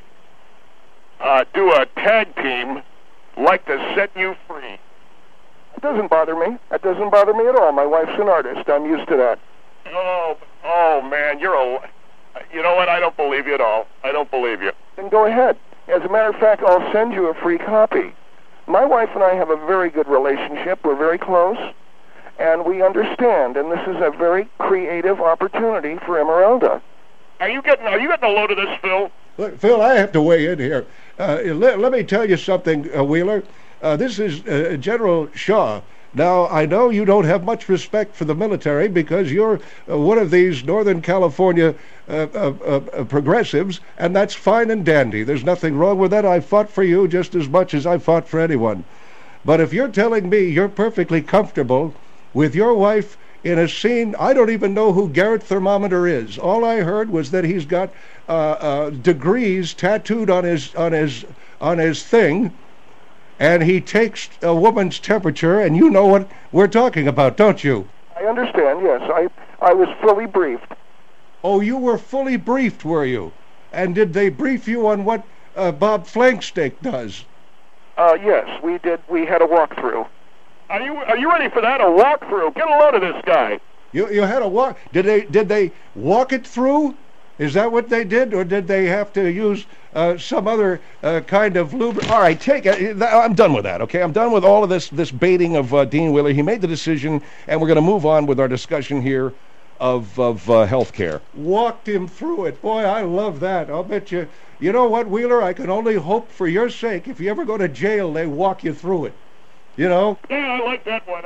do a tag team like to set you free. It doesn't bother me. It doesn't bother me at all. My wife's an artist. I'm used to that. Oh, man, you know what? I don't believe you at all. I don't believe you. Then go ahead. As a matter of fact, I'll send you a free copy. My wife and I have a very good relationship. We're very close, and we understand. And this is a very creative opportunity for Emeralda. Are you getting a load of this, Phil? Look, Phil, I have to weigh in here. Let me tell you something, Wheeler. This is General Shaw. Now, I know you don't have much respect for the military because you're one of these Northern California progressives, and that's fine and dandy. There's nothing wrong with that. I fought for you just as much as I fought for anyone. But if you're telling me you're perfectly comfortable with your wife in a scene, I don't even know who Garrett Thermometer is. All I heard was that he's got degrees tattooed on his thing, and he takes a woman's temperature, and you know what we're talking about, don't you? I understand, yes. I was fully briefed. Oh, you were fully briefed, were you? And did they brief you on what Bob Flanksteak does? Yes, we did. We had a walkthrough. Are you ready for that? A walkthrough? Get a load of this guy. You had a walk. Did they walk it through? Is that what they did, or did they have to use some other kind of lubricant? All right, take it. I'm done with that, okay? I'm done with all of this baiting of Dean Wheeler. He made the decision, and we're going to move on with our discussion here of health care. Walked him through it. Boy, I love that. I'll bet you. You know what, Wheeler? I can only hope for your sake, if you ever go to jail, they walk you through it. You know? Yeah, I like that one.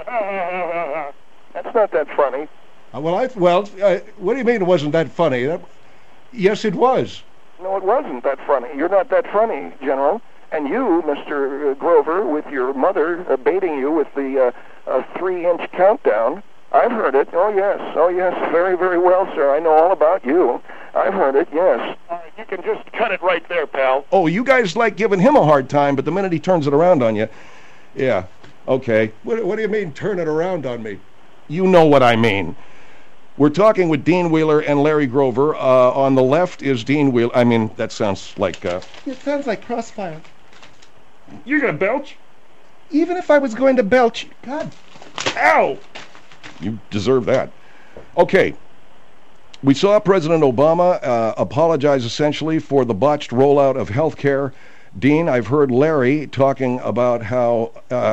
That's not that funny. What do you mean it wasn't that funny? Yes, it was. No, it wasn't that funny. You're not that funny, General. And you, Mr. Grover, with your mother baiting you with the 3-inch countdown, I've heard it. Oh, yes, very, very well, sir. I know all about you. I've heard it, yes. All right, you can just cut it right there, pal. Oh, you guys like giving him a hard time, but the minute he turns it around on you, yeah, okay. What do you mean, turn it around on me? You know what I mean. We're talking with Dean Wheeler and Larry Grover. On the left is Dean Wheeler. I mean, that sounds like... It sounds like crossfire. You're going to belch? Even if I was going to belch... God. Ow! You deserve that. Okay. We saw President Obama apologize essentially for the botched rollout of health care. Dean, I've heard Larry talking about how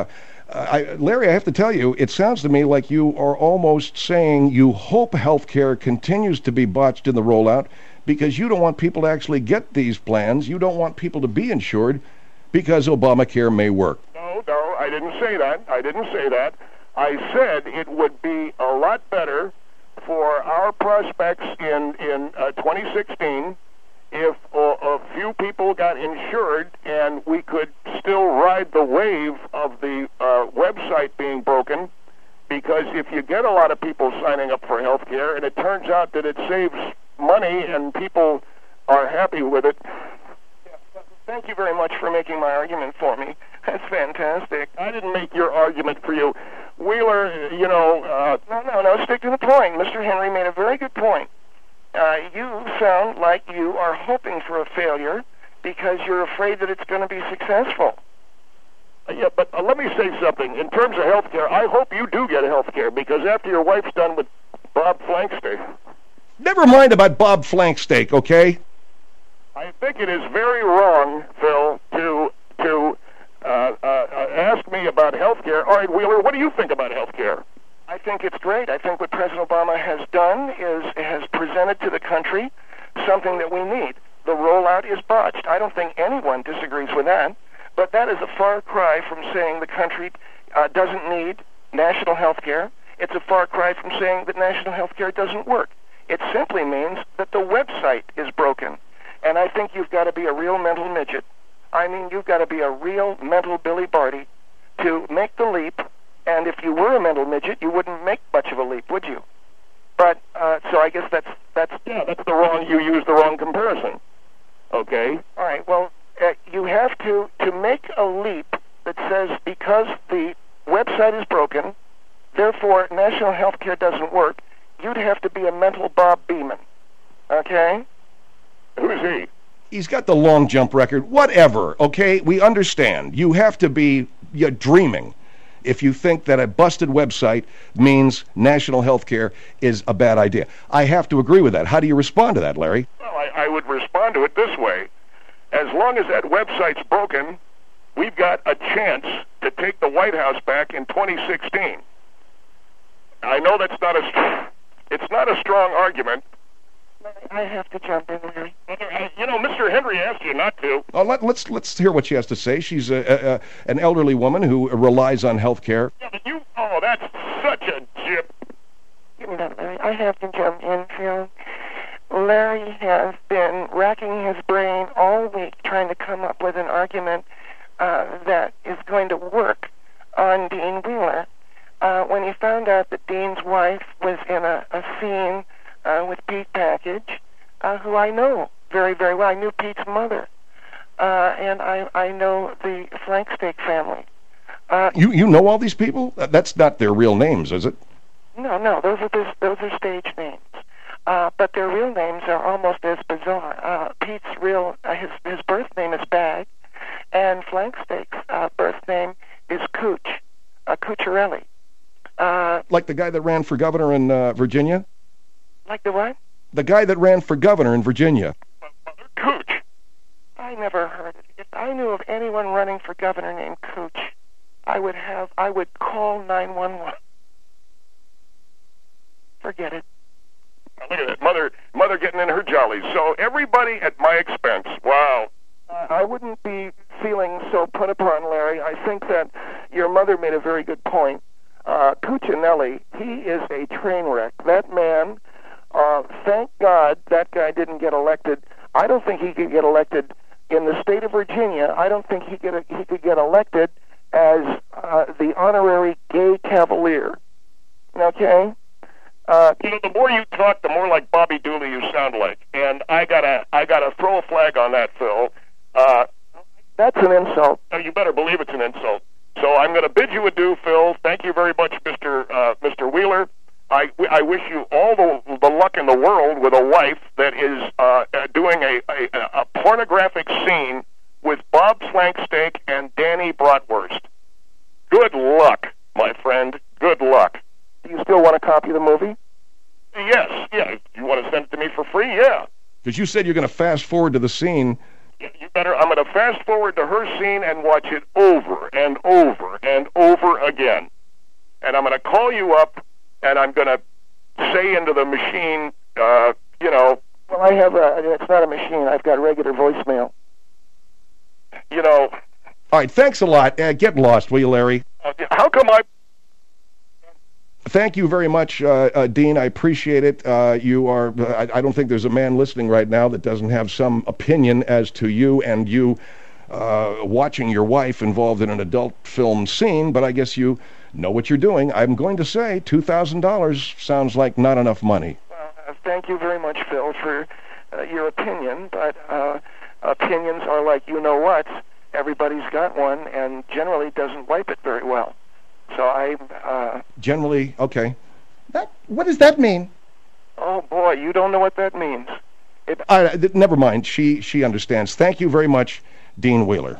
Larry, I have to tell you, it sounds to me like you are almost saying you hope healthcare continues to be botched in the rollout because you don't want people to actually get these plans. You don't want people to be insured because Obamacare may work. No, I didn't say that. I said it would be a lot better for our prospects in 2016 if a few people got insured and we could still ride the wave of the website being broken, because if you get a lot of people signing up for health care and it turns out that it saves money and people are happy with it. Thank you very much for making my argument for me. That's fantastic. I didn't make your argument for you. Wheeler, you know... No, stick to the point. Mr. Henry made a very good point. You sound like you are hoping for a failure because you're afraid that it's going to be successful. Yeah, but let me say something. In terms of health care, I hope you do get health care, because after your wife's done with Bob Flanksteak... Never mind about Bob Flanksteak, okay? I think it is very wrong, Phil, to ask me about health care. All right, Wheeler, what do you think about health care? I think it's great. I think what President Obama has done has presented to the country something that we need. The rollout is botched. I don't think anyone disagrees with that, but that is a far cry from saying the country doesn't need national health care. It's a far cry from saying that national health care doesn't work. It simply means that the website is broken. And I think you've got to be a real mental midget. I mean, you've got to be a real mental Billy Barty to make the leap. And if you were a mental midget, you wouldn't make much of a leap, would you? But so I guess that's the wrong. You used the wrong comparison. Okay. All right. Well, you have to make a leap that says because the website is broken, therefore national health care doesn't work. You'd have to be a mental Bob Beeman. Okay. Who is he? He's got the long jump record. Whatever, okay? We understand. You have to be dreaming if you think that a busted website means national health care is a bad idea. I have to agree with that. How do you respond to that, Larry? Well, I would respond to it this way. As long as that website's broken, we've got a chance to take the White House back in 2016. I know that's it's not a strong argument. I have to jump in, Larry. You know, Mr. Henry asked you not to. Let's hear what she has to say. She's an elderly woman who relies on health care. Yeah, but that's such a jip. Give me that, Larry. I have to jump in, Phil. Larry has been racking his brain all week trying to come up with an argument that is going to work on Dean Wheeler. When he found out that Dean's wife was in a scene with Pete Package, who I know very, very well. I knew Pete's mother, and I know the Flanksteak family. You know all these people? That's not their real names, is it? No, those are stage names. But their real names are almost as bizarre. Pete's his birth name is Bag, and Flanksteak's birth name is Cooch, Cucciarelli. Like the guy that ran for governor in Virginia? Like the what? The guy that ran for governor in Virginia. Cooch. I never heard it. If I knew of anyone running for governor named Cooch, I would call 911. Forget it. Look at that, mother getting in her jollies. So everybody at my expense. Wow. I wouldn't be feeling so put upon, Larry. I think that your mother made a very good point. Cuccinelli, he is a train wreck. That man, thank God that guy didn't get elected. I don't think he could get elected in the state of Virginia. I don't think he could get elected as the honorary gay cavalier. Okay? The more you talk, the more like Bobby Dooley you sound like. And I gotta throw a flag on that, Phil. That's an insult. You better believe it's an insult. So I'm going to bid you adieu, Phil. Thank you very much, Mr. Wheeler. I wish you all the luck in the world with a wife that is doing a pornographic scene with Bob Flanksteak and Danny Bratwurst. Good luck, my friend. Good luck. Do you still want a copy of the movie? Yes. Yeah. You want to send it to me for free? Yeah. Because you said you're going to fast forward to the scene. You better. I'm going to fast forward to her scene and watch it over and over and over again. And I'm going to call you up, and I'm going to say into the machine, you know... Well, I have it's not a machine. I've got regular voicemail. You know... All right, thanks a lot. Get lost, will you, Larry? How come I... Thank you very much, Dean. I appreciate it. You are, I don't think there's a man listening right now that doesn't have some opinion as to you and you watching your wife involved in an adult film scene, but I guess you know what you're doing. I'm going to say $2,000 sounds like not enough money. Thank you very much, Phil, for your opinion, but opinions are like you-know-what. Everybody's got one, and generally doesn't wipe it very well. So I... Generally, okay. What does that mean? Oh, boy, you don't know what that means. Never mind. She understands. Thank you very much, Dean Wheeler.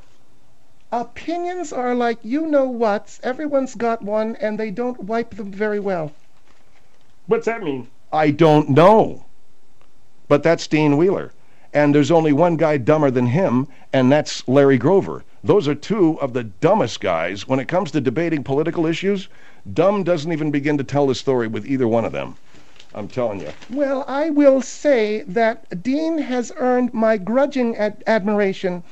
Opinions are like you-know-whats. Everyone's got one, and they don't wipe them very well. What's that mean? I don't know. But that's Dean Wheeler. And there's only one guy dumber than him, and that's Larry Grover. Those are two of the dumbest guys. When it comes to debating political issues, dumb doesn't even begin to tell the story with either one of them. I'm telling you. Well, I will say that Dean has earned my grudging admiration.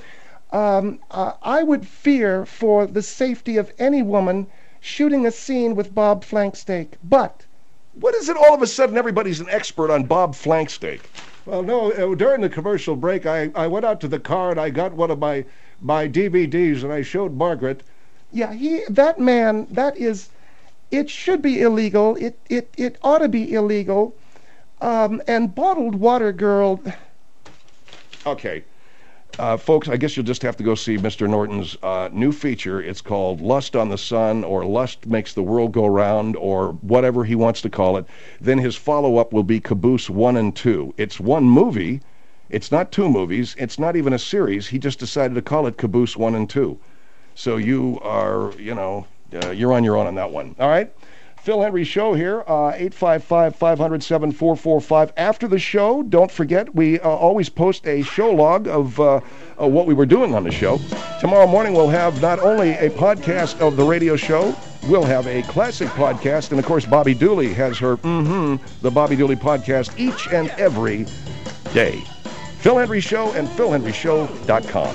I would fear for the safety of any woman shooting a scene with Bob Flanksteak. But... what is it all of a sudden everybody's an expert on Bob Flanksteak? Well, no, during the commercial break, I went out to the car and I got one of my DVDs and I showed Margaret. Yeah, that man, it should be illegal. It ought to be illegal. And Bottled Water Girl... Okay. Folks, I guess you'll just have to go see Mr. Norton's new feature. It's called Lust on the Sun, or Lust Makes the World Go Round, or whatever he wants to call it. Then his follow-up will be Caboose 1 and 2. It's one movie. It's not two movies. It's not even a series. He just decided to call it Caboose 1 and 2. So you are, you're on your own on that one. All right? Phil Hendrie Show here, 855-500-7445. After the show, don't forget, we always post a show log of what we were doing on the show. Tomorrow morning, we'll have not only a podcast of the radio show, we'll have a classic podcast, and of course, Bobby Dooley has her, the Bobby Dooley podcast each and every day. Phil Hendrie Show and PhilHendrieShow.com.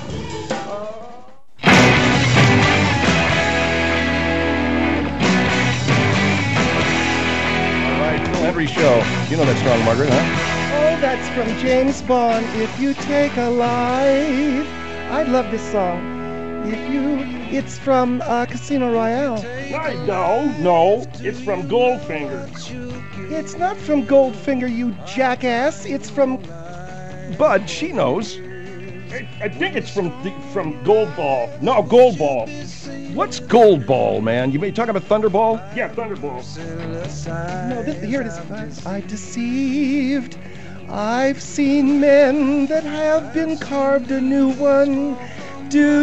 Hendrie Show. You know that song, Margaret, huh? Oh, that's from James Bond, If You Take a Life. I love this song. It's from Casino Royale. No, it's from Goldfinger. It's not from Goldfinger, you jackass. It's from... Bud, she knows. I think it's from Goldball. No, Goldball. What's Goldball, man? You talking about Thunderball? Yeah, Thunderball. No, here it is. I've deceived. I've seen men that have been carved a new one. Do.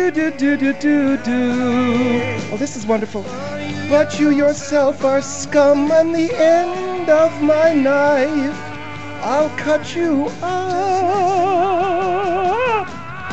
Oh, this is wonderful. But you yourself are scum, and the end of my knife, I'll cut you up.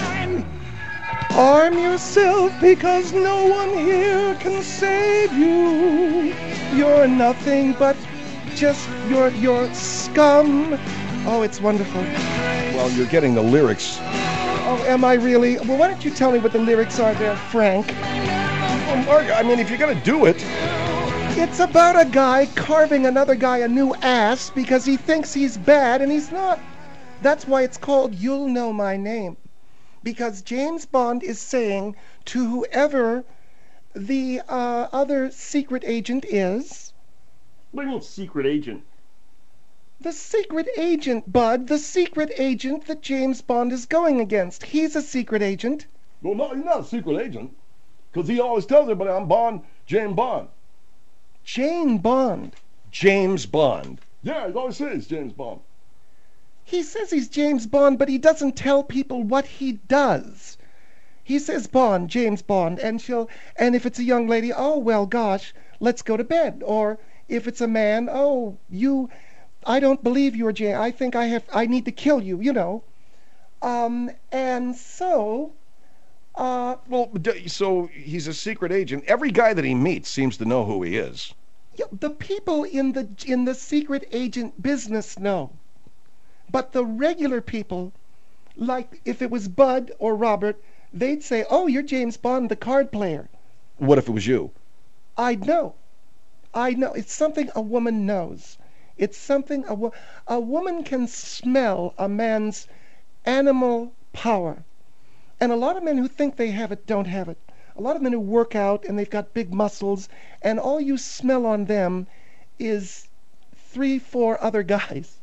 Arm yourself, because no one here can save you. You're nothing but just your scum. Oh, it's wonderful. Well, you're getting the lyrics. Oh, am I really? Well, why don't you tell me what the lyrics are there, Frank? Well, Mark, I mean, if you're going to do it... It's about a guy carving another guy a new ass because he thinks he's bad and he's not. That's why it's called You'll Know My Name. Because James Bond is saying to whoever the other secret agent is... What do you mean, secret agent? The secret agent, Bud. The secret agent that James Bond is going against. He's a secret agent. Well, no, he's not a secret agent. Because he always tells everybody, I'm Bond, James Bond. Jane Bond. James Bond. Yeah, he always says James Bond. He says he's James Bond, but he doesn't tell people what he does. He says Bond, James Bond, and if it's a young lady, oh, well, gosh, let's go to bed. Or if it's a man, oh, I don't believe you're James. I think I need to kill you, you know. And so, Well, so he's a secret agent. Every guy that he meets seems to know who he is. yeah, the people in the secret agent business know. But the regular people, like if it was Bud or Robert, they'd say, "Oh, you're James Bond, the card player." What if it was you? I'd know. I know. It's something a woman knows. It's something a woman can smell a man's animal power. And a lot of men who think they have it don't have it. A lot of men who work out and they've got big muscles, and all you smell on them is 3, 4 other guys.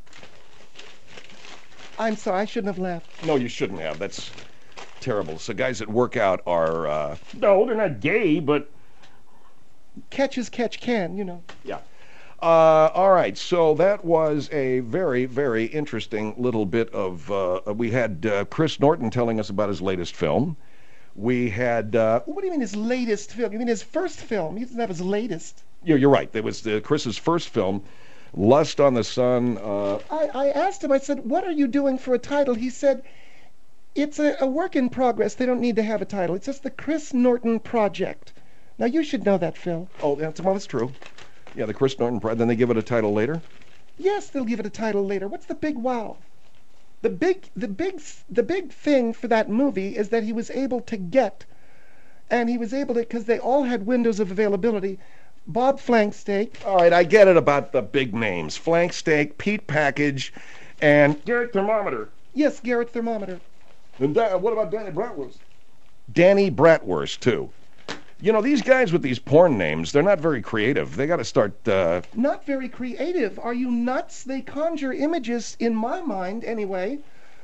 I'm sorry, I shouldn't have laughed. No, you shouldn't have. That's terrible. So guys that work out are, No, they're not gay, but Catch as catch can, you know. yeah. All right, so that was a very, very interesting little bit of, we had Chris Norton telling us about his latest film. We had, What do you mean his latest film? You mean his first film? He doesn't have his latest. you're right, it was Chris's first film, Lust on the Sun. I asked him, I said, "What are you doing for a title?" He said, "It's a work in progress. They don't need to have a title. It's just the Chris Norton Project." Now, you should know that, Phil. Oh, that's true. Yeah, the Chris Norton Project. Then they give it a title later? Yes, they'll give it a title later. What's the big wow? The big thing for that movie is that he was able to get, and he was able to, because they all had windows of availability, Bob Flanksteak. All right, I get it about the big names. Flanksteak, Pete Package, and Garrett Thermometer. Yes, Garrett Thermometer. And what about Danny Bratwurst? Danny Bratwurst, too. You know, these guys with these porn names, they're not very creative. They got to start, Not very creative. Are you nuts? They conjure images, in my mind anyway,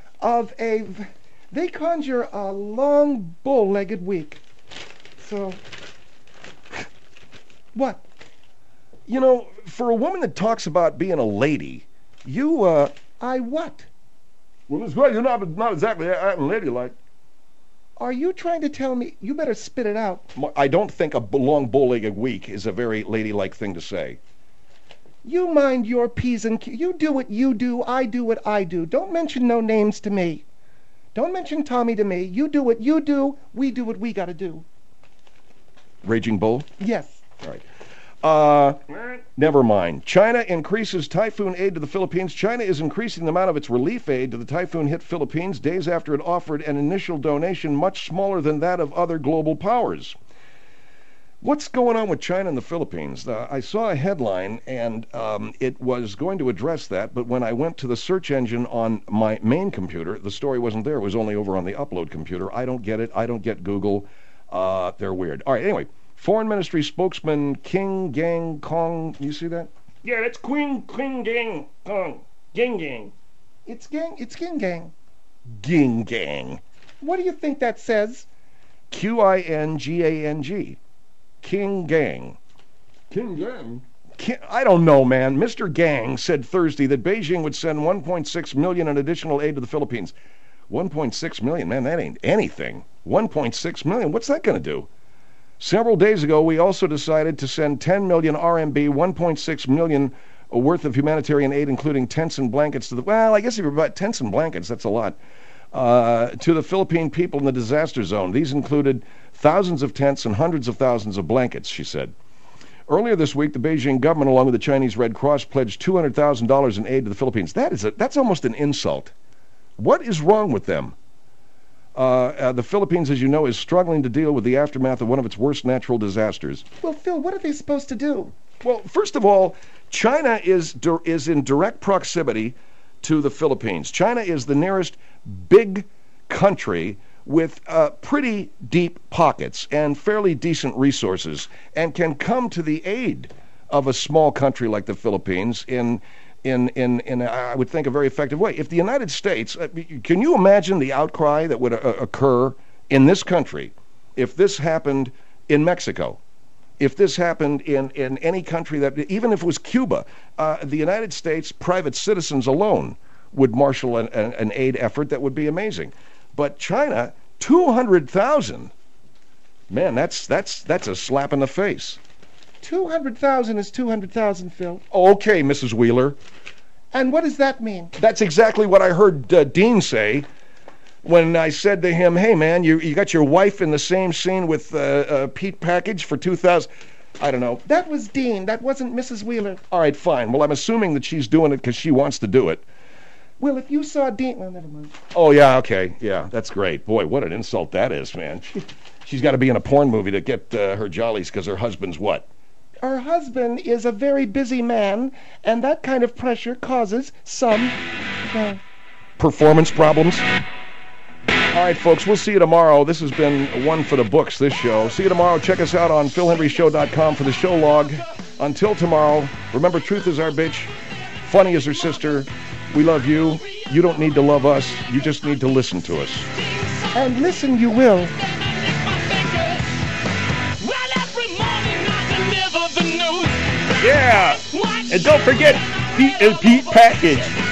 they conjure a long bull-legged week. So, what? you know, for a woman that talks about being a lady, you, I what? Well, Miss Gray, you're not exactly acting ladylike. Are you trying to tell me? You better spit it out. I don't think a long bull-legged week is a very ladylike thing to say. You mind your P's and Q's. You do what you do, I do what I do. Don't mention no names to me. Don't mention Tommy to me. You do what you do, we do what we gotta do. Raging Bull? Yes. All right. Never mind. China increases typhoon aid to the Philippines. China is increasing the amount of its relief aid to the typhoon-hit Philippines days after it offered an initial donation much smaller than that of other global powers. What's going on with China and the Philippines? I saw a headline, and it was going to address that, but when I went to the search engine on my main computer, the story wasn't there. It was only over on the upload computer. I don't get it. I don't get Google. They're weird. All right, anyway. Foreign Ministry spokesman King Gang Kong, you see that? Yeah, that's Queen Gang Kong. Gang. It's Ging Gang. Ging Gang. What do you think that says? Qingang. King Gang. King Gang? I don't know, man. Mr. Gang said Thursday that Beijing would send 1.6 million in additional aid to the Philippines. 1.6 million, man, that ain't anything. 1.6 million, what's that going to do? Several days ago, we also decided to send 10 million RMB, 1.6 million worth of humanitarian aid, including tents and blankets to the, well, I guess if you're about tents and blankets, that's a lot, to the Philippine people in the disaster zone. These included thousands of tents and hundreds of thousands of blankets, she said. Earlier this week, the Beijing government, along with the Chinese Red Cross, pledged $200,000 in aid to the Philippines. That's almost an insult. What is wrong with them? The Philippines, as you know, is struggling to deal with the aftermath of one of its worst natural disasters. Well, Phil, what are they supposed to do? Well, first of all, China is in direct proximity to the Philippines. China is the nearest big country with pretty deep pockets and fairly decent resources, and can come to the aid of a small country like the Philippines in I would think, a very effective way. If the United States, can you imagine the outcry that would occur in this country if this happened in Mexico? If this happened in any country, that even if it was Cuba, the United States private citizens alone would marshal an aid effort that would be amazing. But China, 200,000, man, that's a slap in the face. 200,000 is 200,000, Phil. Okay, Mrs. Wheeler. And what does that mean? That's exactly what I heard Dean say when I said to him, hey, man, you got your wife in the same scene with Pete Package for 2000. I don't know. That was Dean. That wasn't Mrs. Wheeler. All right, fine. Well, I'm assuming that she's doing it because she wants to do it. Well, if you saw Dean... Well, never mind. Oh, yeah, okay. Yeah, that's great. Boy, what an insult that is, man. She's got to be in a porn movie to get her jollies because her husband's what? Her husband is a very busy man, and that kind of pressure causes some... performance problems? All right, folks, we'll see you tomorrow. This has been one for the books, this show. See you tomorrow. Check us out on PhilHenryShow.com for the show log. Until tomorrow, remember, truth is our bitch. Funny is her sister. We love you. You don't need to love us. You just need to listen to us. And listen you will. Yeah. And don't forget Pete Package.